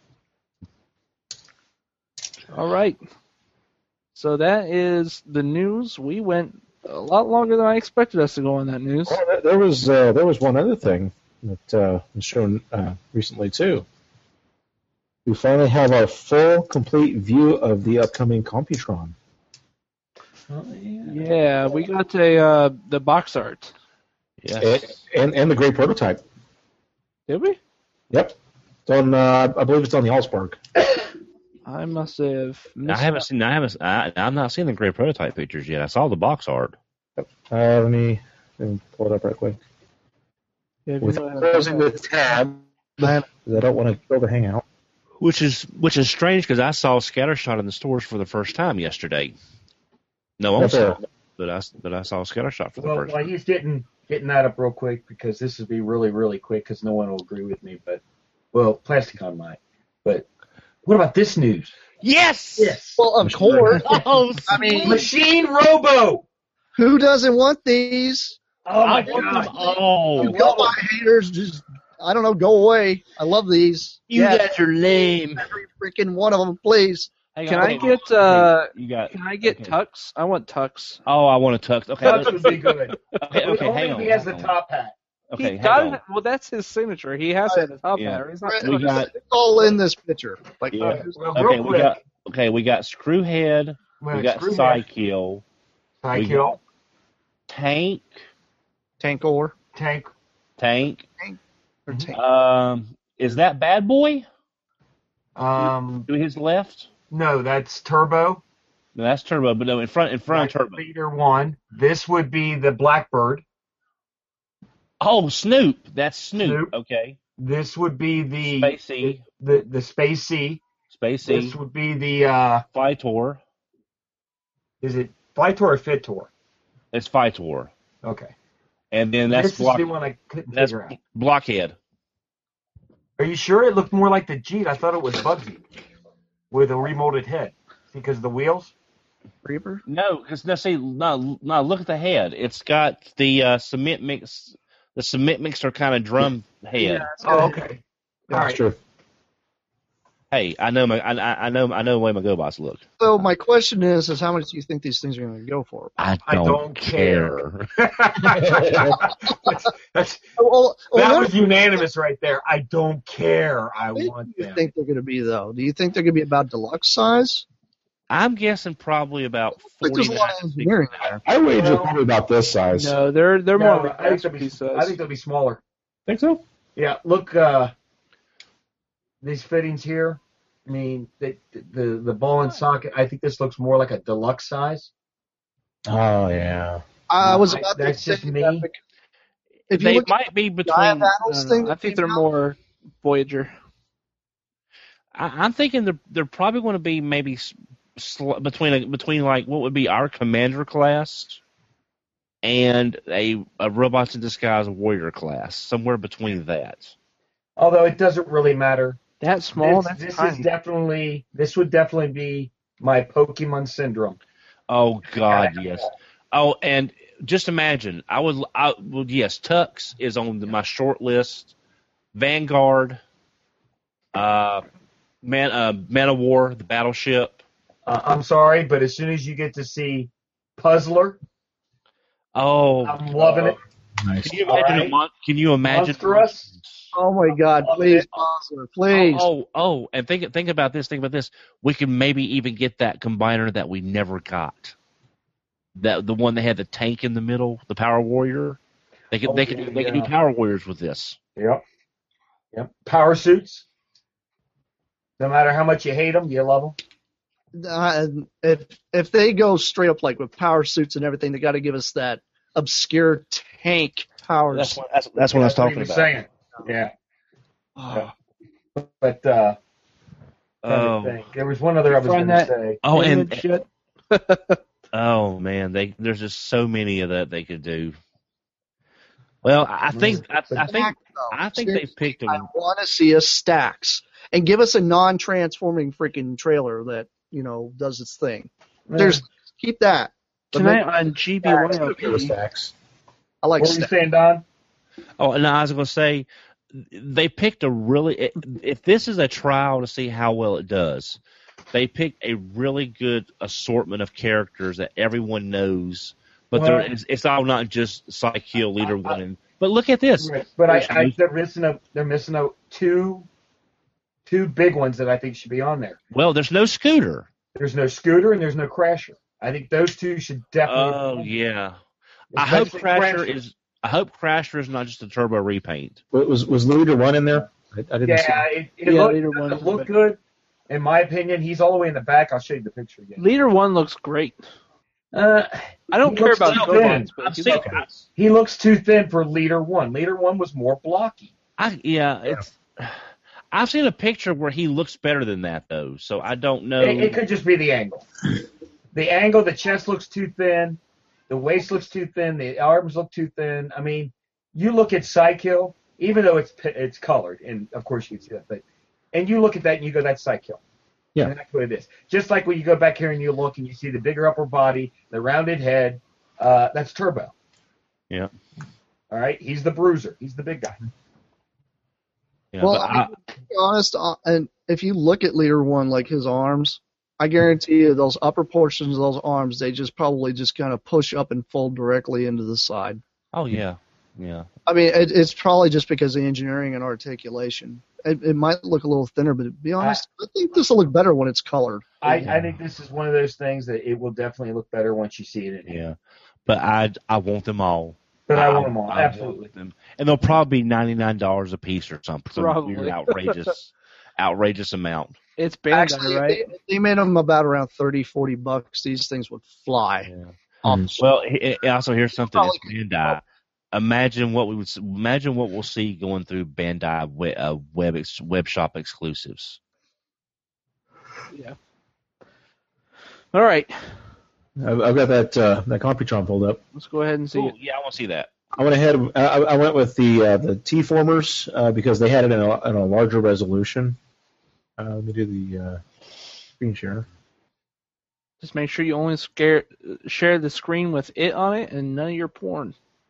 Speaker 4: All right. So that is the news. We went a lot longer than I expected us to go on that news.
Speaker 8: Well, there- there was uh, there was one other thing that uh, was shown uh, recently too. We finally have our full, complete view of the upcoming Computron.
Speaker 4: Yeah, we got a uh, the box art.
Speaker 5: Yes.
Speaker 8: And, and and the great prototype.
Speaker 4: Did we?
Speaker 8: Yep. It's on. Uh, I believe it's on the Allspark.
Speaker 4: I must have.
Speaker 5: I
Speaker 4: Missed
Speaker 5: haven't seen. I haven't. I, I'm not seeing the great prototype pictures yet. I saw the box art.
Speaker 8: Uh, let me let me pull it up right quick.
Speaker 4: Yeah,
Speaker 8: With
Speaker 4: you know,
Speaker 8: closing the tab, because I don't want to kill the hangout.
Speaker 5: Which is which is strange because I saw Scattershot in the stores for the first time yesterday. No one
Speaker 8: That's
Speaker 5: saw
Speaker 8: it.
Speaker 5: it, but I but I saw Scattershot for the
Speaker 7: Well,
Speaker 5: first
Speaker 7: while
Speaker 5: time.
Speaker 7: he's getting getting that up real quick, because this will be really really quick, because no one will agree with me, but well, Plasticon might. But what about this news?
Speaker 5: Yes.
Speaker 7: Yes,
Speaker 6: Well, of course.
Speaker 5: Oh,
Speaker 6: I mean,
Speaker 7: Machine Robo.
Speaker 6: who doesn't want these?
Speaker 7: Oh my
Speaker 5: I want
Speaker 7: god!
Speaker 5: them all.
Speaker 6: You got my haters just I don't know. Go away. I love these.
Speaker 5: You
Speaker 6: Yeah,
Speaker 5: guys are lame.
Speaker 6: every freaking one of them, please.
Speaker 5: Hang
Speaker 4: Can
Speaker 5: on,
Speaker 4: I
Speaker 5: wait.
Speaker 4: get uh?
Speaker 5: You got.
Speaker 4: Can I get
Speaker 5: okay.
Speaker 4: Tux? I want Tux.
Speaker 5: Oh, I want a tux. Okay,
Speaker 7: Tux
Speaker 5: let's-
Speaker 7: would be good.
Speaker 5: okay, okay.
Speaker 7: Only
Speaker 5: Hang
Speaker 7: if
Speaker 5: on.
Speaker 7: he has the
Speaker 5: hang on.
Speaker 7: top hat.
Speaker 5: Okay,
Speaker 4: he
Speaker 5: hang
Speaker 4: got
Speaker 5: on.
Speaker 4: it. Well, that's his signature. He has to have a top
Speaker 5: Yeah.
Speaker 4: hat. Or he's not
Speaker 5: We
Speaker 4: Tux.
Speaker 5: got.
Speaker 6: It's all in this picture. Like,
Speaker 5: Yeah.
Speaker 6: uh,
Speaker 7: Well,
Speaker 5: Okay,
Speaker 7: real
Speaker 5: we
Speaker 7: quick,
Speaker 5: got. Okay, we got Screwhead.
Speaker 7: well,
Speaker 5: We got
Speaker 7: screw
Speaker 5: Psykill.
Speaker 7: him.
Speaker 5: we
Speaker 7: Psykill,
Speaker 5: Tank.
Speaker 6: Tankor.
Speaker 7: Tank.
Speaker 5: Tank.
Speaker 6: Or tank.
Speaker 5: Um, is that Bad Boy
Speaker 7: Um,
Speaker 5: to his left?
Speaker 7: no, that's Turbo.
Speaker 5: No, that's Turbo, but no, in front, in front of Turbo.
Speaker 7: Leader one. This would be the Blackbird.
Speaker 5: Oh, Snoop. That's Snoop.
Speaker 7: Snoop.
Speaker 5: Okay.
Speaker 7: This would be the
Speaker 5: Spacey.
Speaker 7: the the Spacey.
Speaker 5: Spacey.
Speaker 7: This would be the uh,
Speaker 5: Phytor.
Speaker 7: is it Flytor or Fitor?
Speaker 5: It's Phytor.
Speaker 7: Okay.
Speaker 5: And then that's
Speaker 7: this
Speaker 5: block,
Speaker 7: is the one I couldn't
Speaker 5: that's
Speaker 7: figure out.
Speaker 5: Blockhead.
Speaker 7: Are you sure it looked more like the Jeet? I thought it was Bugsy with a remolded head because of the wheels.
Speaker 6: Reaper.
Speaker 5: No, because no, see, no, no, look at the head. It's got the uh, cement mix, the cement mixer kind of drum head.
Speaker 7: Oh, okay. All
Speaker 8: That's
Speaker 7: right.
Speaker 8: true.
Speaker 5: Hey, I know my, I, I I know, I know the way my GoBots look.
Speaker 6: So my question is, is how much do you think these things are going to go for?
Speaker 5: I
Speaker 7: I don't care. that's, that's,
Speaker 6: Well, well,
Speaker 7: that
Speaker 6: what
Speaker 7: was unanimous right there. I don't care. I
Speaker 6: do
Speaker 7: want
Speaker 6: you
Speaker 7: them.
Speaker 6: think they're going to be, though? Do you think they're going to be about deluxe size?
Speaker 5: I'm guessing probably about
Speaker 6: Like, there's a lot of
Speaker 5: forty-nine.
Speaker 6: engineering there.
Speaker 8: I wager
Speaker 7: Well-
Speaker 8: probably about this size.
Speaker 4: No, they're they're
Speaker 7: No,
Speaker 4: more like
Speaker 7: I think they'll be.
Speaker 4: masterpiece size.
Speaker 7: I think they'll be smaller.
Speaker 8: Think so?
Speaker 7: Yeah. Look, uh, these fittings here. I mean, the the the ball and socket. I think this looks more like a deluxe size.
Speaker 8: Oh yeah.
Speaker 6: I was
Speaker 7: I-
Speaker 6: about to
Speaker 7: that's
Speaker 6: say
Speaker 7: just me.
Speaker 6: that because if you
Speaker 5: They
Speaker 6: look
Speaker 5: might be
Speaker 6: at
Speaker 5: between.
Speaker 6: the
Speaker 4: I,
Speaker 6: battles
Speaker 4: don't
Speaker 6: thing,
Speaker 4: know. I
Speaker 6: that
Speaker 4: think
Speaker 6: came
Speaker 4: they're
Speaker 6: out,
Speaker 4: more Voyager.
Speaker 5: I, I'm thinking they're they're probably going to be maybe s- sl- between a, between like what would be our Commander class and a, a Robots in Disguise Warrior class, somewhere between that.
Speaker 7: Although it doesn't really matter.
Speaker 4: That small.
Speaker 7: this
Speaker 4: that's
Speaker 7: this
Speaker 4: tiny.
Speaker 7: is definitely. This would definitely be my Pokemon syndrome.
Speaker 5: Oh God, yes. Oh, and just imagine, I would, I well, yes, Tux is on the, my short list. Vanguard, uh, Man, uh, Man of War, the battleship.
Speaker 7: Uh, I'm sorry, but as soon as you get to see Puzzler,
Speaker 5: Oh,
Speaker 7: I'm loving it.
Speaker 8: Nice.
Speaker 5: can you imagine?
Speaker 7: Alright.
Speaker 5: A mon- can you imagine?
Speaker 7: Monstrous.
Speaker 6: oh my God, please, Bosler, please.
Speaker 5: Oh, oh, oh, and think think about this. Think about this. We can maybe even get that combiner that we never got. That the one that had the tank in the middle, the Power Warrior. They could they could
Speaker 7: Okay,
Speaker 5: they could do
Speaker 7: yeah.
Speaker 5: Power Warriors with this.
Speaker 7: Yep. Yep. Power suits. No matter how much you hate them, you love them.
Speaker 6: Uh, if if they go straight up like with power suits and everything, they got to give us that obscure tank power.
Speaker 5: That's
Speaker 6: suit.
Speaker 5: what that's, that's what I was
Speaker 7: That's what
Speaker 5: talking
Speaker 7: he was
Speaker 5: about.
Speaker 7: saying. Yeah.
Speaker 6: Oh,
Speaker 7: But uh,
Speaker 5: Oh,
Speaker 7: trying to think. There was one other I was going
Speaker 4: Find
Speaker 7: to
Speaker 4: that-
Speaker 7: say.
Speaker 5: oh,
Speaker 4: Image
Speaker 5: and
Speaker 4: shit.
Speaker 5: oh man, they there's just so many of that they could do. Well, I think I, I think
Speaker 6: Stack, though.
Speaker 5: I think they picked
Speaker 6: I
Speaker 5: them.
Speaker 6: want to see us stacks and give us a non-transforming freaking trailer that you know does its thing. There's keep that. But
Speaker 4: Tonight
Speaker 6: make-
Speaker 4: on G B Y L
Speaker 8: Okay with
Speaker 4: P.
Speaker 8: stacks.
Speaker 6: I like
Speaker 7: What were you
Speaker 6: stacks.
Speaker 7: saying, Don?
Speaker 5: Oh, and I was going to say they picked a really. If this is a trial to see how well it does, they picked a really good assortment of characters that everyone knows. But
Speaker 7: Well-
Speaker 5: there is, it's all not just Psyche, Leader One. And, but look at this.
Speaker 7: Right. But I,
Speaker 5: There's-
Speaker 7: I they're missing a they're missing a two two big ones that I think should be on there.
Speaker 5: Well, there's no Scooter.
Speaker 7: There's no Scooter and there's no Crasher. I think those two should definitely.
Speaker 5: Oh yeah. I hope
Speaker 7: Especially
Speaker 5: Crasher is. I hope Crasher is not just a turbo repaint.
Speaker 8: Wa- Was was Leader One in there? I, I didn't see.
Speaker 7: Yeah, it, it
Speaker 4: Yeah,
Speaker 7: look,
Speaker 4: Leader
Speaker 7: doesn't
Speaker 4: One is
Speaker 7: look
Speaker 4: the
Speaker 7: good. In my opinion, he's all the way in the back. I'll show you the picture again.
Speaker 4: Leader one looks great.
Speaker 7: Uh,
Speaker 4: I don't
Speaker 7: He
Speaker 4: care
Speaker 7: looks
Speaker 4: about
Speaker 7: so
Speaker 4: GoBots,
Speaker 7: thin.
Speaker 4: but
Speaker 5: I've
Speaker 4: he
Speaker 5: seen-
Speaker 4: looks good.
Speaker 7: he looks too thin for Leader One. Leader One was more blocky.
Speaker 5: I yeah, it's. I've seen a picture where he looks better than that though, so I don't know.
Speaker 7: It, it could just be the angle. The angle, the chest looks too thin, the waist looks too thin, the arms look too thin. I mean, you look at Psykill, even though it's it's colored, and of course you can see that, but and you look at that and you go, that's Psykill.
Speaker 8: Yeah.
Speaker 7: And that's what it is. Just like when you go back here and you look and you see the bigger upper body, the rounded head, uh, that's Turbo.
Speaker 5: Yeah.
Speaker 7: All right, he's the bruiser. He's the big guy.
Speaker 5: Yeah,
Speaker 6: well,
Speaker 5: but
Speaker 6: I mean, to be honest, uh, and if you look at Leader One, like his arms, I guarantee you those upper portions of those arms, they just probably just kind of push up and fold directly into the side.
Speaker 5: I, oh yeah, yeah.
Speaker 6: I mean, it, it's probably just because of the engineering and articulation. It, it might look a little thinner, but to be honest, I, I think this will look better when it's colored.
Speaker 7: I, I think this is one of those things that it will definitely look better once you see it in here.
Speaker 5: Yeah, but I I want them all.
Speaker 7: But I, I want them all,
Speaker 5: I
Speaker 7: absolutely.
Speaker 5: Want them. And they'll probably be ninety-nine dollars a piece or something. Some
Speaker 4: Probably.
Speaker 5: weird, outrageous, outrageous amount.
Speaker 4: It's Bandai,
Speaker 6: Actually,
Speaker 4: right?
Speaker 6: they, they made them about around thirty, forty bucks. These things would fly.
Speaker 5: Yeah.
Speaker 6: Um,
Speaker 5: Well, it, it also here's something.
Speaker 6: Probably-
Speaker 5: It's Bandai. Imagine what we would imagine what we'll see going through Bandai web, uh, web ex, web shop exclusives.
Speaker 4: Yeah. All right.
Speaker 8: I've, I've got that uh, that Computron pulled up.
Speaker 4: Let's go ahead and see
Speaker 5: Ooh,
Speaker 4: it.
Speaker 5: yeah, I want to see that.
Speaker 8: I went ahead. I, I went with the uh, the T-formers uh, because they had it in a, in a larger resolution. Uh, let me do the uh, screen share.
Speaker 4: Just make sure you only scare, share the screen with it on it and none of your porn.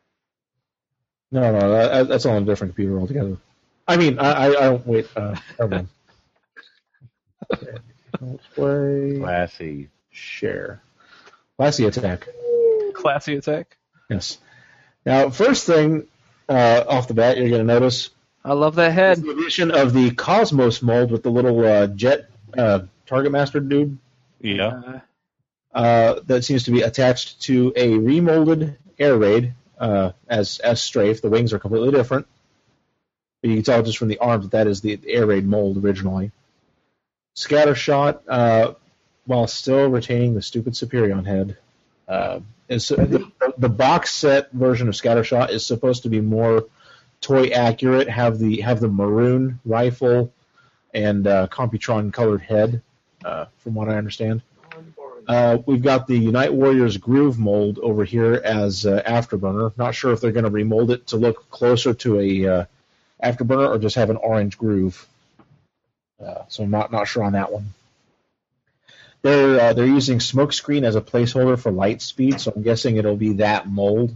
Speaker 8: No, no, that, that's on a different computer altogether. I mean, I, I, I don't wait. Uh, never mind. Okay. Let's play.
Speaker 5: Classy.
Speaker 8: Share. Classy attack.
Speaker 4: Classy attack.
Speaker 8: Yes. Now, first thing uh, off the bat, you're going to notice
Speaker 4: I love that head.
Speaker 8: is the addition of the Cosmos mold with the little uh, jet uh, target master dude.
Speaker 5: Yeah.
Speaker 4: Uh,
Speaker 8: Uh, that seems to be attached to a remolded air raid uh, as as strafe. The wings are completely different. But you can tell just from the arms that that is the air raid mold originally. Scattershot, uh, while still retaining the stupid Superion head. Uh, is, the, the box set version of Scattershot is supposed to be more toy accurate, have the have the maroon rifle and uh, Computron colored head, uh, from what I understand. Uh, we've got the Unite Warriors Groove mold over here as uh, Afterburner. Not sure if they're going to remold it to look closer to a uh, Afterburner or just have an orange groove. Uh, so I'm not not sure on that one. They're uh, they're using Smokescreen as a placeholder for light speed, so I'm guessing it'll be that mold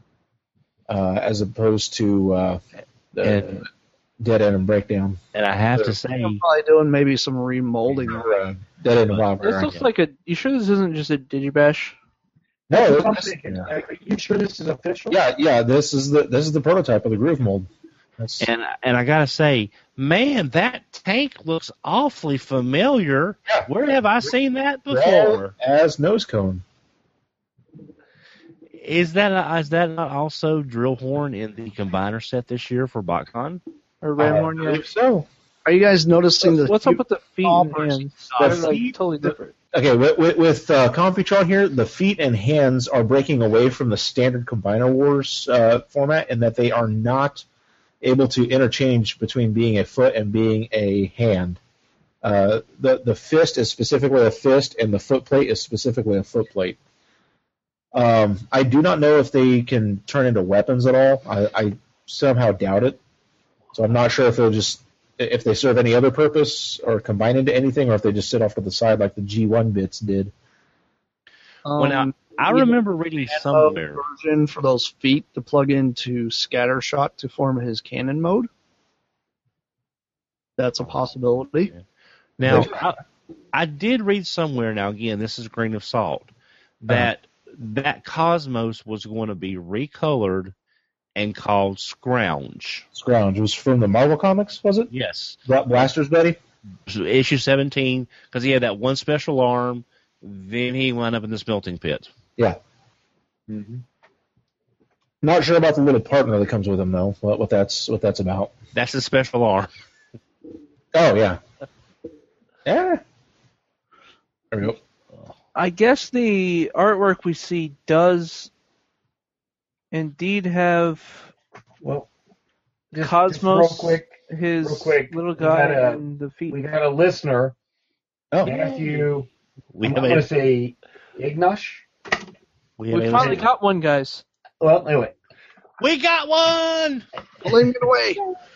Speaker 8: uh, as opposed to uh, the
Speaker 5: And-
Speaker 8: Dead End and Breakdown.
Speaker 5: And I have to
Speaker 6: They're
Speaker 5: say,
Speaker 6: probably doing maybe some remolding.
Speaker 8: Or, uh, Dead End and Wild
Speaker 4: this
Speaker 8: Rare.
Speaker 4: looks like a. You sure this isn't just a Digibash?
Speaker 8: No,
Speaker 7: That's what I'm
Speaker 8: this-
Speaker 7: thinking.
Speaker 8: yeah.
Speaker 7: Are you sure this is official?
Speaker 8: Yeah, yeah. This is the this is the prototype of the groove mold. That's,
Speaker 5: and and I gotta say, man, that tank looks awfully familiar.
Speaker 8: Yeah.
Speaker 5: Where have I seen that
Speaker 8: red
Speaker 5: before?
Speaker 8: as nose cone.
Speaker 5: Is that is that not also Drillhorn in the combiner set this year for BotCon?
Speaker 4: Or Ramhorn?
Speaker 8: I
Speaker 4: Yeah.
Speaker 8: believe so.
Speaker 6: Are you guys noticing the
Speaker 4: What's up with the feet and
Speaker 6: Toppers.
Speaker 4: hands?
Speaker 8: The
Speaker 4: They're like
Speaker 8: feet-
Speaker 4: totally different.
Speaker 8: Okay, with with, with uh, Computron here, the feet and hands are breaking away from the standard Combiner Wars uh, format, in that they are not able to interchange between being a foot and being a hand. Uh, the the fist is specifically a fist, and the foot plate is specifically a foot plate. Um, I do not know if they can turn into weapons at all. I, I somehow doubt it. So I'm not sure if they'll just if they serve any other purpose or combine into anything, or if they just sit off to the side like the G one bits did.
Speaker 6: um,
Speaker 5: Well, now, I
Speaker 6: you
Speaker 5: remember reading
Speaker 6: have
Speaker 5: somewhere.
Speaker 6: a version for those feet to plug into Scattershot to form his cannon mode? That's a possibility.
Speaker 5: Now, I, I did read somewhere. Now, again, this is a grain of salt. That that Cosmos was going to be recolored and called Scrounge.
Speaker 8: Scrounge was from the Marvel comics, was it?
Speaker 5: Yes,
Speaker 8: Bla- Blaster's Buddy?
Speaker 5: so issue seventeen, because he had that one special arm. Then he wound up in the smelting pit.
Speaker 8: Yeah. Not sure about the little partner that comes with him though. What, what that's what that's about?
Speaker 5: That's his special arm.
Speaker 8: Oh yeah. Yeah. There we go.
Speaker 4: I guess the artwork we see does indeed have
Speaker 7: Well, just,
Speaker 4: Cosmos,
Speaker 7: just real quick,
Speaker 4: his
Speaker 7: real quick,
Speaker 4: little
Speaker 7: we
Speaker 4: guy,
Speaker 7: got a-
Speaker 4: and the feet.
Speaker 7: we got a listener,
Speaker 8: Oh.
Speaker 7: Matthew.
Speaker 5: We
Speaker 7: I'm
Speaker 5: have
Speaker 7: going to
Speaker 5: a,
Speaker 7: say Ignash.
Speaker 5: we have
Speaker 4: We
Speaker 5: a-
Speaker 4: finally got one, guys.
Speaker 7: Well, anyway,
Speaker 5: we got one.
Speaker 6: Pulling it away.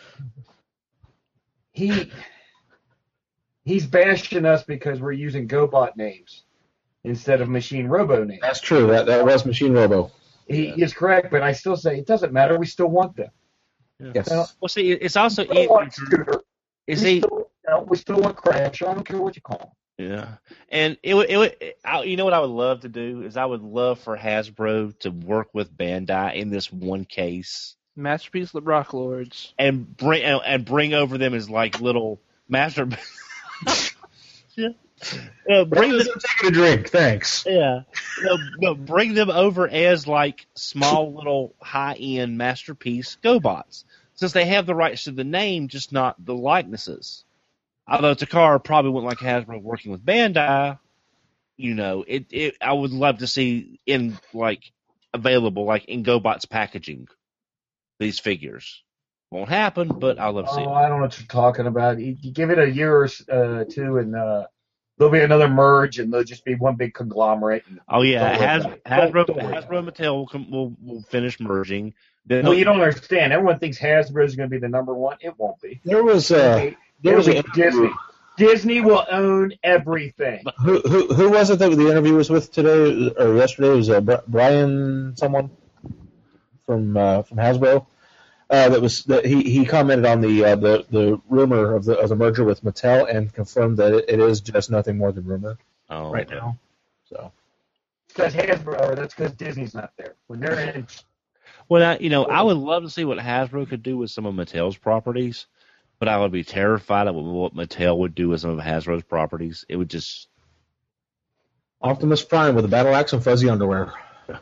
Speaker 7: he he's bashing us because we're using GoBot names instead of Machine Robo names.
Speaker 8: That's true. That that was Machine Robo.
Speaker 7: He is correct, but I still say it doesn't matter. We still want them.
Speaker 8: Yes.
Speaker 7: Now,
Speaker 5: Well, see, it's also
Speaker 7: we still want
Speaker 5: easy.
Speaker 7: Scooter.
Speaker 5: Is
Speaker 7: we,
Speaker 5: he?
Speaker 7: still, you know, we still want Crash. I don't care what you call him.
Speaker 5: Yeah, and it would, it would, I, you know what I would love to do is I would love for Hasbro to work with Bandai in this one case
Speaker 4: Masterpiece Rock Lords.
Speaker 5: and bring and bring over them as like little master. yeah. Uh, bring
Speaker 8: Brothers,
Speaker 5: them,
Speaker 8: I'm taking a drink. Thanks.
Speaker 5: yeah, no, no, bring them over as like small little high end masterpiece GoBots, since they have the rights to the name, just not the likenesses. Although Takara probably wouldn't like Hasbro working with Bandai, you know, it, it I would love to see in like available like in GoBots packaging these figures. Won't happen, but I'd love to see
Speaker 7: Oh,
Speaker 5: it.
Speaker 7: I don't know what you're talking about. You, you give it a year or uh, two, and uh, there'll be another merge, and there'll just be one big conglomerate. And
Speaker 5: Oh yeah,
Speaker 7: Don't worry
Speaker 5: Has,
Speaker 7: about it.
Speaker 5: Hasbro,
Speaker 7: Don't- don't worry
Speaker 5: Hasbro and Mattel will, come, will will finish merging. Then
Speaker 7: well, you don't understand. Everyone thinks Hasbro is going to be the number one. It won't be.
Speaker 8: There was uh, there
Speaker 7: It'll
Speaker 8: was
Speaker 7: be
Speaker 8: an
Speaker 7: Disney. Disney will own everything.
Speaker 8: who who who was it that the interview was with today or yesterday? It was uh, Bri- Brian someone from uh, from Hasbro. Uh, that was that he, he commented on the uh, the the rumor of the of the merger with Mattel and confirmed that it, it is just nothing more than rumor
Speaker 5: oh,
Speaker 8: right
Speaker 5: okay.
Speaker 8: now. So
Speaker 7: Because Hasbro, or that's because Disney's not there. When they're in,
Speaker 5: Well, I, you know, I would love to see what Hasbro could do with some of Mattel's properties, but I would be terrified of what Mattel would do with some of Hasbro's properties. It would just
Speaker 8: Optimus Prime with a battle axe and fuzzy underwear.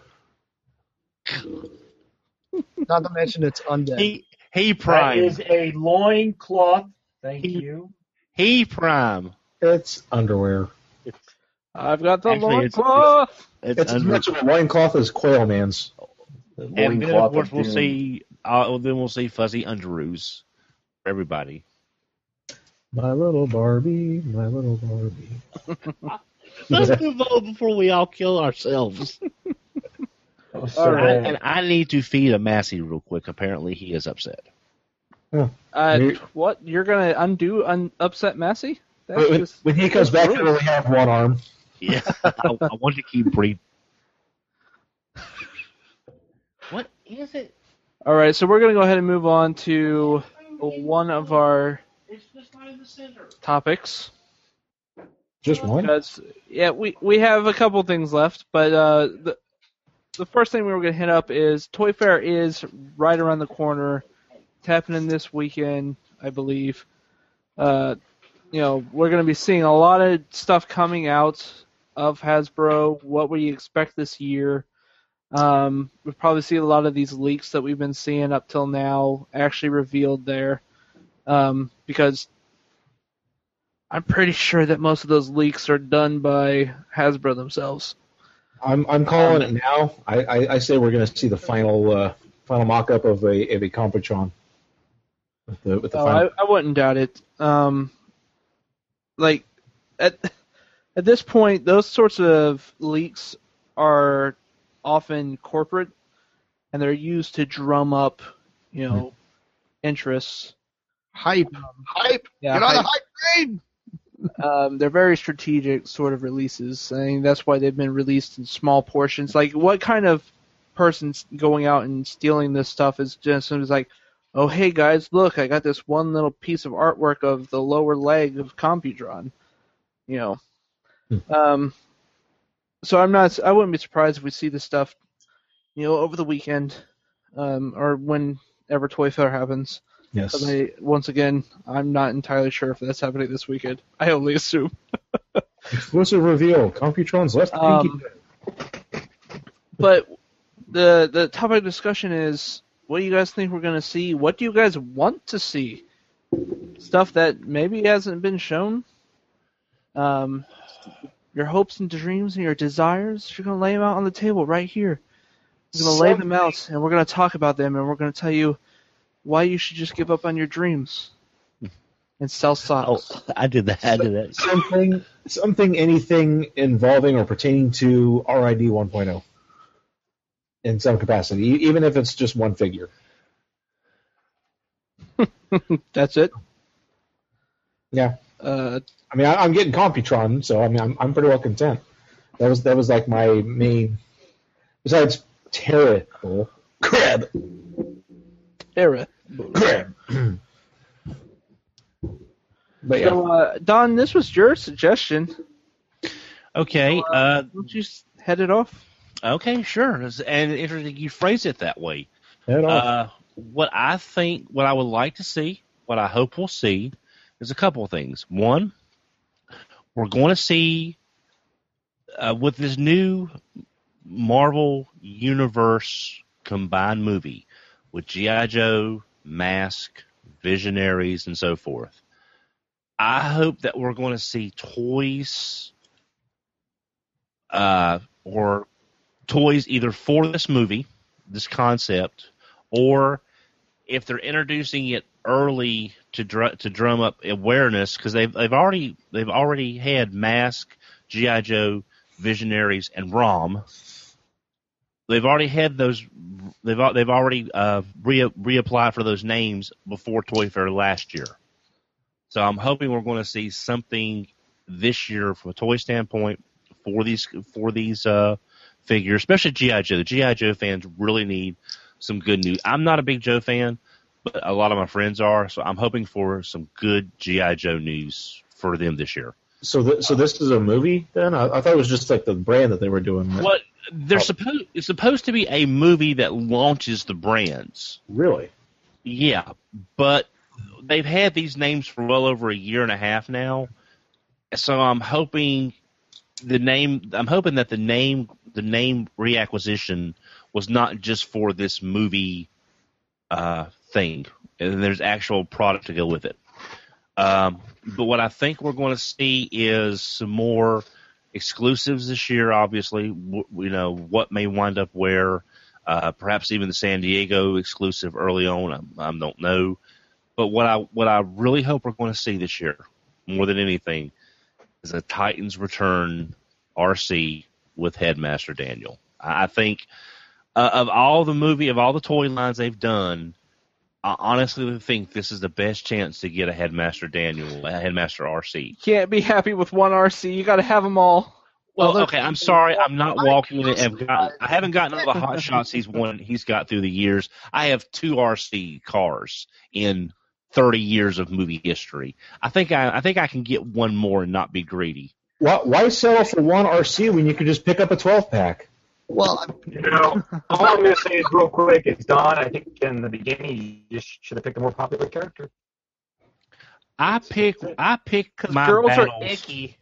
Speaker 6: Not to mention it's undead.
Speaker 5: he he
Speaker 7: that
Speaker 5: prime
Speaker 7: is a loincloth. Thank
Speaker 5: He-
Speaker 7: you.
Speaker 5: he prime.
Speaker 8: It's underwear.
Speaker 4: I've got the
Speaker 5: Actually, it's-
Speaker 4: loincloth.
Speaker 5: It's,
Speaker 8: It's as
Speaker 5: under,
Speaker 8: much of a loincloth as Quail Man's.
Speaker 7: The
Speaker 5: and then of
Speaker 7: loincloth
Speaker 5: course we'll
Speaker 7: doom.
Speaker 5: see. Uh, then we'll see fuzzy underoos for everybody.
Speaker 8: My little Barbie, my little Barbie.
Speaker 5: Let's move on before we all kill ourselves.
Speaker 7: Oh, so
Speaker 4: All right,
Speaker 7: bad.
Speaker 5: And I need to feed a Massey real quick. Apparently, he is upset.
Speaker 4: Uh,
Speaker 8: You're-
Speaker 4: what? You're gonna undo un- upset Massey? That's
Speaker 8: When,
Speaker 4: just
Speaker 8: when he comes back,
Speaker 4: rude.
Speaker 8: he'll only have one arm.
Speaker 5: Yeah, I, I want to keep breathing. What is it?
Speaker 4: All right, so we're gonna go ahead and move on to one of our
Speaker 5: It's just not in the center.
Speaker 4: topics.
Speaker 8: Just one?
Speaker 4: Because yeah, we we have a couple things left, but uh, the the first thing we were gonna hit up is Toy Fair is right around the corner. It's happening this weekend, I believe. Uh, you know, we're gonna be seeing a lot of stuff coming out of Hasbro. What we expect this year. Um, we'll probably see a lot of these leaks that we've been seeing up till now actually revealed there, um, because I'm pretty sure that most of those leaks are done by Hasbro themselves.
Speaker 8: I'm I'm calling it now. I, I, I say we're going to see the final uh, final mock-up of a of a Computron. With the with the
Speaker 4: Oh,
Speaker 8: final.
Speaker 4: I, I wouldn't doubt it. Um, like at at this point, those sorts of leaks are often corporate, and they're used to drum up, you know, interests.
Speaker 6: Hype. Hype.
Speaker 4: Yeah,
Speaker 6: Get on the
Speaker 4: hype.
Speaker 6: hype train.
Speaker 4: Um, they're very strategic sort of releases. I mean, that's why they've been released in small portions. Like, what kind of person's going out and stealing this stuff is just as like, oh, hey guys, look, I got this one little piece of artwork of the lower leg of Computron. You know.
Speaker 8: Hmm.
Speaker 4: Um, so I'm not. I wouldn't be surprised if we see this stuff, you know, over the weekend, um, or whenever Toy Fair happens.
Speaker 8: Yes.
Speaker 4: But I, once again, I'm not entirely sure if that's happening this weekend. I only assume.
Speaker 8: Exclusive reveal. Computron's left
Speaker 4: Um,
Speaker 8: pinky.
Speaker 4: But the the topic of discussion is, what do you guys think we're going to see? What do you guys want to see? Stuff that maybe hasn't been shown? Um, your hopes and dreams and your desires, you're going to lay them out on the table right here. We're going to lay them out, and we're going to talk about them, and we're going to tell you why you should just give up on your dreams and sell
Speaker 5: Oh,
Speaker 4: socks.
Speaker 5: I did that. I did that.
Speaker 8: Something something anything involving or pertaining to R I D one point oh in some capacity, e- even if it's just one figure.
Speaker 4: That's it.
Speaker 8: Yeah.
Speaker 4: Uh,
Speaker 8: I mean, I, I'm getting Computron, so I mean, I'm I'm pretty well content. That was that was like my main. Besides terrible crab.
Speaker 4: era.
Speaker 8: But yeah.
Speaker 4: So, uh, Don, this was your suggestion.
Speaker 5: Okay.
Speaker 4: So, uh,
Speaker 5: Uh,
Speaker 4: don't you s- head it off?
Speaker 5: okay, sure. And interesting you phrase it that way.
Speaker 8: Head off.
Speaker 5: Uh, what I think, what I would like to see, what I hope we'll see, is a couple of things. One, we're going to see uh, with this new Marvel Universe combined movie with G I. Joe, Mask, Visionaries, and so forth. I hope that we're going to see toys uh, or toys either for this movie, this concept, or if they're introducing it early to dr- to drum up awareness, because they've they've already they've already had Mask, G I. Joe, Visionaries, and ROM. They've already had those. They've they've already uh, re reapplied for those names before Toy Fair last year. So I'm hoping we're going to see something this year from a toy standpoint for these for these uh, figures, especially G I. Joe. The G I. Joe fans really need some good news. I'm not a big Joe fan, but a lot of my friends are, so I'm hoping for some good G I. Joe news for them this year.
Speaker 8: So, th- so this is a movie then? I-, I thought it was just like the brand that they were doing.
Speaker 5: What they're oh. supposed it's supposed to be a movie that launches the brands.
Speaker 8: Really?
Speaker 5: Yeah, but they've had these names for well over a year and a half now, so I'm hoping the name. I'm hoping that the name, the name reacquisition was not just for this movie uh, thing, and there's actual product to go with it. Um, but what I think we're going to see is some more exclusives this year. Obviously, w- you know what may wind up where, uh, perhaps even the San Diego exclusive early on. I, I don't know. But what I what I really hope we're going to see this year, more than anything, is a Titans Return R C with Headmaster Daniel. I think uh, of all the movie, of all the toy lines they've done, I honestly think this is the best chance to get a Headmaster Daniel, a Headmaster R C.
Speaker 4: You can't be happy with one R C. You got to have them all.
Speaker 5: Well, okay, I'm sorry, I'm not walking in and got, I haven't gotten all the hot shots he's won. He's got through the years. I have two R C cars in thirty years of movie history. I think I, I think I can get one more and not be greedy.
Speaker 8: Why, why settle for one R C when you could just pick up a twelve pack?
Speaker 7: Well, you know, all I'm going to say is real quick, it's Don. I think in the beginning you just should have picked a more popular character.
Speaker 5: I pick, I pick my
Speaker 4: girls
Speaker 5: battles.
Speaker 4: are icky.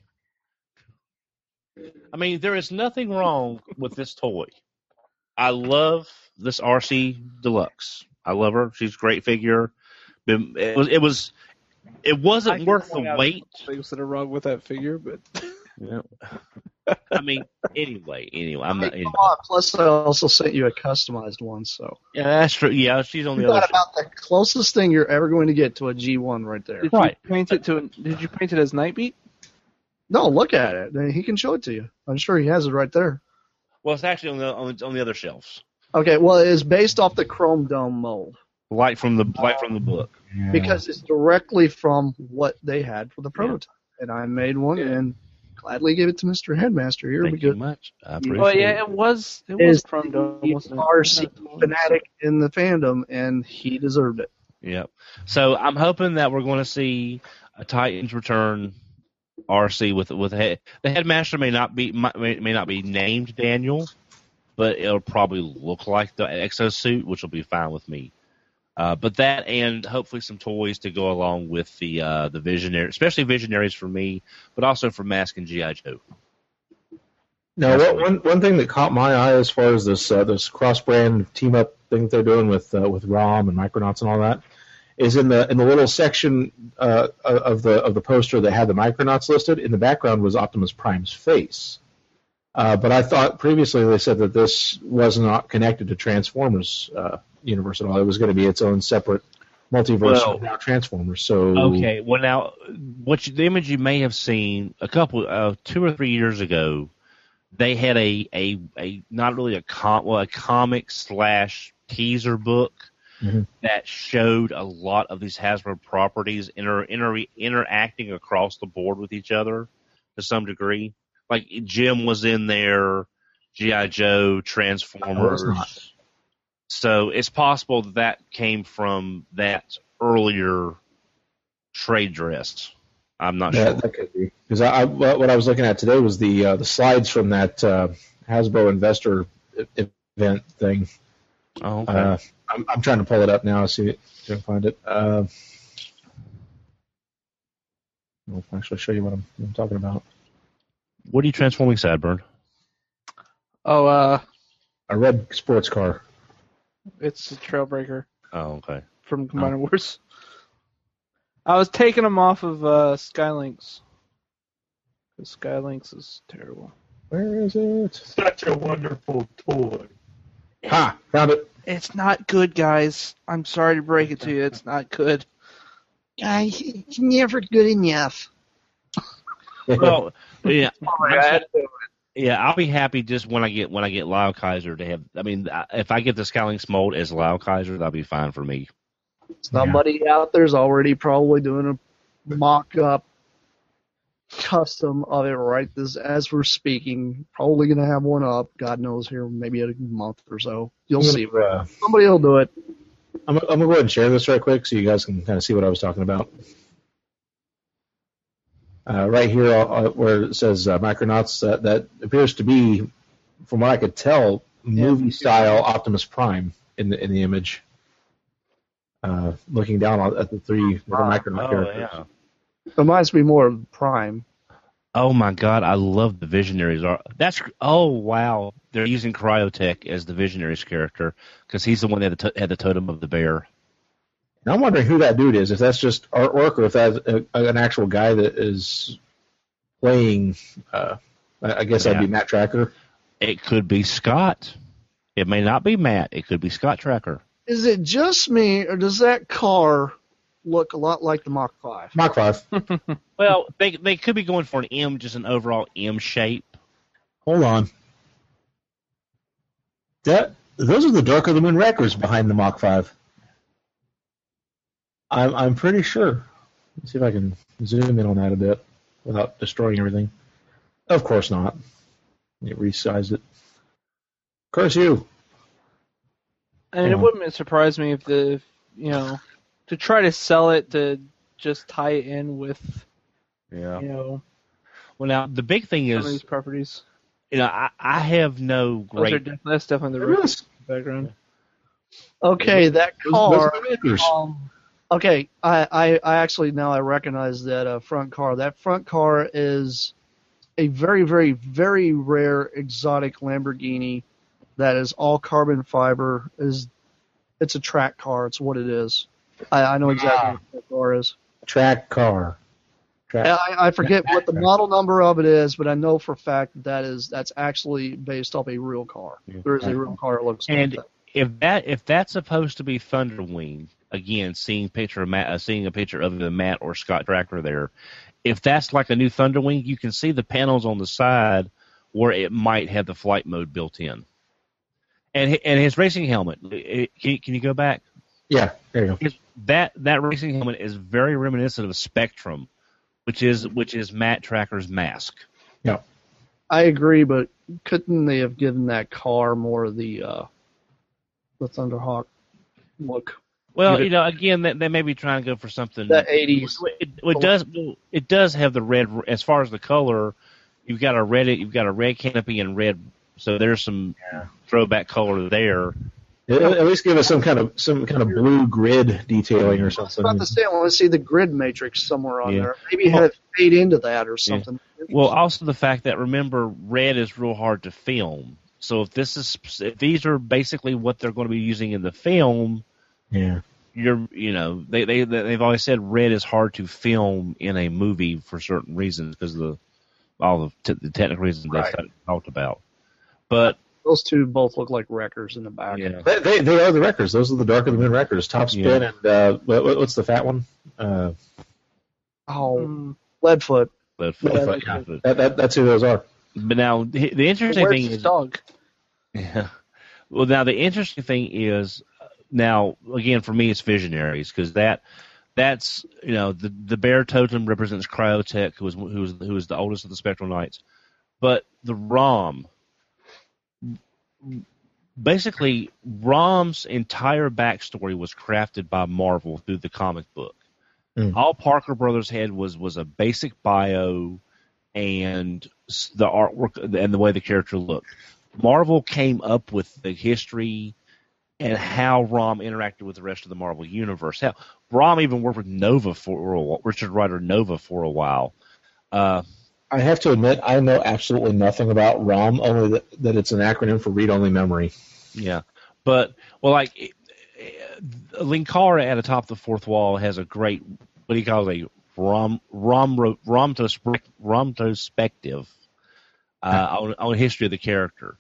Speaker 5: I mean, there is nothing wrong with this toy. I love this R C Deluxe. I love her. She's a great figure. It was, it was, it wasn't worth the wait.
Speaker 4: Things that are wrong with that figure, but
Speaker 5: yeah. I mean, anyway, anyway, I'm not. Anyway.
Speaker 6: Plus, I also sent you a customized one, so
Speaker 5: yeah, that's true. Yeah, she's on the
Speaker 6: you
Speaker 5: other.
Speaker 6: Got about the closest thing you're ever going to get to a G one right there.
Speaker 4: Did
Speaker 5: right.
Speaker 4: you paint it to? A, did you paint it as Nightbeat?
Speaker 6: No, look at it. He can show it to you. I'm sure he has it right there.
Speaker 5: Well, it's actually on the on, on the other shelves.
Speaker 6: Okay, well, it is based off the Chrome Dome mold.
Speaker 5: Light from the light from the book.
Speaker 8: Yeah.
Speaker 6: Because it's directly from what they had for the prototype, yeah. And I made one
Speaker 4: yeah.
Speaker 6: and gladly gave it to Mister Headmaster here.
Speaker 5: Thank
Speaker 6: because
Speaker 5: you much. I appreciate
Speaker 4: well, yeah,
Speaker 5: it.
Speaker 4: it was. It was Chrome Dome, wasn't it?
Speaker 6: R C fanatic in the fandom, and he deserved it.
Speaker 5: Yep. So I'm hoping that we're going to see a Titans Return R C with with head, the Headmaster may not be may, may not be named Daniel, but it'll probably look like the exosuit, which will be fine with me. Uh, but that and hopefully some toys to go along with the uh, the Visionary, especially Visionaries for me, but also for Mask and G I. Joe.
Speaker 8: Now, what, one one thing that caught my eye as far as this uh, this cross brand team up thing that they're doing with uh, with ROM and Micronauts and all that is in the in the little section uh, of the of the poster that had the Micronauts listed. In the background was Optimus Prime's face. Uh, but I thought previously they said that this was not connected to Transformers uh, universe at all. It was going to be its own separate multiverse
Speaker 5: well,
Speaker 8: without Transformers. So
Speaker 5: okay, well now, what you, the image you may have seen a couple, uh, two or three years ago, they had a a, a not really a com well a comic slash teaser book mm-hmm. that showed a lot of these Hasbro properties inter, inter, interacting across the board with each other to some degree. Like Jim was in there, G I. Joe, Transformers. So it's possible that, that came from that earlier trade dress. I'm not
Speaker 8: That,
Speaker 5: sure.
Speaker 8: that could be because I, I what I was looking at today was the uh, the slides from that uh, Hasbro investor event thing.
Speaker 5: Oh, okay.
Speaker 8: Uh, I'm, I'm trying to pull it up now. See if I can find it. Uh, I'll actually show you what I'm, what I'm talking about.
Speaker 5: What are you transforming, Sadburn?
Speaker 4: Oh, uh,
Speaker 8: A red sports car.
Speaker 4: it's a Trailbreaker
Speaker 5: Oh, okay.
Speaker 4: from Combiner Wars. I was taking them off of uh, Skylinks. Because Skylinks is terrible.
Speaker 8: Where is it?
Speaker 7: Such a wonderful toy.
Speaker 8: Ha! Found it.
Speaker 4: It's not good, guys. I'm sorry to break it to you. It's not good.
Speaker 6: Guys, it's never good enough.
Speaker 5: Well, yeah,
Speaker 6: God.
Speaker 5: yeah. I'll be happy just when I get when I get Lyle Kaiser to have. I mean, if I get the Skylinks mold as Lyle Kaiser, that'll be fine for me.
Speaker 6: Somebody out there's already probably doing a mock-up custom of it right this as we're speaking. Probably going to have one up. God knows here, maybe in a month or so. You'll
Speaker 8: I'm
Speaker 6: see.
Speaker 8: gonna, uh,
Speaker 6: Somebody will do it.
Speaker 8: I'm, I'm gonna go ahead and share this right quick so you guys can kind of see what I was talking about. Uh, right here, uh, where it says uh, Micronauts, uh, that appears to be, from what I could tell, movie style Optimus Prime in the in the image. Uh, looking down at the three little Micronaut
Speaker 5: Oh,
Speaker 8: characters.
Speaker 5: yeah.
Speaker 6: Reminds me more of Prime.
Speaker 5: Oh my God, I love the Visionaries. Are that's oh wow, they're using Cryotech as the Visionaries character because he's the one that had the, to- had the totem of the bear.
Speaker 8: And I'm wondering who that dude is. If that's just artwork or if that's a, an actual guy that is playing. Uh, I I guess that'd be
Speaker 5: Yeah.
Speaker 8: Matt Tracker.
Speaker 5: It could be Scott. It may not be Matt. It could be Scott Tracker.
Speaker 6: Is it just me, or does that car look a lot like the Mach five?
Speaker 8: Mach five.
Speaker 5: Well, they they could be going for an M, just an overall M shape.
Speaker 8: Hold on. That those are the Dark of the Moon records behind the Mach five. I'm I'm pretty sure. Let's see if I can zoom in on that a bit without destroying everything. Of course not. It resized it. Curse you.
Speaker 4: I mean,
Speaker 8: Yeah.
Speaker 4: it wouldn't surprise me if the, if, you know, to try to sell it to just tie it in with,
Speaker 5: Yeah.
Speaker 4: you know,
Speaker 5: Well, now the big thing
Speaker 4: some of these
Speaker 5: is,
Speaker 4: properties.
Speaker 5: you know, I, I have no
Speaker 4: Those are
Speaker 5: great.
Speaker 4: def- that's definitely the
Speaker 8: There
Speaker 4: real
Speaker 8: is.
Speaker 4: background.
Speaker 6: Okay, that
Speaker 8: Those, those
Speaker 6: car.
Speaker 8: are the makers.
Speaker 6: Um, okay, I, I, I actually now I recognize that uh, front car. That front car is a very, very, very rare exotic Lamborghini that is all carbon fiber. Is it's a track car. It's what it is. I, I know exactly what that car is.
Speaker 8: Track car. Track.
Speaker 6: I, I forget what the model number of it is, but I know for a fact that, that is that's actually based off a real car. There is a real car that looks
Speaker 5: And
Speaker 6: like that.
Speaker 5: if that if that's supposed to be Thunderwing, again, seeing picture of Matt, uh, seeing a picture of the Matt or Scott Tracker there, if that's like a new Thunderwing, you can see the panels on the side where it might have the flight mode built in. And hi- and his racing helmet, it, can, can you go back?
Speaker 8: Yeah, there you go.
Speaker 5: His, that that racing helmet is very reminiscent of Spectrum, which is which is Matt Tracker's mask.
Speaker 8: Yeah.
Speaker 6: I agree, but couldn't they have given that car more of the uh, the Thunderhawk look?
Speaker 5: Well,
Speaker 6: Give it-
Speaker 5: you know, again, they, they may be trying to go for something.
Speaker 6: The eighties.
Speaker 5: It, it does. It does have the red. As far as the color, you've got a red. You've got a red canopy and red. So there's some throwback color there.
Speaker 8: At, at least give us some kind of some kind of blue grid detailing or
Speaker 6: I was
Speaker 8: something.
Speaker 6: about to say, I want to see the grid matrix somewhere on
Speaker 5: Yeah.
Speaker 6: there. Maybe have it fade into that or something.
Speaker 5: Well, also the fact that remember, red is real hard to film. So if this is, if these are basically what they're going to be using in the film,
Speaker 8: Yeah.
Speaker 5: you're, you know, they they they've always said red is hard to film in a movie for certain reasons because of the all the, t- the technical reasons
Speaker 8: Right.
Speaker 5: they've talked about. But
Speaker 6: Those two both look like wreckers in the back.
Speaker 5: yeah,
Speaker 8: They, they they are the records. Those are the Dark of the Moon records. Top Spin
Speaker 5: Yeah.
Speaker 8: and uh, what, what's the fat one? Uh,
Speaker 6: Oh,
Speaker 4: Mm,
Speaker 6: Leadfoot.
Speaker 5: but,
Speaker 8: Leadfoot, yeah. that, that, that's who those are.
Speaker 5: but now the, the interesting
Speaker 4: where's
Speaker 5: thing
Speaker 4: his
Speaker 5: is,
Speaker 4: dog?
Speaker 5: yeah. Well, now the interesting thing is, uh, now again for me it's Visionaries because that that's you know the the bear totem represents Cryotech, who was who was who was the oldest of the Spectral Knights, but the ROM basically, Rom's entire backstory was crafted by Marvel through the comic book. Mm. All Parker Brothers had was was a basic bio and the artwork and the way the character looked. Marvel came up with the history and how Rom interacted with the rest of the Marvel universe. Hell, Rom even worked with Nova for a while, Richard Rider Nova for a while. Uh,
Speaker 8: I have to admit, I know absolutely nothing about ROM, only that, that it's an acronym for read-only memory.
Speaker 5: Yeah, but well, like Linkara at the top of the fourth wall has a great, what do you call it, a rom rom romtospective uh, on on history of the character.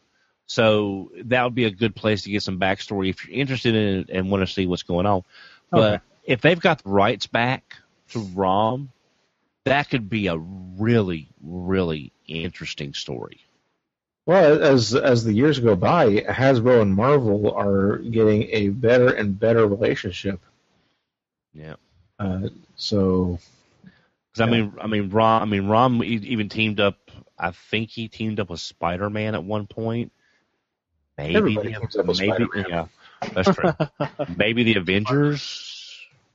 Speaker 5: So that would be a good place to get some backstory if you're interested in it and want to see what's going on. But okay. if they've got the rights back to Rom, that could be a really, really interesting story.
Speaker 8: Well, as as the years go by, Hasbro and Marvel are getting a better and better relationship.
Speaker 5: Yeah.
Speaker 8: Uh, so.
Speaker 5: Because yeah. I mean, I mean, Rom. I mean, Rom even teamed up. I think he teamed up with Spider-Man at one point. Maybe,
Speaker 8: Everybody
Speaker 5: the,
Speaker 8: teams up with
Speaker 5: maybe,
Speaker 8: Spider-Man.
Speaker 5: Yeah, that's true. Maybe the Avengers.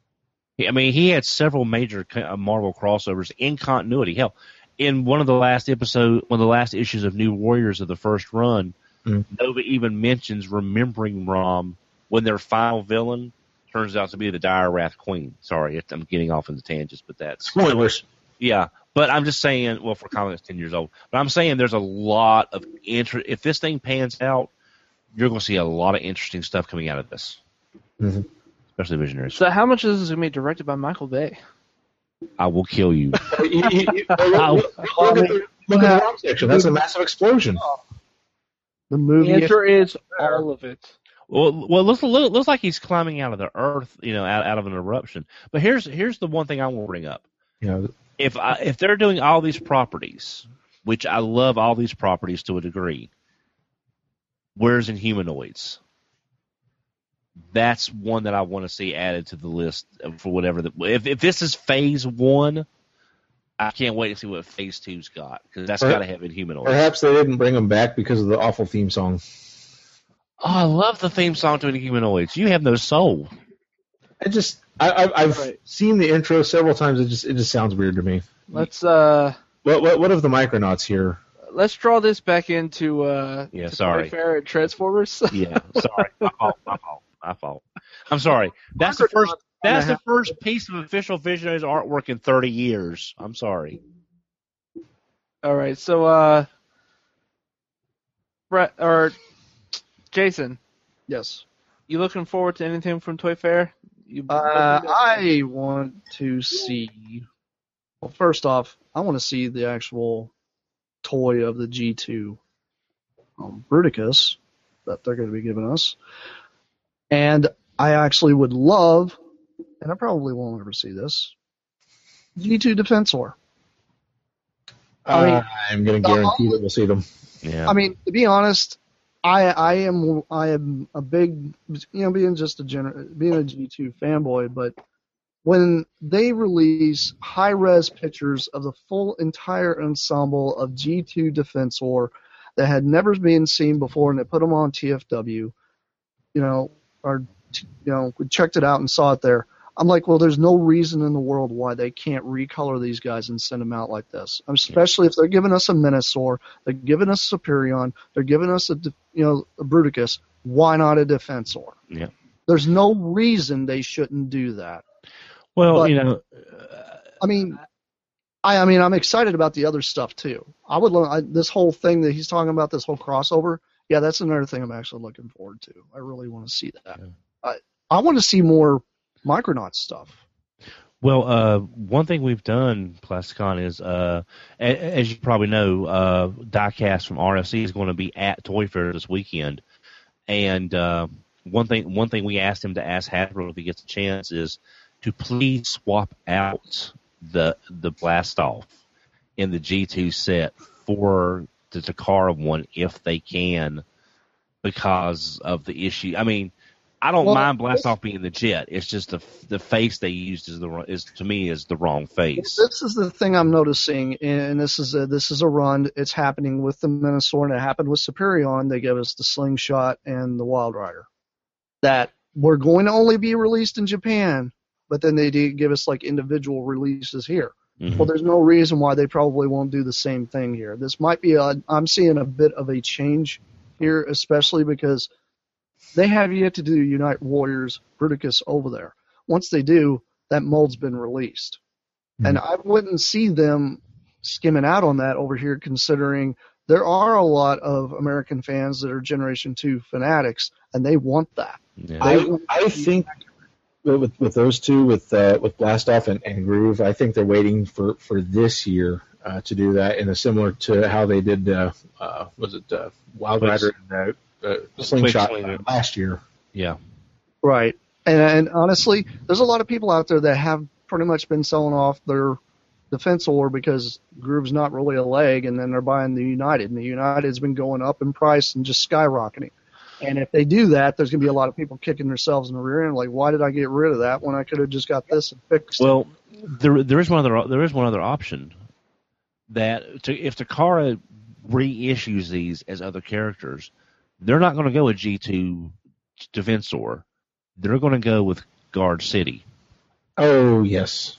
Speaker 5: I mean, he had several major Marvel crossovers in continuity. Hell, in one of the last episode, one of the last issues of New Warriors of the first run, mm. Nova even mentions remembering Rom when their final villain turns out to be the Dire Wrath Queen. Sorry, I'm getting off into tangents, but that's
Speaker 8: spoilers.
Speaker 5: Yeah, but I'm just saying. Well, for comics ten years old, but I'm saying there's a lot of interest. If this thing pans out, you're going to see a lot of interesting stuff coming out of this, mm-hmm. especially Visionaries.
Speaker 4: So, how much of this is going to be directed by Michael Bay?
Speaker 5: I will kill you.
Speaker 8: you, you, you look, look at the, look at the wrong section. That's a massive explosion.
Speaker 6: The movie.
Speaker 4: The answer is all of it.
Speaker 5: Well, well, it looks, looks like he's climbing out of the earth, you know, out, out of an eruption. But here's here's the one thing I want to bring up.
Speaker 8: Yeah.
Speaker 5: If I, if they're doing all these properties, which I love all these properties to a degree, where's Inhumanoids? That's one that I want to see added to the list for whatever. The, if if this is phase one, I can't wait to see what phase two's got because that's got to have Inhumanoids.
Speaker 8: Perhaps they didn't bring them back because of the awful theme song.
Speaker 5: Oh, I love the theme song to Inhumanoids. You have no soul.
Speaker 8: I just, I, I, I've right. seen the intro several times. It just, it just sounds weird to me.
Speaker 4: Let's. uh
Speaker 8: What, what, what of the Micronauts here?
Speaker 4: Let's draw this back into. uh
Speaker 5: Yeah, sorry.
Speaker 4: Fair and Transformers.
Speaker 5: Yeah, sorry. My fault. My fault. My fault. I'm sorry. That's the first. That's the first piece of official Visionaries artwork in thirty years. I'm sorry.
Speaker 4: All right, so uh, Brett or Jason.
Speaker 6: Yes.
Speaker 4: You looking forward to anything from Toy Fair? You
Speaker 6: uh, I want to see. Well, first off, I want to see the actual toy of the G two um, Bruticus that they're going to be giving us. And I actually would love, and I probably won't ever see this, G two Defensor.
Speaker 8: I mean, I'm going to guarantee that we'll see them.
Speaker 5: Yeah.
Speaker 6: I mean, to be honest, I I am I am a big, you know, being just a gener- being a G two fanboy, but when they release high-res pictures of the full entire ensemble of G two Defensor that had never been seen before, and they put them on T F W, you know, or you know, we checked it out and saw it there. I'm like, well, there's no reason in the world why they can't recolor these guys and send them out like this. Especially if they're giving us a Menasor, they're giving us a Superion, they're giving us a, you know, a Bruticus. Why not a Defensor?
Speaker 5: Yeah.
Speaker 6: There's no reason they shouldn't do that.
Speaker 5: Well,
Speaker 6: but,
Speaker 5: you know,
Speaker 6: I mean, I, I mean, I'm excited about the other stuff too. I would, I, this whole thing that he's talking about, this whole crossover. Yeah, that's another thing I'm actually looking forward to. I really want to see that. Yeah. I, I want to see more Micronauts stuff.
Speaker 5: Well, uh, one thing we've done, Plasticon, is, uh, a, as you probably know, uh, Diecast from R F C is going to be at Toy Fair this weekend. And uh, one thing one thing we asked him to ask Hasbro if he gets a chance is to please swap out the the Blastoff in the G two set for the Takara one if they can, because of the issue. I mean, I don't
Speaker 6: Well,
Speaker 5: mind Blast
Speaker 6: this-
Speaker 5: Off being the jet. It's just the the face they used is the wrong- is to me is the wrong face.
Speaker 6: This is the thing I'm noticing, and this is a, this is a run. It's happening with the Minosaur, and it happened with Superion. They gave us the Slingshot and the Wild Rider that were going to only be released in Japan, but then they did give us like individual releases here.
Speaker 5: Mhm.
Speaker 6: Well, there's no reason why they probably won't do the same thing here. This might be a, I'm seeing a bit of a change here, especially because they have yet to do Unite Warriors Bruticus over there. Once they do, that mold's been released.
Speaker 8: Hmm.
Speaker 6: And I wouldn't see them skimming out on that over here, considering there are a lot of American fans that are Generation two fanatics, and they want that.
Speaker 5: Yeah.
Speaker 8: I, I think with with those two, with uh, with Blastoff and, and Groove, I think they're waiting for, for this year uh, to do that, in a similar to how they did uh, uh, was it uh, Wild
Speaker 5: Twix.
Speaker 8: Rider and uh, uh, Slingshot
Speaker 5: Twix Slinger.
Speaker 8: last year.
Speaker 5: Yeah.
Speaker 6: Right. And, and honestly, there's a lot of people out there that have pretty much been selling off their Defensor because Groove's not really a leg, and then they're buying the United, and the United's been going up in price and just skyrocketing. And if they do that, there's going to be a lot of people kicking themselves in the rear end, like, why did I get rid of that when I could have just got this and fixed it?
Speaker 5: Well, there there is one other there is one other option that to, if Takara reissues these as other characters, they're not going to go with G two Defensor. They're going to go with Guard City.
Speaker 8: Oh yes.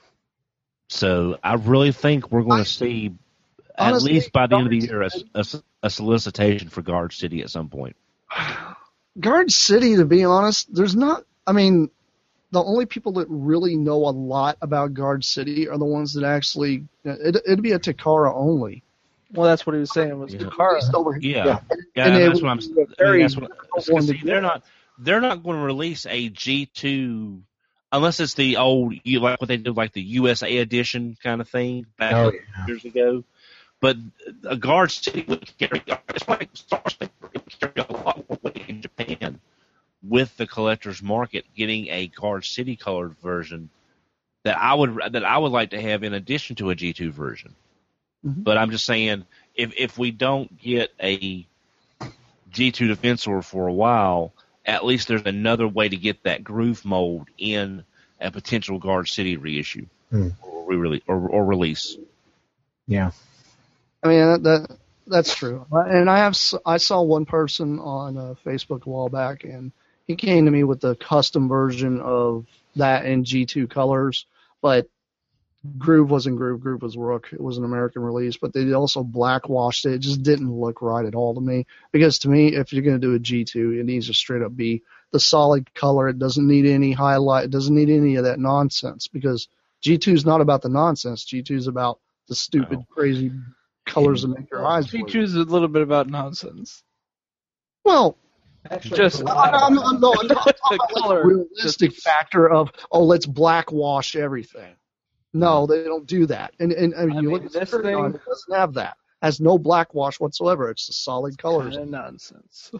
Speaker 5: So I really think we're going to see, at
Speaker 6: Honestly,
Speaker 5: least by the end of the
Speaker 6: Guard
Speaker 5: year, a, a, a solicitation for Guard City at some point.
Speaker 6: Guard City, to be honest, there's not, I mean, the only people that really know a lot about Guard City are the ones that actually, it, it'd be a Takara only.
Speaker 4: Well, that's what he was saying. Was
Speaker 5: Yeah.
Speaker 4: Takara.
Speaker 6: Based over here.
Speaker 5: Yeah,
Speaker 8: Yeah.
Speaker 5: yeah,
Speaker 6: And
Speaker 5: and
Speaker 6: it
Speaker 5: that's
Speaker 6: would
Speaker 5: what I'm.
Speaker 6: be a
Speaker 5: I mean,
Speaker 6: very
Speaker 5: that's what,
Speaker 6: difficult one to
Speaker 5: see, they're
Speaker 6: get.
Speaker 5: not. They're not going to release a G two unless it's the old, you like what they did, like the U S A edition kind of thing back
Speaker 8: Oh,
Speaker 5: years ago. But a Guard City would carry. It's like Star Wars, it would carry a lot more weight in Japan with the collector's market getting a Guard City colored version that I would that I would like to have in addition to a G two version.
Speaker 6: Mhm.
Speaker 5: But I'm just saying, if if we don't get a G two Defensor for a while, at least there's another way to get that Groove mold in a potential Guard City reissue
Speaker 8: Hmm.
Speaker 5: or re-release or, or release.
Speaker 8: Yeah.
Speaker 6: I mean, that, that that's true. And I have s- I saw one person on uh, Facebook a while back, and he came to me with the custom version of that in G two colors, but Groove wasn't Groove. Groove was Rook. It was an American release, but they also blackwashed it. It just didn't look right at all to me. Because to me, if you're going to do a G two, it needs to straight up be the solid color. It doesn't need any highlight. It doesn't need any of that nonsense, because G two is not about the nonsense. G two is about the stupid,
Speaker 5: No.
Speaker 6: crazy colors that make your eyes
Speaker 4: G
Speaker 6: blue.
Speaker 4: two is a little bit about nonsense.
Speaker 6: Well,
Speaker 7: Actually,
Speaker 4: Just-
Speaker 7: it's a
Speaker 6: I-
Speaker 7: lot
Speaker 6: I'm,
Speaker 7: of-
Speaker 6: I'm, no, I'm not talking about like
Speaker 4: Color.
Speaker 6: the realistic factor of, oh, let's blackwash everything. No, they don't do that. And, and, and
Speaker 4: I
Speaker 6: you
Speaker 4: mean,
Speaker 6: look at
Speaker 4: this
Speaker 6: this thing,
Speaker 4: thing-
Speaker 6: it doesn't have that. Has no blackwash whatsoever. It's the solid colors.
Speaker 4: Kind of nonsense.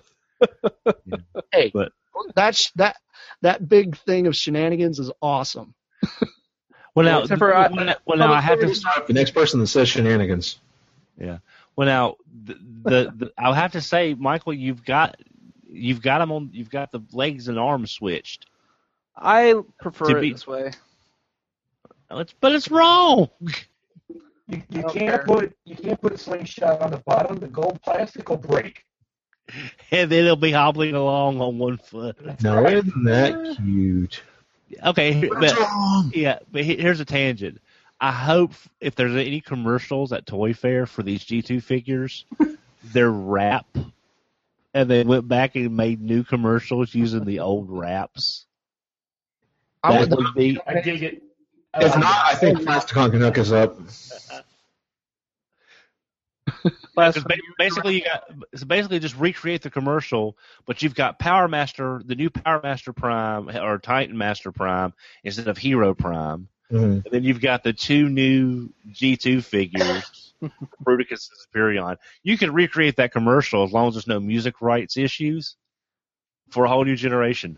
Speaker 6: Hey,
Speaker 5: But-
Speaker 6: that's that that big thing of shenanigans is awesome.
Speaker 5: Well, now,
Speaker 4: Except for I-
Speaker 5: well, now, well, now I have to.
Speaker 8: The next person that says shenanigans.
Speaker 5: Yeah. Well, now the, the, the I'll have to say, Michael, you've got you've got them on. You've got the legs and arms switched.
Speaker 4: I prefer
Speaker 5: To
Speaker 4: it
Speaker 5: be-
Speaker 4: this way.
Speaker 5: It's, but it's wrong.
Speaker 7: You, you
Speaker 4: I don't
Speaker 7: can't
Speaker 4: care.
Speaker 7: put you can't put a slingshot on the bottom. The gold plastic will break.
Speaker 5: And then it'll be hobbling along on one foot.
Speaker 8: No, isn't that cute?
Speaker 5: Okay,
Speaker 8: What's
Speaker 5: but,
Speaker 8: wrong?
Speaker 5: yeah, but he- here's a tangent. I hope if there's any commercials at Toy Fair for these G two figures, they're wrap, and they went back and made new commercials using the old wraps.
Speaker 6: I
Speaker 5: That
Speaker 6: would,
Speaker 5: would be
Speaker 7: I dig it.
Speaker 8: If not, I think Plasticon can hook us up.
Speaker 5: Because ba- basically you got it's basically just recreate the commercial, but you've got Power Master, the new Power Master Prime or Titan Master Prime instead of Hero Prime,
Speaker 8: Mhm.
Speaker 5: and then you've got the two new G two figures, Bruticus and Superion. You can recreate that commercial as long as there's no music rights issues for a whole new generation.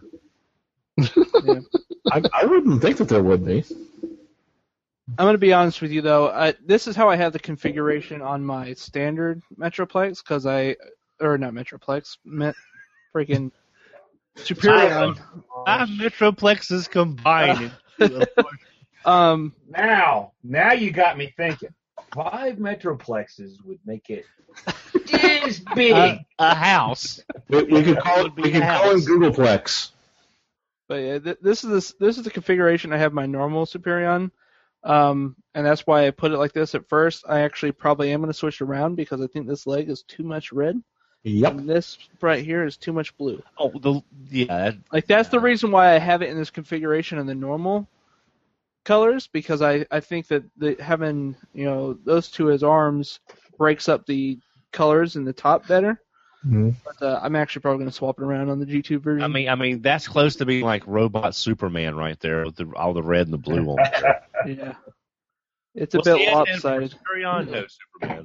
Speaker 8: I, I wouldn't think that there would be.
Speaker 4: I'm going to be honest with you, though. I, this is how I have the configuration on my standard Metroplex, because I, or not Metroplex, met, freaking Superion.
Speaker 5: Five Metroplexes combined.
Speaker 4: Um,
Speaker 7: Now, now you got me thinking. Five Metroplexes would make it this big.
Speaker 5: a, a house.
Speaker 8: We, we could call it.
Speaker 5: Would be
Speaker 8: We
Speaker 5: a
Speaker 8: could call him
Speaker 5: house.
Speaker 8: Googleplex.
Speaker 4: but yeah, th- this is this, this is the configuration I have my normal Superion, um, and that's why I put it like this at first. I actually probably am going to switch around because I think this leg is too much red,
Speaker 8: Yep.
Speaker 4: and this right here is too much blue.
Speaker 5: Oh, the yeah.
Speaker 4: Like that's the reason why I have it in this configuration in the normal colors, because I, I think that the, having you know those two as arms breaks up the colors in the top better.
Speaker 8: Mhm.
Speaker 4: But uh, I'm actually probably going to swap it around on the G two version.
Speaker 5: I mean, I mean that's close to being like Robot Superman right there with the, all the red and the blue on there.
Speaker 4: yeah, it's a
Speaker 5: Well,
Speaker 4: bit
Speaker 5: see, and- and for
Speaker 4: lopsided.
Speaker 5: Superion, no Superman.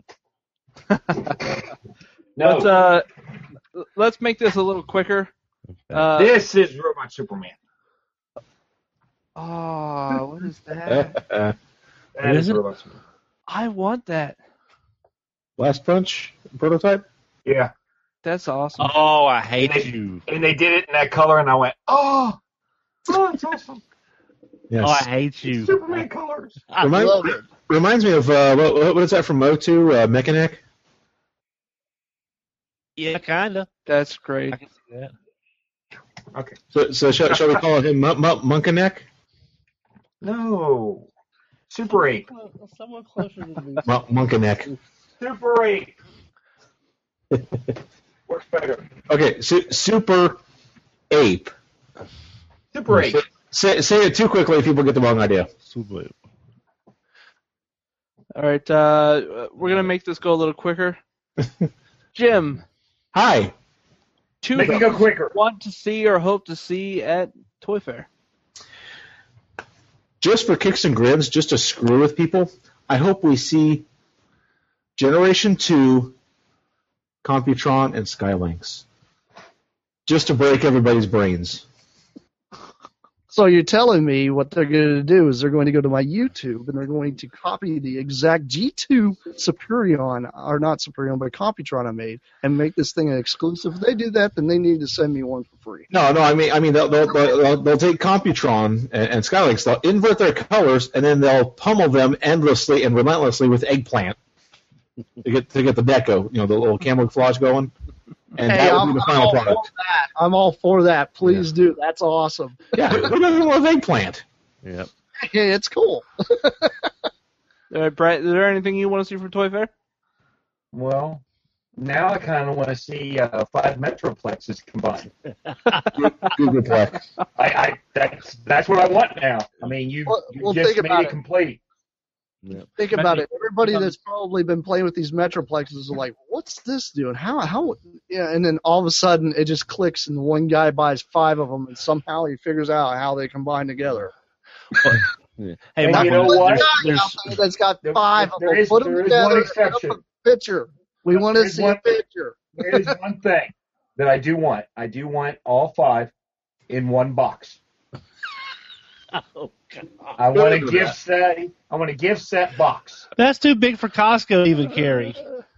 Speaker 7: No,
Speaker 4: But uh, let's make this a little quicker. Uh,
Speaker 7: this is Robot Superman.
Speaker 4: oh, what is that?
Speaker 7: That
Speaker 5: Is
Speaker 7: is
Speaker 5: it?
Speaker 7: Robot Superman.
Speaker 4: I want that.
Speaker 8: Last Punch prototype.
Speaker 7: Yeah,
Speaker 4: That's awesome.
Speaker 5: Oh, I hate
Speaker 7: They-
Speaker 5: you.
Speaker 7: and they did it in that color, and I went, oh, oh, it's awesome.
Speaker 8: Yes.
Speaker 5: Oh, I hate you.
Speaker 7: Superman colors.
Speaker 5: I
Speaker 8: Remind-
Speaker 5: love it.
Speaker 8: Reminds me of uh, what, what is that from O two? Uh, Mechanic.
Speaker 5: Yeah, kinda.
Speaker 4: That's
Speaker 5: I
Speaker 4: great.
Speaker 5: can see that.
Speaker 7: Okay.
Speaker 8: So, so shall, shall we call him M- M- Monkanek?
Speaker 7: No. Super eight.
Speaker 5: Someone closer to me.
Speaker 8: M- Monkanek.
Speaker 7: Super eight. Works better.
Speaker 8: Okay, su- Super Ape.
Speaker 7: Super eight.
Speaker 8: Say, say it too quickly, people get the wrong idea.
Speaker 5: Super.
Speaker 4: All right, uh, we're gonna make this go a little quicker. Jim,
Speaker 8: Hi.
Speaker 4: two
Speaker 7: Make it go quicker.
Speaker 4: want to see or hope to see at Toy Fair.
Speaker 8: Just for kicks and grins, just to screw with people, I hope we see Generation two, Computron, and Skylinks. Just to break everybody's brains.
Speaker 6: So you're telling me what they're going to do is they're going to go to my YouTube and they're going to copy the exact G two Superion, or not Superion, but Computron I made, and make this thing an exclusive. If they do that, then they need to send me one for free.
Speaker 8: No, no, I mean, I mean, they'll they'll, they'll, they'll take Computron and, and Skylinks, they'll invert their colors, and then they'll pummel them endlessly and relentlessly with eggplant to get to get the deco, you know, the little camouflage going, and
Speaker 6: Hey,
Speaker 8: that will
Speaker 6: I'm,
Speaker 8: be the
Speaker 6: I'm
Speaker 8: final
Speaker 6: all for
Speaker 8: product.
Speaker 6: that. I'm all for that. Please do. That's awesome.
Speaker 8: Yeah, who doesn't love eggplant?
Speaker 5: Yep.
Speaker 6: Hey, it's cool.
Speaker 4: All right, Brett, is there anything you want to see from Toy Fair?
Speaker 7: Well, now I kind of want to see uh, five Metroplexes combined.
Speaker 8: Googleplex.
Speaker 7: I, I that's that's what I want now. I mean, you,
Speaker 6: Well-
Speaker 7: you
Speaker 6: well,
Speaker 7: just
Speaker 6: think
Speaker 7: made
Speaker 6: about
Speaker 7: it
Speaker 6: it.
Speaker 7: complete.
Speaker 6: Think about it. Everybody that's probably been playing with these Metroplexes is like, what's this doing? How, how, yeah, and then all of a sudden it just clicks and one guy buys five of them and somehow he figures out how they combine together.
Speaker 5: Hey,
Speaker 7: And
Speaker 5: Michael,
Speaker 7: you know
Speaker 5: there's-
Speaker 7: what?
Speaker 5: there's-
Speaker 6: Out there that's got
Speaker 7: There-
Speaker 6: five of
Speaker 7: there
Speaker 6: them.
Speaker 7: is-
Speaker 6: Put them
Speaker 7: there is
Speaker 6: together.
Speaker 7: one
Speaker 6: and put up
Speaker 7: exception.
Speaker 6: a picture. We want to
Speaker 7: There's
Speaker 6: see
Speaker 7: one-
Speaker 6: a picture.
Speaker 7: There is one thing that I do want. I do want all five in one box.
Speaker 5: Oh, God.
Speaker 7: I want a
Speaker 8: Look at
Speaker 7: gift
Speaker 8: that.
Speaker 7: set. I want a gift set box.
Speaker 5: That's too big for Costco to even carry.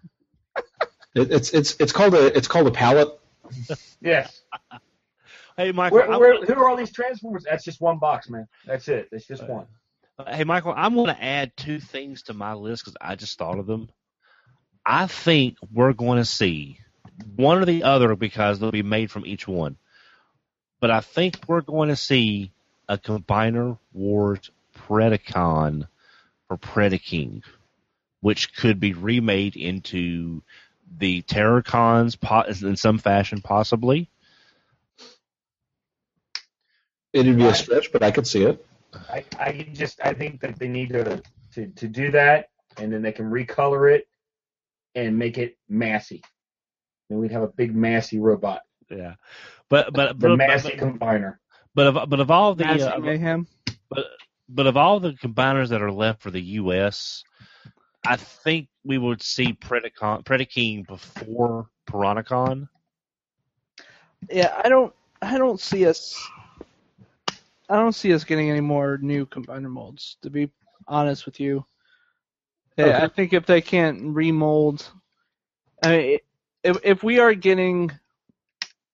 Speaker 8: It, it's it's it's called a it's called a pallet.
Speaker 7: Yes.
Speaker 5: Hey, Michael.
Speaker 7: Where,
Speaker 5: I
Speaker 7: where,
Speaker 5: wanna-
Speaker 7: who are all these Transformers? That's just one box, man. That's it. That's just one.
Speaker 5: Hey, Michael, I'm going to add two things to my list because I just thought of them. I think we're going to see one or the other because they'll be made from each one. But I think we're going to see a Combiner Wars Predacon for Predaking, which could be remade into the Terrorcons po- in some fashion, possibly.
Speaker 8: It'd be a stretch, but I could see it.
Speaker 7: I, I just I think that they need to, to to do that, and then they can recolor it and make it massy. Then we'd have a big massy robot,
Speaker 5: Yeah, but but
Speaker 7: the
Speaker 5: but,
Speaker 7: massy
Speaker 5: but,
Speaker 7: combiner.
Speaker 5: but of but of all the
Speaker 4: Massey
Speaker 5: uh,
Speaker 4: Mayhem.
Speaker 5: But but of all the combiners that are left for the U S, I think we would see Predacon, Predaking before Piranacon.
Speaker 4: Yeah, I don't, I don't see us, I don't see us getting any more new combiner molds. To be honest with you, yeah,
Speaker 8: Okay.
Speaker 4: I think if they can't remold, I mean, if if we are getting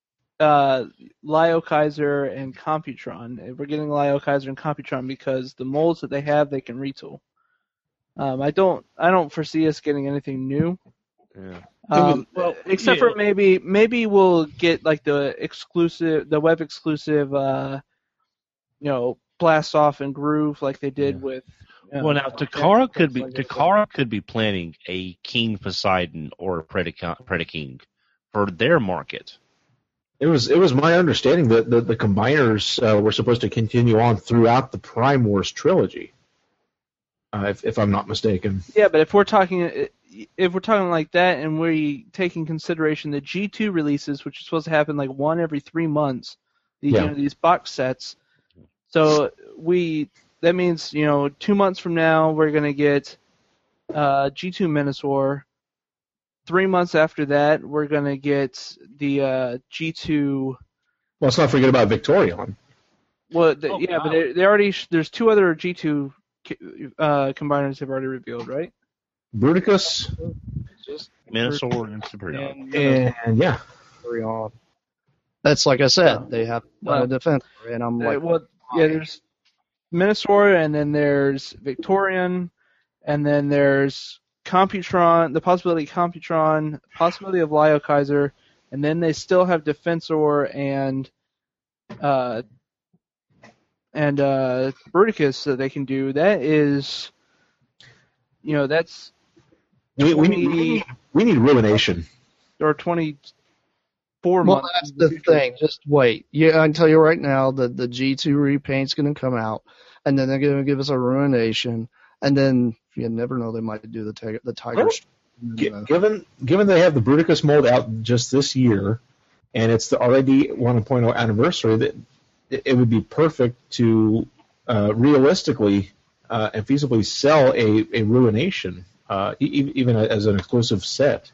Speaker 4: uh, Lio Kaiser and Computron. We're getting Lio Kaiser and Computron because the molds that they have, they can retool. Um, I don't, I don't foresee us getting anything new.
Speaker 5: Yeah.
Speaker 4: Um,
Speaker 5: Well,
Speaker 4: except
Speaker 5: yeah.
Speaker 4: for maybe, maybe we'll get like the exclusive, the web exclusive, uh, you know, Blast Off and Groove like they did
Speaker 5: Yeah.
Speaker 4: with. You know,
Speaker 5: Well, now Takara could be
Speaker 4: like that.
Speaker 5: Takara could be planning a King Poseidon or a Predaking Predaking for their market.
Speaker 8: It was it was my understanding that the, the combiners uh, were supposed to continue on throughout the Prime Wars trilogy, uh, if, if I'm not mistaken.
Speaker 4: Yeah, but if we're talking, if we're talking like that, and we take in consideration the G two releases, which is supposed to happen like one every three months, these
Speaker 8: Yeah.
Speaker 4: you know, these box sets. So we that means you know two months from now we're gonna get uh, G two Menasor. Three months after that we're gonna get the uh, G two.
Speaker 8: Well, let's not forget about Victorion.
Speaker 4: Well, the,
Speaker 5: Oh,
Speaker 4: yeah,
Speaker 5: wow.
Speaker 4: but they, they already there's two other G two uh, combiners have already revealed, right?
Speaker 8: Bruticus,
Speaker 5: Menasor and Superior.
Speaker 4: And,
Speaker 8: and yeah.
Speaker 6: on. That's like I said, they have
Speaker 4: Well,
Speaker 6: a defender, and I'm
Speaker 4: Uh,
Speaker 6: like,
Speaker 4: well, yeah, there's Menasor, and then there's Victorian, and then there's Computron, the possibility of Computron, possibility of Lio Kaiser, and then they still have Defensor and uh, and uh, Bruticus that they can do. That is, you know, that's
Speaker 8: We, we,
Speaker 4: twenty
Speaker 8: need, we, need, we need Ruination.
Speaker 4: or twenty-four
Speaker 6: well,
Speaker 4: months.
Speaker 6: that's the thing. Just wait. Yeah, I can tell you right now that the G two repaint's going to come out, and then they're going to give us a Ruination, and then you never know, they might do the tiger, the tiger.
Speaker 8: G- given given they have the Bruticus mold out just this year, and it's the R I D one point oh anniversary, that it, it would be perfect to uh, realistically uh, and feasibly sell a, a Ruination, uh, e- even as an exclusive set.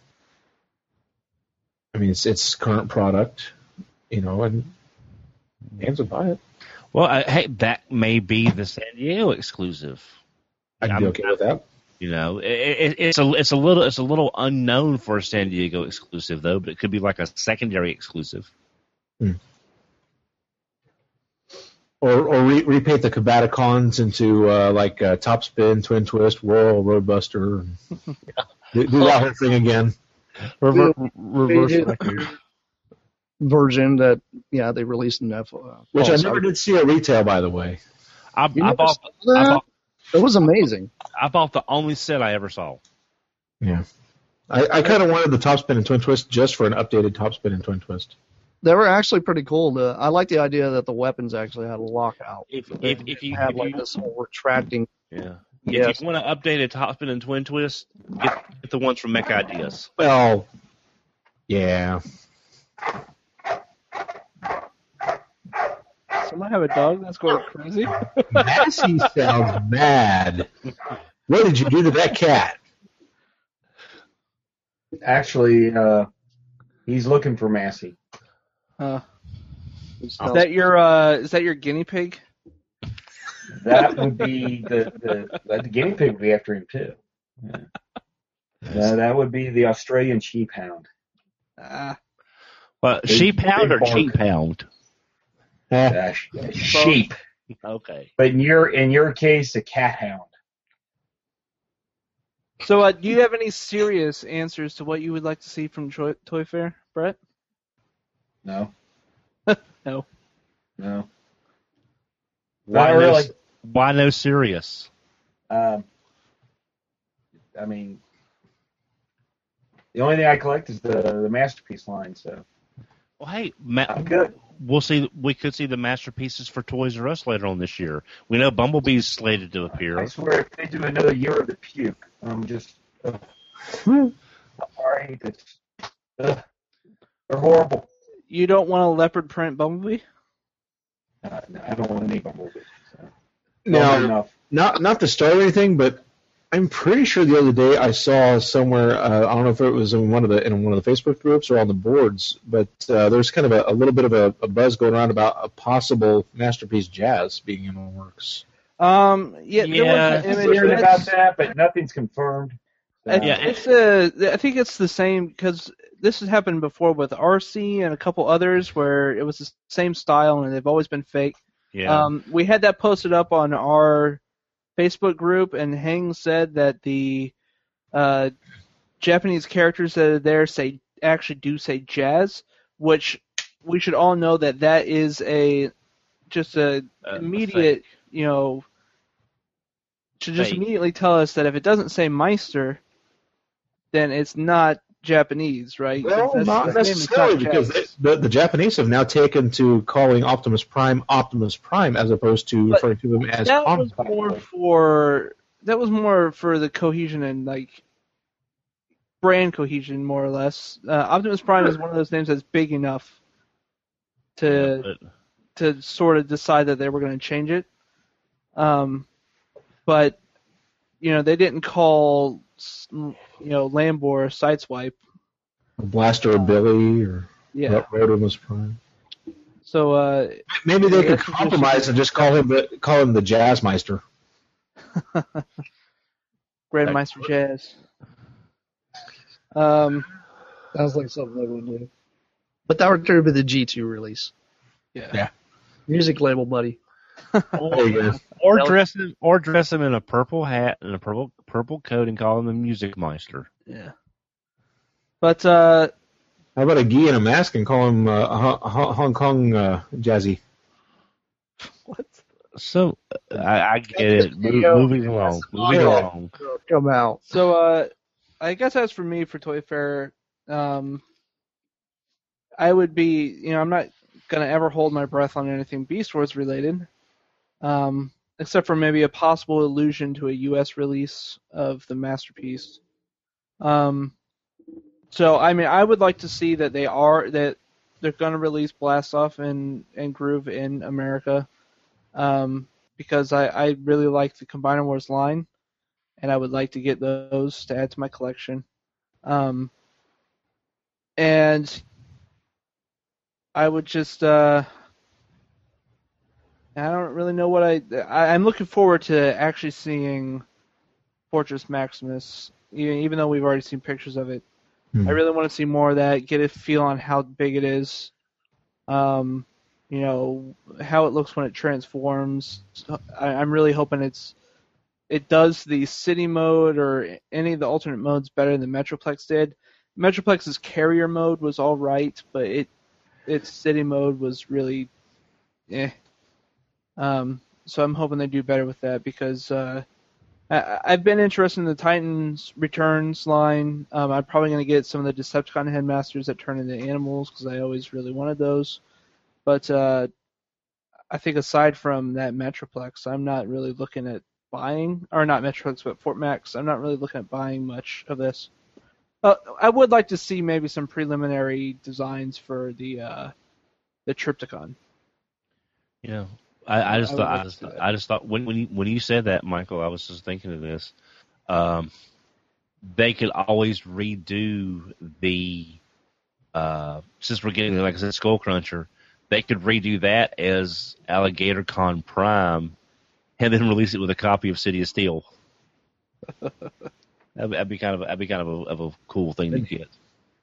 Speaker 8: I mean, it's it's current product, you know, and fans would buy it.
Speaker 5: Well, I, hey, that may be the San Diego exclusive.
Speaker 8: I'd be
Speaker 5: I'm-
Speaker 8: okay with that.
Speaker 5: You know, it, it, it's a it's a little it's a little unknown for a San Diego exclusive though, but it could be like a secondary exclusive.
Speaker 8: Hmm. Or or re- repaint the Combaticons into uh, like uh, Top Spin, Twin Twist, Whirl, Roadbuster. And do, do that whole thing again.
Speaker 5: Rever-
Speaker 6: They
Speaker 5: reverse
Speaker 6: did-
Speaker 5: record.
Speaker 6: version that yeah they released in F. Uh,
Speaker 8: Which I
Speaker 6: Pulse.
Speaker 8: never did see at retail, by the way.
Speaker 5: I,
Speaker 6: You
Speaker 5: I
Speaker 6: never
Speaker 5: bought
Speaker 6: saw
Speaker 5: I
Speaker 6: that?
Speaker 5: bought
Speaker 6: It was amazing.
Speaker 5: I bought the only set I ever saw.
Speaker 8: Yeah. I, I kind of wanted the Top Spin and Twin Twist just for an updated Top Spin and Twin Twist.
Speaker 6: They were actually pretty cool. To, I like the idea that the weapons actually had a lockout.
Speaker 5: If if if you,
Speaker 6: had
Speaker 5: if
Speaker 6: like
Speaker 5: you
Speaker 6: this whole retracting.
Speaker 5: yeah.
Speaker 6: Yes.
Speaker 5: If you want to update a Top Spin and Twin Twist, get, get the ones from Mech Ideas.
Speaker 8: Well, yeah.
Speaker 4: Someone have a dog that's going crazy?
Speaker 8: Massey sounds mad. What did you do to that cat?
Speaker 7: Actually, uh, he's looking for Massey.
Speaker 4: Uh, is that your uh, is that your guinea pig?
Speaker 7: That would be the the, the guinea pig would be after him too. Yeah. Uh, that would be the Australian sheep hound.
Speaker 4: Ah,
Speaker 5: Well,
Speaker 7: They-
Speaker 5: sheep pound
Speaker 7: they
Speaker 5: or
Speaker 7: bark.
Speaker 5: cheap pound?
Speaker 7: Uh, sh- sheep,
Speaker 5: Okay.
Speaker 7: but in your in your case, a cat hound.
Speaker 4: so uh, do you have any serious answers to what you would like to see from Toy, Toy Fair, Brett?
Speaker 7: No,
Speaker 4: No.
Speaker 7: no,
Speaker 5: Why
Speaker 7: not
Speaker 5: no,
Speaker 7: really.
Speaker 5: Why no serious?
Speaker 7: Um, I mean, the only thing I collect is the the masterpiece line. So
Speaker 5: Well, hey, ma-
Speaker 7: I'm good.
Speaker 5: we'll see. We could see the masterpieces for Toys R Us later on this year. We know Bumblebee's slated to appear.
Speaker 7: I swear, if they do another year of the puke, I'm just. Uh, sorry, it's. Uh, they're horrible.
Speaker 4: You don't want a leopard print Bumblebee?
Speaker 7: Uh, no, I don't want any Bumblebee. So.
Speaker 8: Now,
Speaker 7: Not enough.
Speaker 8: not not to start anything, but I'm pretty sure the other day I saw somewhere. Uh, I don't know if it was in one of the in one of the Facebook groups or on the boards, but uh, there's kind of a, a little bit of a, a buzz going around about a possible Masterpiece Jazz being in the works.
Speaker 4: Um, yeah, there
Speaker 5: Yeah.
Speaker 4: was an
Speaker 7: I'm
Speaker 4: image.
Speaker 7: hearing
Speaker 4: that's-
Speaker 7: about that, but nothing's confirmed.
Speaker 4: I,
Speaker 5: Yeah,
Speaker 4: it's uh, I think it's the same because this has happened before with R C and a couple others where it was the same style and they've always been fake.
Speaker 5: yeah.
Speaker 4: Um, we had that posted up on our Facebook group, and Heng said that the uh, Japanese characters that are there say actually do say jazz, which we should all know that that is a just a
Speaker 5: Uh,
Speaker 4: immediate, you know, should just
Speaker 5: Fake.
Speaker 4: immediately tell us that if it doesn't say Meister, then it's not Japanese, right?
Speaker 8: Well,
Speaker 4: That's
Speaker 8: not
Speaker 4: the name, it's
Speaker 8: necessarily,
Speaker 4: not
Speaker 8: because
Speaker 4: jazz.
Speaker 8: they, the, the Japanese have now taken to calling Optimus Prime Optimus Prime as opposed to
Speaker 4: But
Speaker 8: referring to him as
Speaker 4: that was
Speaker 8: Optimus
Speaker 4: more
Speaker 8: Prime.
Speaker 4: for that was more for the cohesion and like brand cohesion, more or less. Uh, Optimus Prime is one of those names that's big enough to
Speaker 5: Yeah, but-
Speaker 4: to sort of decide that they were going to change it. Um, but you know they didn't call you know Lambor Sideswipe.
Speaker 8: Blaster Billy or
Speaker 4: Yeah.
Speaker 8: Rodimus Prime.
Speaker 4: So uh,
Speaker 8: Maybe they
Speaker 4: Yeah,
Speaker 8: could
Speaker 4: that's a
Speaker 8: compromise
Speaker 4: tradition.
Speaker 8: and just call him the call him the Jazzmeister.
Speaker 4: Grandmeister Jazz. Um,
Speaker 6: Sounds like something they would do. But that would be the G two release.
Speaker 4: yeah.
Speaker 8: Yeah.
Speaker 6: Music label, buddy.
Speaker 8: There you go.
Speaker 5: Or
Speaker 4: That was-
Speaker 5: dress him, or dress him in a purple hat and a purple purple coat and call him the Music Meister.
Speaker 4: Yeah. But uh,
Speaker 8: How about a gi and a mask and call him uh, Hong Hong- Hong Kong uh, Jazzy?
Speaker 4: what?
Speaker 5: So uh, I, I get it. Mo-
Speaker 6: Yo,
Speaker 5: moving along, moving
Speaker 8: Yeah.
Speaker 5: along.
Speaker 6: Come out.
Speaker 4: So uh, I guess as for me for Toy Fair, um, I would be, you know, I'm not gonna ever hold my breath on anything Beast Wars related, um, except for maybe a possible allusion to a U S release of the Masterpiece. Um, so I mean, I would like to see that they are that they're gonna release Blast Off and and Groove in America, um, because I I really like the Combiner Wars line, and I would like to get those to add to my collection. Um, and I would just, uh, I don't really know what I, I, I'm looking forward to actually seeing Fortress Maximus, even, even though we've already seen pictures of it.
Speaker 8: Hmm.
Speaker 4: I really want to see more of that, get a feel on how big it is, um, you know, how it looks when it transforms. I, I'm really hoping it's, it does the city mode or any of the alternate modes better than Metroplex did. Metroplex's carrier mode was all right, but it its city mode was really eh. Um, so I'm hoping they do better with that because uh, I, I've been interested in the Titans Returns line. Um, I'm probably going to get some of the Decepticon headmasters that turn into animals because I always really wanted those. But uh, I think aside from that Metroplex, I'm not really looking at buying, or not Metroplex, but Fort Max. I'm not really looking at buying much of this. Uh, I would like to see maybe some preliminary designs for the uh, the Triptychon.
Speaker 5: Yeah, I, I just
Speaker 4: I would
Speaker 5: thought, I
Speaker 4: like to
Speaker 5: just,
Speaker 4: see that.
Speaker 5: I just thought when when you, when you said that, Michael, I was just thinking of this. Um, they could always redo the uh, since we're getting like I said, Skull Cruncher. They could redo that as Alligator Con Prime, and then release it with a copy of City of Steel. That'd, that'd be kind of that'd be kind of a, of a cool thing to get.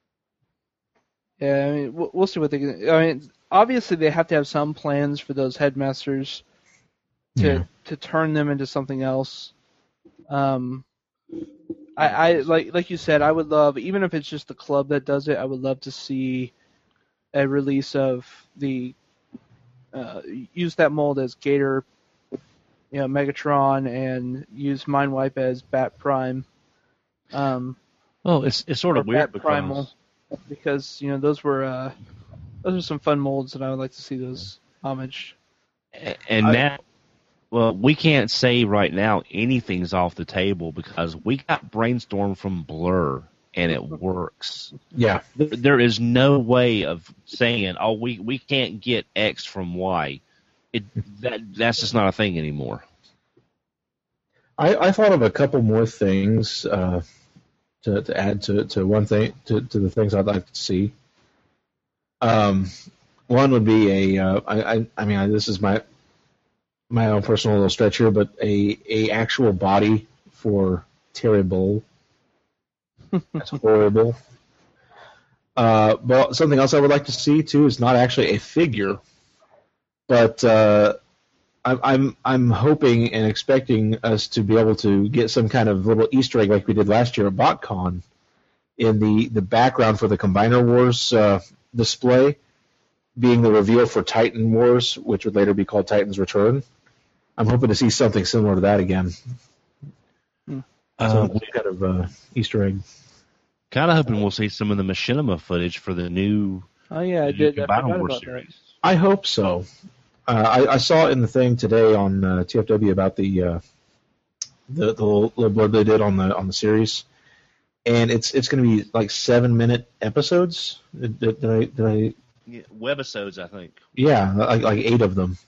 Speaker 4: Yeah, I mean, we'll, we'll see what they can. I mean, obviously they have to have some plans for those headmasters to
Speaker 8: Yeah.
Speaker 4: to turn them into something else. Um, I, I like like you said, I would love, even if it's just the club that does it, I would love to see a release of the uh, use that mold as Gator, you know, Megatron, and use Mindwipe as Bat Prime. Um,
Speaker 5: Well, it's it's sort of
Speaker 4: or
Speaker 5: weird
Speaker 4: Bat
Speaker 5: because
Speaker 4: Primal, because you know those were uh, those are some fun molds, and I would like to see those homage.
Speaker 5: and
Speaker 4: I-
Speaker 5: now, well, we can't say right now anything's off the table because we got Brainstorm from Blur and it works.
Speaker 8: Yeah.
Speaker 5: There, there is no way of saying, "Oh, we, we can't get X from Y." It that that's just not a thing anymore.
Speaker 8: I, I thought of a couple more things uh, to, to add to, to one thing to, to the things I'd like to see. Um, one would be a uh, I, I I mean this is my my own personal little stretch here, but a a actual body for Terry Bull That's horrible. Uh, but something else I would like to see too is not actually a figure, but uh, I'm I'm I'm hoping and expecting us to be able to get some kind of little Easter egg like we did last year at BotCon in the, the background for the Combiner Wars uh, display, being the reveal for Titan Wars, which would later be called Titan's Return. I'm hoping to see something similar to that again.
Speaker 5: Um,
Speaker 8: Some kind of uh, Easter egg.
Speaker 5: Kind of hoping we'll see some of the machinima footage for the new.
Speaker 4: Oh yeah, I
Speaker 5: the
Speaker 4: did.
Speaker 5: new
Speaker 4: I
Speaker 5: Combiner
Speaker 4: forgot
Speaker 5: Wars
Speaker 4: about
Speaker 5: series.
Speaker 8: I hope so. Uh, I, I saw in the thing today on uh, T F W about the uh, the the little, little blurb they did on the on the series, and it's it's going to be like seven minute episodes. Did, did, did I did I?
Speaker 5: Yeah, webisodes, I think.
Speaker 8: Yeah, like like eight of them.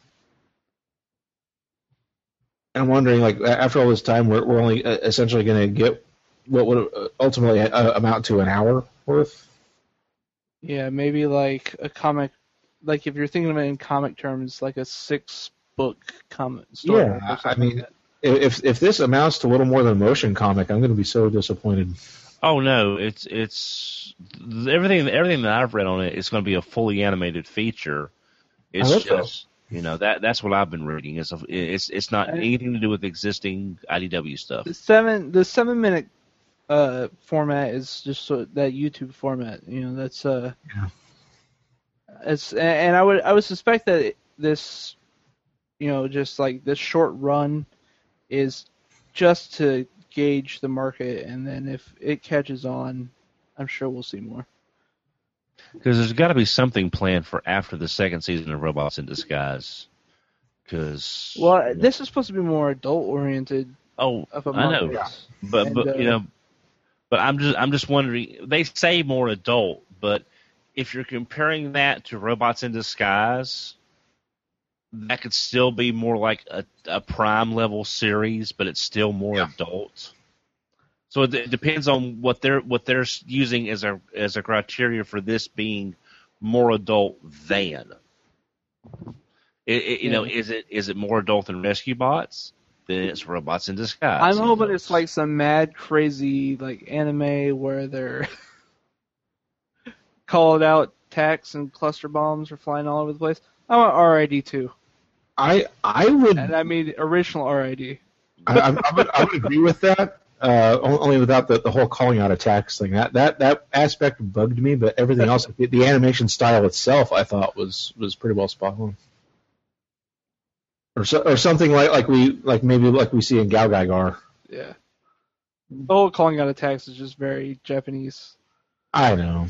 Speaker 8: And I'm wondering, like after all this time, we're we're only uh, essentially going to get what would ultimately uh, amount to an hour worth.
Speaker 4: Yeah, maybe like a comic, like if you're thinking of it in comic terms, like a six book comic story.
Speaker 8: Yeah,
Speaker 4: or
Speaker 8: I
Speaker 4: something
Speaker 8: mean,
Speaker 4: like that.
Speaker 8: if if this amounts to a little more than a motion comic, I'm going to be so disappointed.
Speaker 5: Oh no, it's it's everything everything that I've read on it is going to be a fully animated feature. It's
Speaker 8: I hope so.
Speaker 5: just you know that that's what I've been reading. It's a, it's it's not anything to do with existing I D W stuff.
Speaker 4: The seven the seven minute uh format is just so, that YouTube format. You know, that's uh.
Speaker 8: Yeah.
Speaker 4: It's and I would I would suspect that this, you know, just like this short run, is just to gauge the market, and then if it catches on, I'm sure we'll see more.
Speaker 5: Because there's got to be something planned for after the second season of Robots in Disguise. Because
Speaker 4: Well, this is supposed to be more adult oriented.
Speaker 5: oh,
Speaker 4: Of a
Speaker 5: I know,
Speaker 4: market.
Speaker 5: but
Speaker 4: And,
Speaker 5: but
Speaker 4: uh,
Speaker 5: you know, but I'm just I'm just wondering. They say more adult, but if you're comparing that to Robots in Disguise, that could still be more like a, a prime level series, but it's still more
Speaker 8: Yeah.
Speaker 5: adult. So it, it depends on what they're what they're using as a as a criteria for this being more adult than. It, it, you know, is it is it more adult than Rescue Bots? Then it's Robots in Disguise.
Speaker 4: I'm
Speaker 5: you
Speaker 4: hoping
Speaker 5: know.
Speaker 4: it's like some mad crazy like anime where they're called out attacks and cluster bombs are flying all over the place. I want R I D too,
Speaker 8: I I would
Speaker 4: and I mean original R I D.
Speaker 8: I, I, I, would, I would agree with that. Uh, only without the, the whole calling out attacks thing. That that that aspect bugged me, but everything else, the, the animation style itself, I thought was, was pretty well spot on. Or so, or something like like we like maybe like we see in Gao Gaigar.
Speaker 4: Yeah, the whole calling out attacks is just very Japanese.
Speaker 8: I know.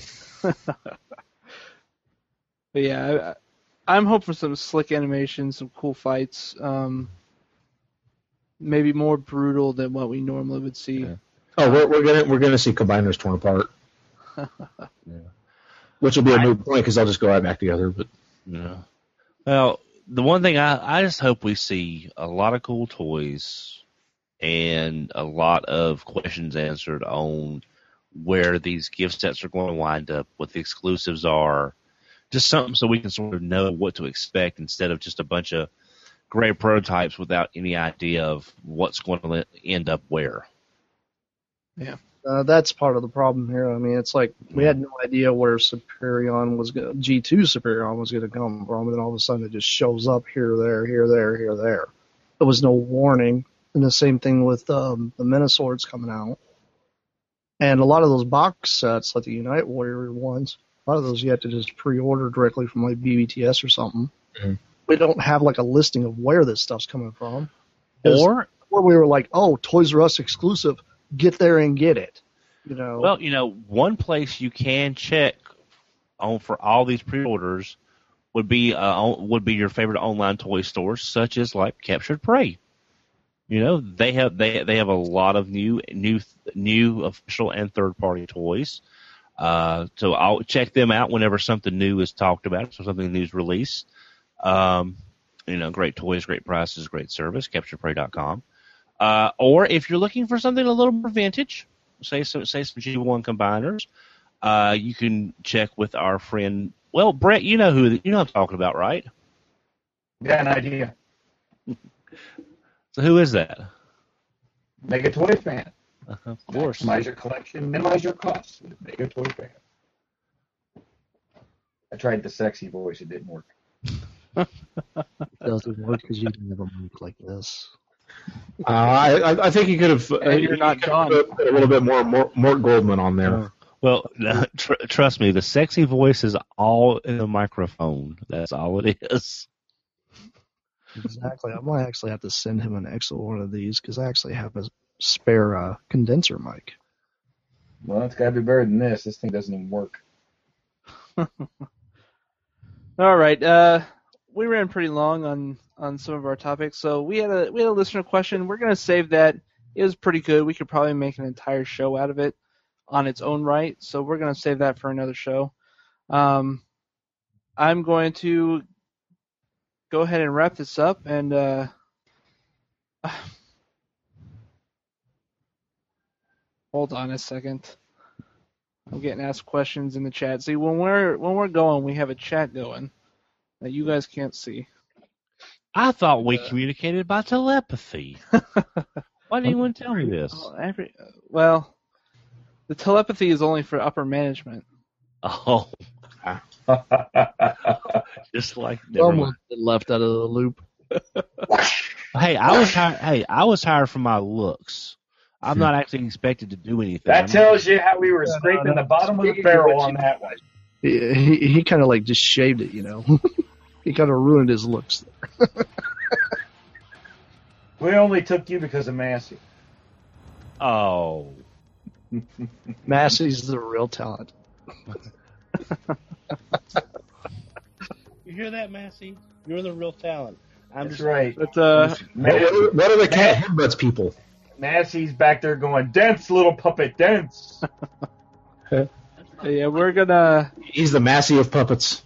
Speaker 4: But yeah, I, I'm hoping for some slick animation, some cool fights. Um, maybe more brutal than what we normally would see.
Speaker 5: Yeah.
Speaker 8: Oh, we're we're gonna we're gonna see combiners torn apart.
Speaker 5: Yeah.
Speaker 8: Which will be a moot point because they'll just go right back together. But
Speaker 5: Yeah. Well, the one thing I, I just hope we see a lot of cool toys and a lot of questions answered on where these gift sets are going to wind up, what the exclusives are, just something so we can sort of know what to expect instead of just a bunch of gray prototypes without any idea of what's going to end up where.
Speaker 4: Yeah.
Speaker 6: Uh, that's part of the problem here. I mean, it's like we had no idea where Superion was going, G two Superion was going to come from, and then all of a sudden it just shows up here, there, here, there, here, there. There was no warning, and the same thing with um, the Menaswords coming out. And a lot of those box sets, like the Unite Warrior ones, a lot of those you have to just pre-order directly from like B B T S or something.
Speaker 8: Mhm.
Speaker 6: We don't have like a listing of where this stuff's coming from. 'Cause
Speaker 5: Or,
Speaker 6: before we were like, oh, Toys R Us exclusive, get there and get it. You know.
Speaker 5: well, you know, one place you can check on for all these pre-orders would be uh, would be your favorite online toy stores, such as like Captured Prey. You know, they have they they have a lot of new new new official and third party toys. Uh, so I'll check them out whenever something new is talked about, so something new is released. Um, you know, great toys, great prices, great service. Captured Prey dot com. Uh, or if you're looking for something a little more vintage, say some say some G one combiners, uh, you can check with our friend. Well, Brett, you know who you know what I'm talking about, right?
Speaker 7: Got an idea.
Speaker 5: So who is that?
Speaker 7: Mega Toy Fan.
Speaker 5: Of course.
Speaker 7: Maximize your collection, minimize your costs with Mega Toy Fan. I tried the sexy voice, it didn't work.
Speaker 6: It doesn't work because you can never move like this.
Speaker 8: Uh, I, I think you could have. Uh,
Speaker 4: And you're
Speaker 8: you
Speaker 4: not
Speaker 8: could
Speaker 4: John.
Speaker 8: have put a little bit more Mort, Mort Goldman on there.
Speaker 5: Well, tr- trust me, the sexy voice is all in the microphone. That's all it is.
Speaker 6: Exactly. I might actually have to send him an extra one of these because I actually have a spare uh, condenser mic.
Speaker 7: Well, it's got to be better than this. This thing doesn't even work.
Speaker 4: All right. Uh, we ran pretty long on, on some of our topics, so we had a we had a listener question. We're gonna save that. It was pretty good. We could probably make an entire show out of it on its own right. So we're gonna save that for another show. Um, I'm going to go ahead and wrap this up and. Uh, hold on a second. I'm getting asked questions in the chat. See, when we're when we're going, we have a chat going that you guys can't see.
Speaker 5: I thought we communicated by telepathy. Why didn't anyone tell me this?
Speaker 4: Well, every, well, the telepathy is only for upper management.
Speaker 5: Oh. Just like never
Speaker 6: Someone
Speaker 5: mind.
Speaker 6: been left out of the loop.
Speaker 5: Hey, I was hired, hey, I was hired for my looks. I'm not actually expected to do anything.
Speaker 7: That
Speaker 5: I'm-
Speaker 7: tells you how we were scraping the bottom of the barrel on that one.
Speaker 6: He he, he kind of like just shaved it, you know. He kind of ruined his looks there.
Speaker 7: We only took you because of Massey.
Speaker 5: Oh.
Speaker 6: Massey's the real talent.
Speaker 5: You hear that, Massey? You're the real talent. I'm
Speaker 7: That's
Speaker 5: just
Speaker 7: right.
Speaker 4: But uh,
Speaker 8: What, what, what are the cat headbutts people?
Speaker 7: Massey's back there going, dance, little puppet, dance.
Speaker 4: yeah, we're gonna
Speaker 8: He's the Massey of puppets.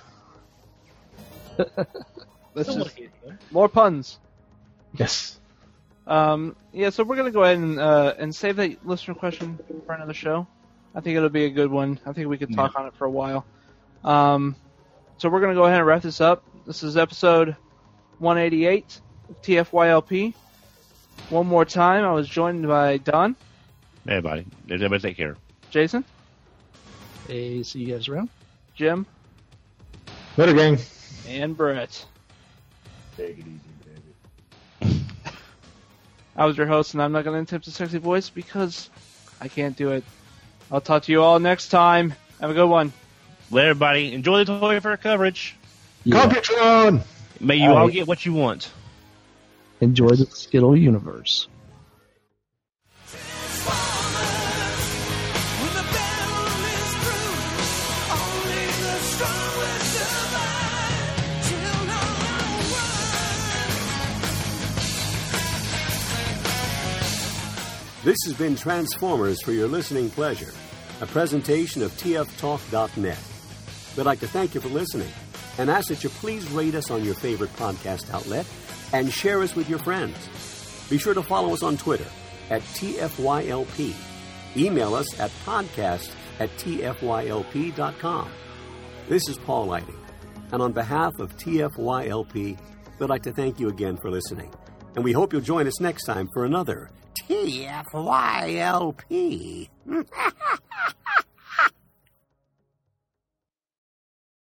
Speaker 4: let's
Speaker 5: Someone
Speaker 4: just
Speaker 5: hit him.
Speaker 4: more puns.
Speaker 8: Yes.
Speaker 4: Um, yeah, so we're gonna go ahead and uh, and save that listener question for another show. I think it'll be a good one. I think we could talk on it for a while. Um, so we're gonna go ahead and wrap this up. This is episode one eighty-eight of T F Y L P. One more time, I was joined by Don,
Speaker 5: Everybody, everybody take care.
Speaker 4: Jason,
Speaker 6: Hey, see you guys around.
Speaker 4: Jim,
Speaker 8: Later, gang.
Speaker 4: and Brett.
Speaker 7: Take it easy, baby.
Speaker 4: I was your host, and I'm not gonna attempt a sexy voice because I can't do it. I'll talk to you all next time. Have a good one.
Speaker 5: Let everybody enjoy the Toy Fair coverage.
Speaker 8: Computron!
Speaker 5: May you
Speaker 6: All
Speaker 5: all
Speaker 6: right.
Speaker 5: get what you want.
Speaker 6: Enjoy the Skittle universe.
Speaker 2: When the battle is through, only the strong will survive. Children run.
Speaker 9: This has been Transformers for your listening pleasure, a presentation of T F Talk dot net. We'd like to thank you for listening and ask that you please rate us on your favorite podcast outlet and share us with your friends. Be sure to follow us on Twitter at T F Y L P. Email us at podcast at T F Y L P dot com. This is Paul Lighting, and on behalf of T F Y L P, we'd like to thank you again for listening. And we hope you'll join us next time for another T F Y L P.